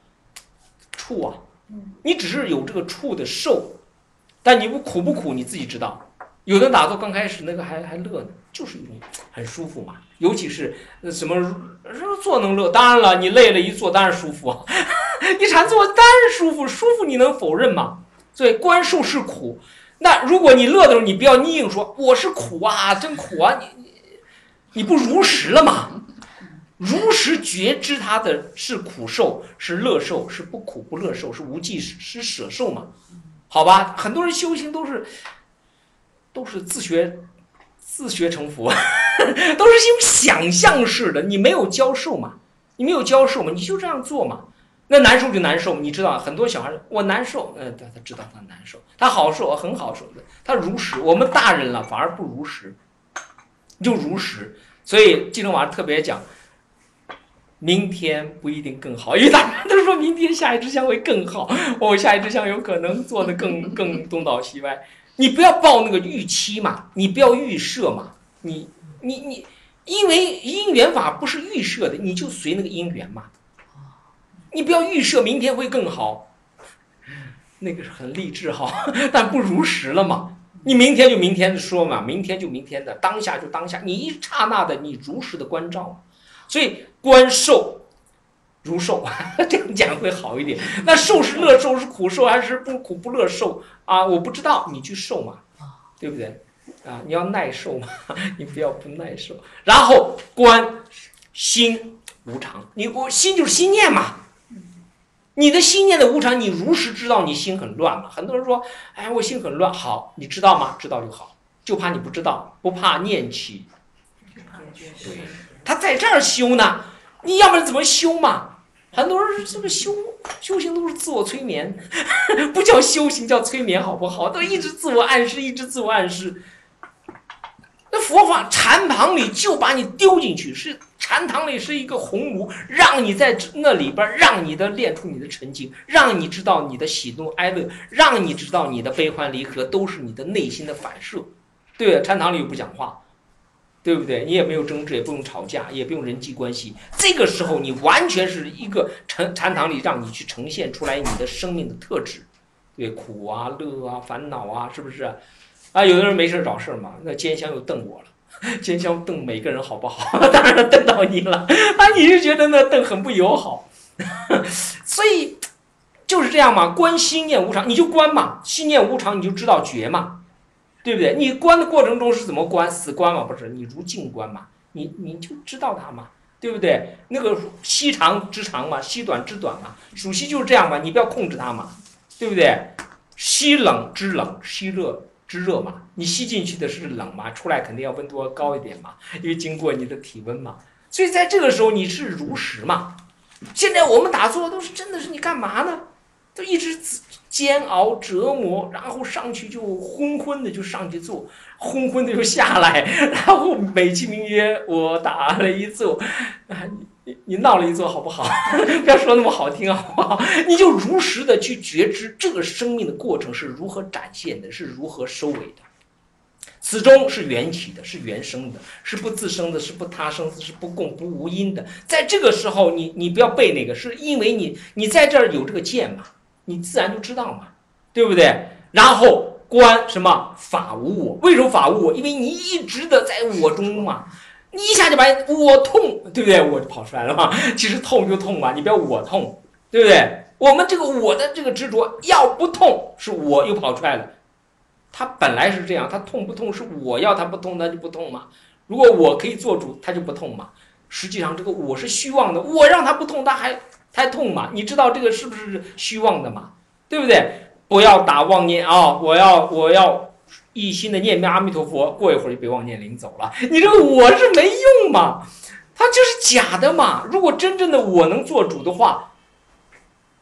你只是有这个触的受，但你不苦你自己知道。有的打坐刚开始那个还乐呢，就是因为很舒服嘛。尤其是什么坐能乐，当然了，你累了一坐当然舒服，你禅坐当然舒服你能否认吗？所以观受是苦。那如果你乐的时候，你不要硬说我是苦啊，真苦啊，你不如实了吗？如实觉知它的是苦受，是乐受，是不苦不乐受，是无记是舍受嘛？好吧，很多人修行都是自学成佛，都是用想象式的，你没有教授嘛，你就这样做嘛。那难受就难受，你知道很多小孩我难受，他知道他难受，他好受很好受的，他如实。我们大人了反而不如实，就如实。所以济州网特别讲，明天不一定更好，因为大家都说明天下一支香会更好，下一支香有可能做得更东倒西歪。你不要抱那个预期嘛，你不要预设嘛，你因为因缘法不是预设的，你就随那个因缘嘛。你不要预设明天会更好，那个是很励志哈，但不如实了嘛。你明天就明天的说嘛，明天就明天的，当下就当下，你一刹那的你如实的关照。所以观受如受，这样讲会好一点。那受是乐受是苦受还是不苦不乐受啊？我不知道，你去受嘛，对不对？啊，你要耐受嘛，你不要不耐受。然后观心无常，我心就是心念嘛。你的心念的无常，你如实知道你心很乱嘛？很多人说，哎，我心很乱，好，你知道吗？知道就好，就怕你不知道，不怕念起。对，他在这儿修呢，你要不然怎么修嘛？很多人这个修行都是自我催眠，不叫修行，叫催眠，好不好？都一直自我暗示。那佛法禅堂里就把你丢进去，是禅堂里是一个鸿儒，让你在那里边，让你的练出你的沉静，让你知道你的喜怒哀乐，让你知道你的悲欢离合都是你的内心的反射。对，禅堂里又不讲话，对不对？你也没有争执，也不用吵架，也不用人际关系。这个时候你完全是一个禅堂里让你去呈现出来你的生命的特质，对，苦啊、乐啊、烦恼啊，是不是？啊，有的人没事找事嘛，那奸香又瞪我了，奸香瞪每个人好不好？当然瞪到你了，你是觉得那瞪很不友好，所以就是这样嘛。观心念无常，你就观嘛，心念无常你就知道觉嘛，对不对？你观的过程中是怎么观？死观嘛，不是？你如镜观嘛，你就知道它嘛，对不对？那个吸长之长嘛，吸短之短嘛，属息就是这样嘛，你不要控制它嘛，对不对？吸冷之冷，吸热之热嘛，你吸进去的是冷嘛，出来肯定要温度高一点嘛，因为经过你的体温嘛，所以在这个时候你是如实嘛。现在我们打坐都是真的是你干嘛呢？都一直煎熬折磨，然后上去就昏昏的就上去坐，昏昏的就下来，然后美其名曰我打了一坐，你闹了一坐好不好？不要说那么好听好不好？你就如实的去觉知这个生命的过程是如何展现的，是如何收尾的。此中是缘起的，是缘生的，是不自生的，是不他生的，是不共不无因的。在这个时候你不要背那个，是因为你在这儿有这个见嘛，你自然就知道嘛，对不对？然后观什么法无我？为什么法无我？因为你一直的在我中嘛，你一下就把我痛，对不对？我就跑出来了嘛。其实痛就痛嘛，你不要我痛，对不对？我们这个我的这个执着要不痛，是我又跑出来了。他本来是这样，他痛不痛是我要他不痛，他就不痛嘛。如果我可以做主，他就不痛嘛。实际上这个我是虚妄的，我让他不痛，他还痛嘛。你知道这个是不是虚妄的嘛？对不对？不要打妄念啊！我要一心的念阿弥陀佛，过一会儿就被妄念领走了。你这个我是没用嘛，它就是假的嘛。如果真正的我能做主的话，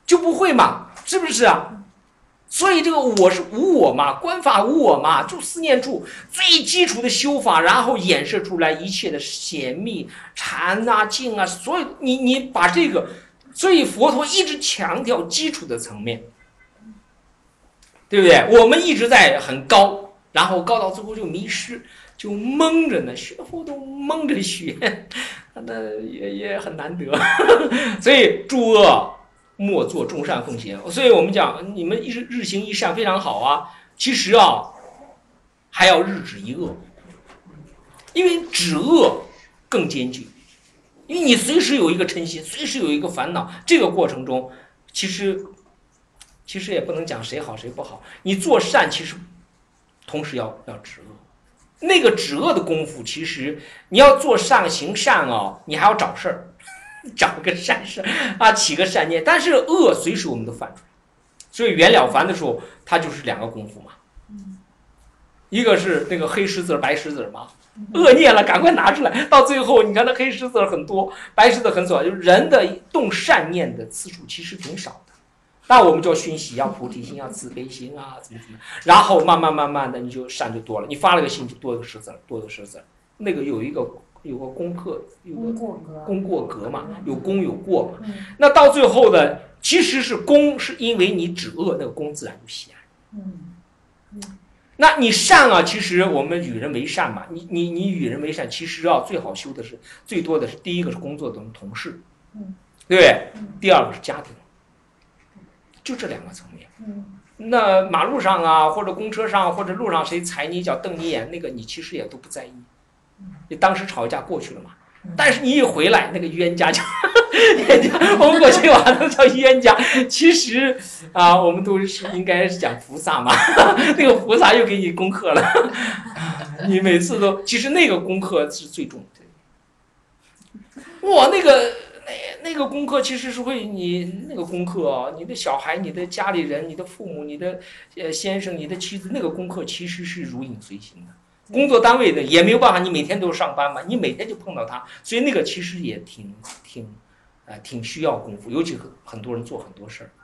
就不会嘛，是不是啊？所以这个我是无我嘛，观法无我嘛，就思念处最基础的修法，然后衍射出来一切的显密、禅啊、静啊，所有你把这个，所以佛陀一直强调基础的层面，对不对？我们一直在很高，然后高到最后就迷失，就蒙着呢，学佛都蒙着学，那也很难得，所以诸恶莫作，众善奉行。所以我们讲你们日行一善非常好啊，其实啊还要日止一恶，因为止恶更艰巨，因为你随时有一个嗔心，随时有一个烦恼，这个过程中其实也不能讲谁好谁不好，你做善其实同时要止恶。那个止恶的功夫，其实你要做善行善啊，你还要找事儿，找个善事啊，起个善念。但是恶随时我们都犯出来，所以缘了凡的时候，它就是两个功夫嘛。一个是那个黑石子白石子嘛，恶念了赶快拿出来，到最后你看那黑石子很多，白石子很少，就是人的动善念的次数其实挺少的。那我们就要熏习，要菩提心，要慈悲心啊，怎么，然后慢慢的，你就善就多了。你发了个心，就多一个识字，多一个识字。那个有个功课，有个功过格嘛，有功有过嘛。那到最后的，其实是功，是因为你止恶，那个功自然就喜爱。那你善啊，其实我们与人为善嘛，你与人为善，其实啊最好修的是最多的是第一个是工作的同事，对不对？第二个是家庭。就这两个层面，那马路上啊，或者公车上，或者路上谁踩你一脚、瞪你一眼，那个你其实也都不在意，你当时吵一架过去了嘛。但是你一回来，那个冤家就冤家，我们过去话都叫冤家。其实啊，我们都是应该是讲菩萨嘛，那个菩萨又给你功课了，你每次都，其实那个功课是最重的。哇，那个功课其实是会你那个功课啊，你的小孩、你的家里人、你的父母、你的先生、你的妻子，那个功课其实是如影随形的。工作单位的也没有办法，你每天都上班嘛，你每天就碰到他，所以那个其实也挺需要功夫，尤其很多人做很多事儿。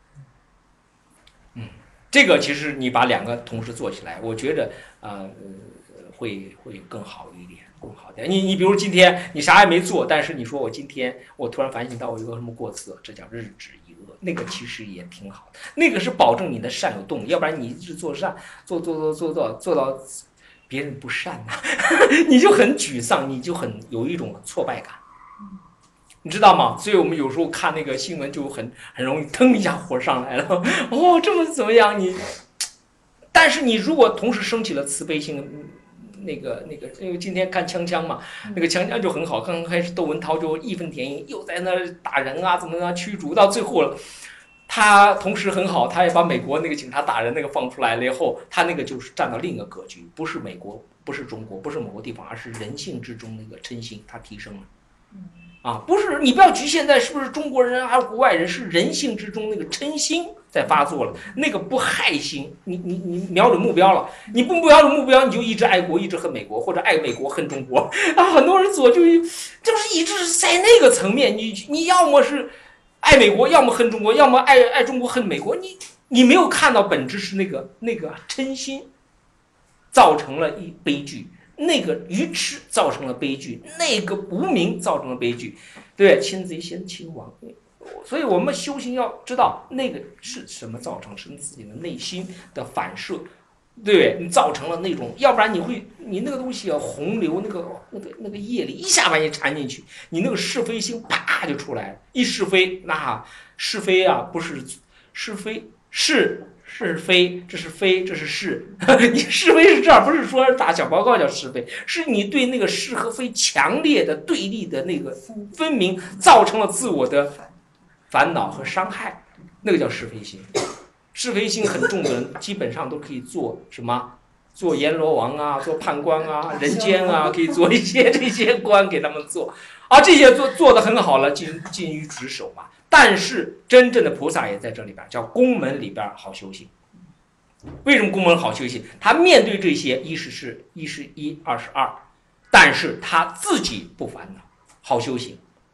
这个其实你把两个同时做起来，我觉得会更好一点。更好点，你比如今天你啥也没做，但是你说我今天我突然反省到我有个什么过错，这叫日止一恶，那个其实也挺好的，那个是保证你的善有动力，要不然你一直做善，做到别人不善呐，你就很沮丧，你就很有一种挫败感，你知道吗？所以我们有时候看那个新闻就很容易腾一下火上来了，哦，这么怎么样你？但是你如果同时升起了慈悲心。那个，因为今天看锵嘛，那个锵就很好。刚开始窦文涛就义愤填膺，又在那打人啊，怎么样驱逐，到最后了，他同时很好，他也把美国那个警察打人那个放出来了以后，他那个就是站到另一个格局，不是美国，不是中国，不是某个地方，而是人性之中那个嗔心，他提升了。不是你不要局限在是不是中国人还是国外人，是人性之中那个嗔心在发作了，那个不害心，你瞄准目标了，你不瞄准目标，你就一直爱国，一直恨美国，或者爱美国恨中国啊！很多人就是一直在那个层面，你要么是爱美国，要么恨中国，要么爱中国恨美国，你没有看到本质是那个嗔心造成了一悲剧。那个愚痴造成了悲剧，那个无明造成了悲剧，对，亲贼先亲亡。所以我们修行要知道那个是什么造成，是你自己的内心的反射，对，你造成了那种，要不然你那个东西洪流那个业力一下把你缠进去，你那个是非心啪就出来了，一是非，那是非啊，不是是非是非，这是非，这是是。你是非是这儿，不是说打小报告叫是非，是你对那个是和非强烈的对立的那个分明，造成了自我的烦恼和伤害，那个叫是非心。是非心很重的人，基本上都可以做什么？做阎罗王啊，做判官啊，人间啊，可以做一些这些官给他们做啊，这些做得很好了，尽于职守嘛。但是真正的菩萨也在这里边，叫宫门里边好修行。为什么宫门好修行？他面对这些，一是一，二是二，但是他自己不烦恼，好修行。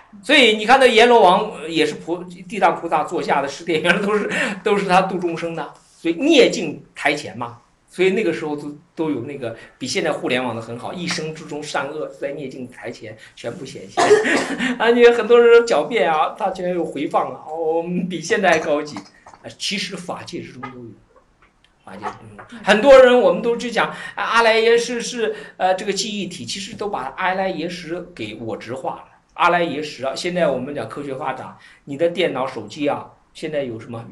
所以你看那阎罗王也是地藏菩萨座下的十殿原来都是他度众生的，所以孽镜台前嘛。所以那个时候都有那个比现在互联网的很好，一生之中善恶在孽镜台前全部显现啊！你很多人狡辩啊，他居然有回放啊，我们比现在还高级。其实法界之中都有，法界之中很多人我们都去讲阿赖耶识是这个记忆体，其实都把阿赖耶识给我执化了。阿赖耶识啊，现在我们讲科学发展，你的电脑、手机啊，现在有什么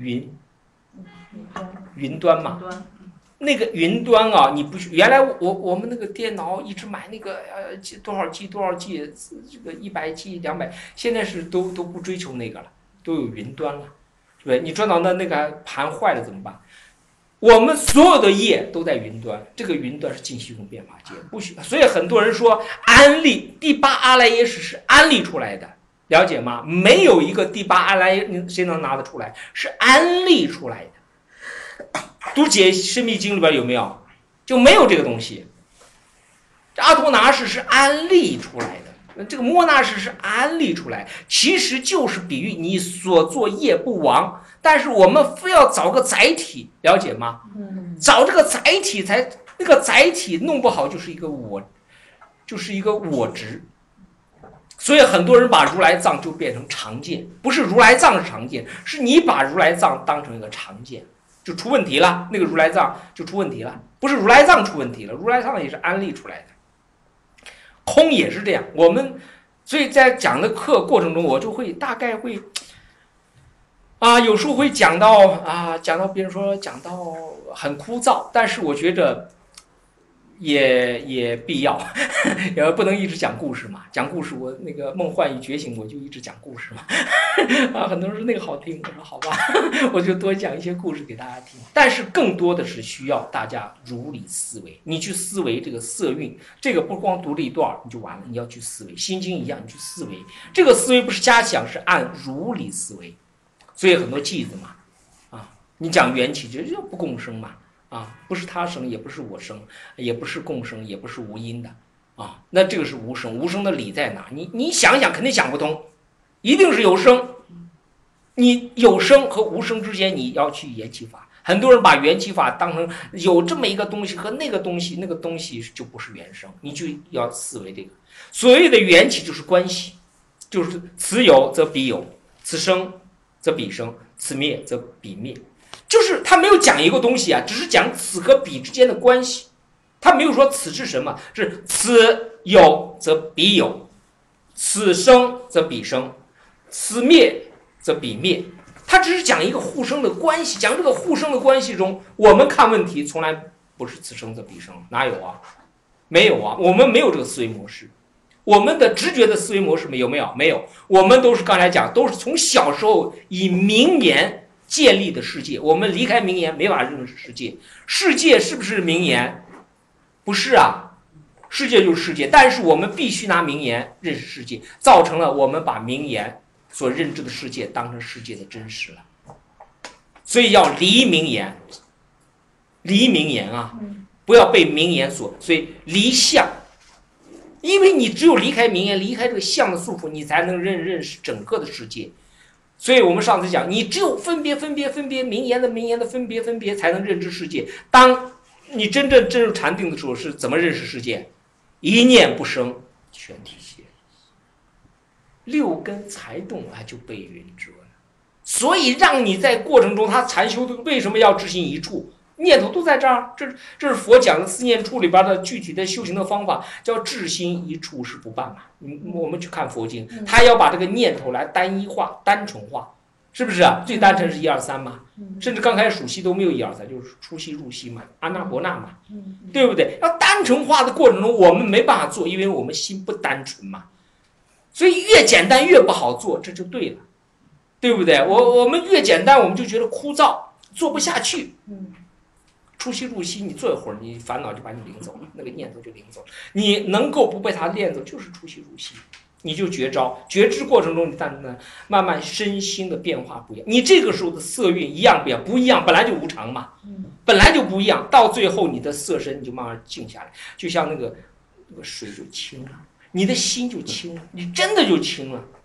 云端嘛？那个云端啊，你不原来我们那个电脑一直买那个多少 G 多少 G， 这个100 G 200，现在是都不追求那个了，都有云端了，对不对？你转到那个盘坏了怎么办？我们所有的业都在云端，这个云端是净虚空变法界，不许。所以很多人说安立第8阿赖耶识是安立出来的，了解吗？没有一个第8阿赖耶，谁能拿得出来？是安立出来的。读解深密经里边有没有？就没有这个东西。这阿陀那识是安立出来的，这个摩那识是安立出来，其实就是比喻你所作业不亡，但是我们非要找个载体，了解吗？找这个载体才，那个载体弄不好就是一个我执。所以很多人把如来藏就变成常见，不是如来藏是常见，是你把如来藏当成一个常见。就出问题了，那个如来藏就出问题了，不是如来藏出问题了，如来藏也是安立出来的，空也是这样。我们所以在讲的课过程中，我就会大概会有时候会讲到别人说讲到很枯燥，但是我觉得也必要，也不能一直讲故事嘛。讲故事，我那个梦幻与觉醒，我就一直讲故事嘛。很多人说那个好听，我说好吧，我就多讲一些故事给大家听。但是更多的是需要大家如理思维，你去思维这个色蕴，这个不光读了一段你就完了，你要去思维。心经一样，你去思维，这个思维不是瞎想，是按如理思维。所以很多句子嘛，你讲缘起就不共生嘛。不是他生，也不是我生，也不是共生，也不是无因的那这个是无生，无生的理在哪？你想想肯定想不通，一定是有生。你有生和无生之间，你要去缘起法。很多人把缘起法当成有这么一个东西和那个东西，那个东西就不是缘生，你就要思维这个。所谓的缘起就是关系，就是此有则彼有，此生则彼生，此灭则彼灭。就是他没有讲一个东西只是讲此和彼之间的关系，他没有说此是什么，是此有则彼有，此生则彼生，此灭则彼灭。他只是讲一个互生的关系，讲这个互生的关系中，我们看问题从来不是此生则彼生，哪有啊？没有啊，我们没有这个思维模式，我们的直觉的思维模式有没有？没有，我们都是刚才讲，都是从小时候以名言建立的世界，我们离开名言没法认识世界。世界是不是名言？不是啊，世界就是世界，但是我们必须拿名言认识世界，造成了我们把名言所认知的世界当成世界的真实了。所以要离名言，离名言不要被名言所以离相。因为你只有离开名言，离开这个相的束缚，你才能认识整个的世界。所以我们上次讲，你只有分别名言的分别才能认知世界。当你真正进入禅定的时候，是怎么认识世界？一念不生，全体现，六根才动就被云遮了。所以让你在过程中，他禅修为什么要执行一处？念头都在这儿，这是佛讲的四念处里边的具体的修行的方法，叫至心一处是不办嘛。我们去看佛经，他要把这个念头来单一化、单纯化，是不是最单纯是1、2、3嘛？甚至刚开始数息都没有1、2、3，就是出息入息嘛，阿那婆那嘛，对不对？要单纯化的过程中，我们没办法做，因为我们心不单纯嘛。所以越简单越不好做，这就对了，对不对？我们越简单，我们就觉得枯燥，做不下去。出息入息，你做一会儿，你烦恼就把你领走了，那个念头就领走了。你能够不被它练走，就是出息入息，你就觉招。觉知过程中，你慢慢身心的变化不一样。你这个时候的色蕴一样不一样？不一样，本来就无常嘛，本来就不一样。到最后，你的色身就慢慢静下来，就像那个水就清了，你的心就清了，你真的就清了。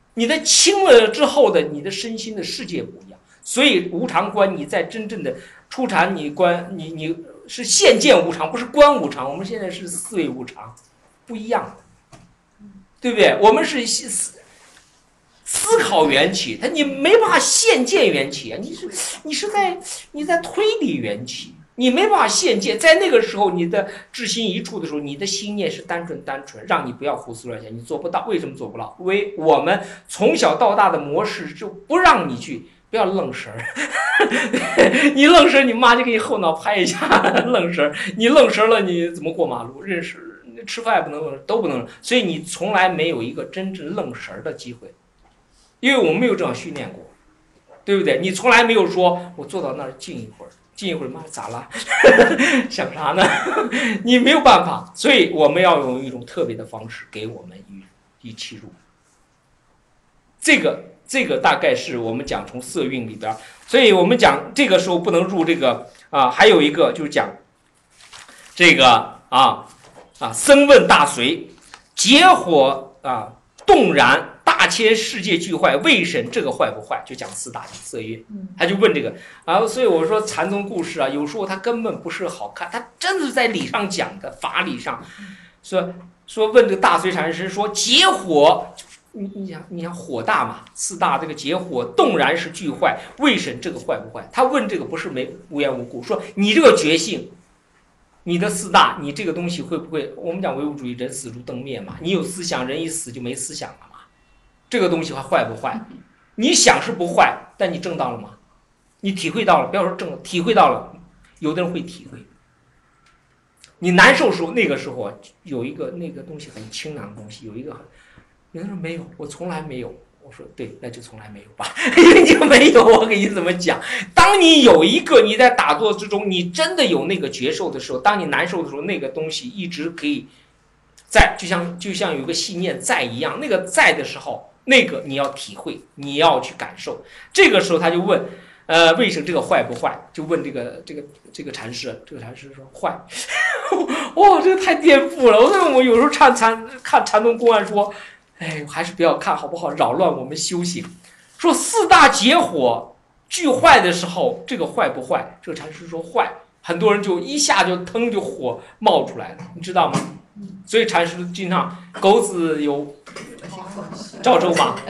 你的清了之后的你的身心的世界不一样。所以无常观，你在真正的初禅，你是现见无常，不是观无常。我们现在是思维无常，不一样的，对不对？我们是思考缘起，你没办法现见缘起啊！你在推理缘起，你没办法现见。在那个时候，你的至心一处的时候，你的心念是单纯，让你不要胡思乱想，你做不到。为什么做不到？因为我们从小到大的模式就不让你去。不要愣神儿，你愣神，你妈就给你后脑拍一下。愣神儿，你愣神了，你怎么过马路？认识吃饭也不能愣，都不能。所以你从来没有一个真正愣神儿的机会，因为我们没有这样训练过，对不对？你从来没有说我坐到那儿静一会儿，妈咋了？想啥呢？你没有办法，所以我们要用一种特别的方式给我们一起入。这个大概是我们讲从色蕴里边，所以我们讲这个时候不能入这个啊，还有一个就是讲这个僧问大随，结火动然，大千世界俱坏，未审这个坏不坏？就讲四大色蕴，他就问这个所以我说禅宗故事有时候他根本不是好看，他真的是在理上讲的，法理上说问这个大随禅师说结火。你想火大嘛？四大这个结火动然是俱坏，未审这个坏不坏？他问这个不是无缘无故，说你这个觉性，你的四大，你这个东西会不会？我们讲唯物主义，人死如灯灭嘛，你有思想，人一死就没思想了嘛。这个东西还坏不坏？你想是不坏，但你证到了吗？你体会到了，不要说证，体会到了，有的人会体会。你难受时候，那个时候有一个那个东西很清凉的东西，有人说没有，我从来没有。我说对，那就从来没有吧，因为就没有。我给你怎么讲？当你有一个你在打坐之中，你真的有那个觉受的时候，当你难受的时候，那个东西一直可以在，就像有个信念在一样。那个在的时候，那个你要体会，你要去感受。这个时候他就问，为什么这个坏不坏？就问这个禅师，这个禅师说坏。哇，这个太颠覆了！我有时候看禅宗公案说。还是不要看好不好，扰乱我们修行。说四大结火俱坏的时候，这个坏不坏？这个禅师说坏，很多人就一下就腾就火冒出来了，你知道吗？所以禅师经常狗子有赵州吗？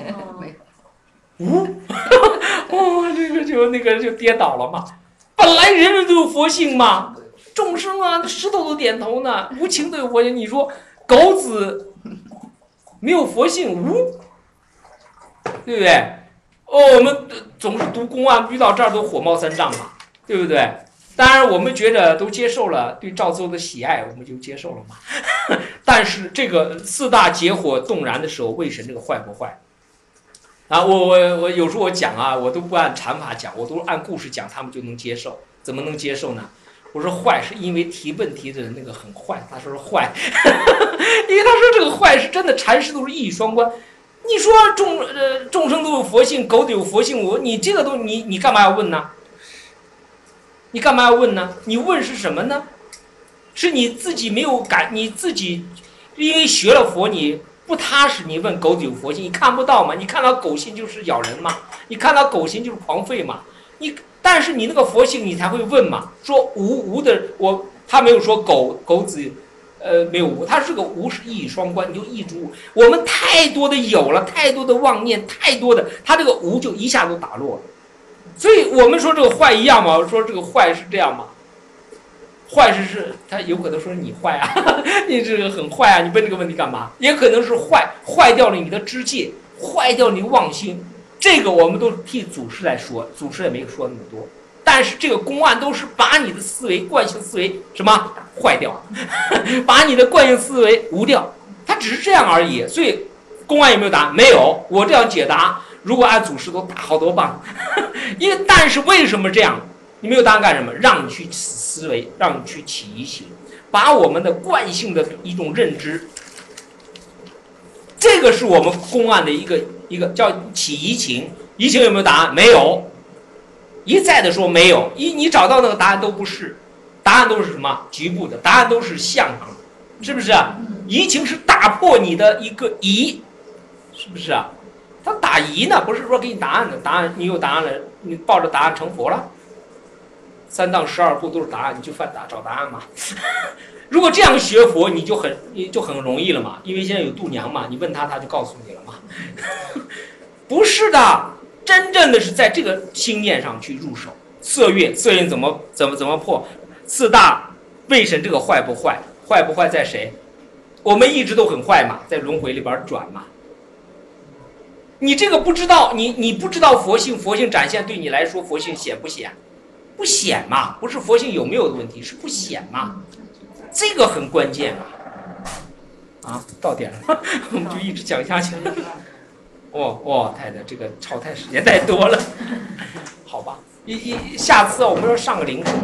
这个就跌倒了嘛。本来人人都有佛性嘛，众生石头都点头呢，无情都有佛性。你说狗子。没有佛性对不对？我们总是读公案，遇到这儿都火冒三丈嘛，对不对？当然我们觉得都接受了，对赵州的喜爱，我们就接受了嘛。但是这个四大结火动然的时候，为神这个坏不坏？我有时候我讲我都不按禅法讲，我都按故事讲，他们就能接受。怎么能接受呢？我说坏是因为提问题的人那个很坏，他说是坏，因为他说这个坏是真的，禅师都是一语双关。你说众生都有佛性，狗得有佛性，你这个你干嘛要问呢？你干嘛要问呢？你问是什么呢？是你自己没有感，你自己因为学了佛你不踏实，你问狗子有佛性，你看不到嘛？你看到狗性就是咬人嘛？你看到狗性就是狂吠嘛？但是你那个佛性你才会问嘛？说无的他没有说狗子没有无，他是个无是一语双关，你就一主我们太多的有了，太多的妄念，太多的，他这个无就一下都打落了。所以我们说这个坏一样嘛，说这个坏是这样嘛，坏是他有可能说你坏你这个很坏你问这个问题干嘛？也可能是坏掉了你的知戒，坏掉你的妄心。这个我们都替祖师来说，祖师也没有说那么多，但是这个公案都是把你的思维惯性思维什么坏掉，把你的惯性思维无掉，它只是这样而已。所以公案有没有答案？没有。我这样解答，如果按祖师都打好多棒。但是为什么这样？你没有答案干什么？让你去思维，让你去起疑心，把我们的惯性的一种认知，这个是我们公案的一个叫起疑情。疑情有没有答案？没有。一再的说没有，你找到那个答案都不是，答案都是什么？局部的，答案都是相上的，是不是？疑情是打破你的一个疑，是不是？ 答疑呢，不是说给你答案的，答案你有答案了，你抱着答案成佛了。3藏12部都是答案，你就犯找答案嘛。如果这样学佛，你就很容易了嘛，因为现在有度娘嘛，你问他就告诉你了嘛。不是的，真正的是在这个心念上去入手。色蕴怎么破？4大为神这个坏不坏？坏不坏在谁？我们一直都很坏嘛，在轮回里边转嘛。你这个不知道，你不知道佛性展现对你来说佛性显不显？不显嘛，不是佛性有没有的问题，是不显嘛，这个很关键啊！到点了，我们就一直讲下去。太太，这个炒菜时间太多了，好吧，下次我们要上个铃声。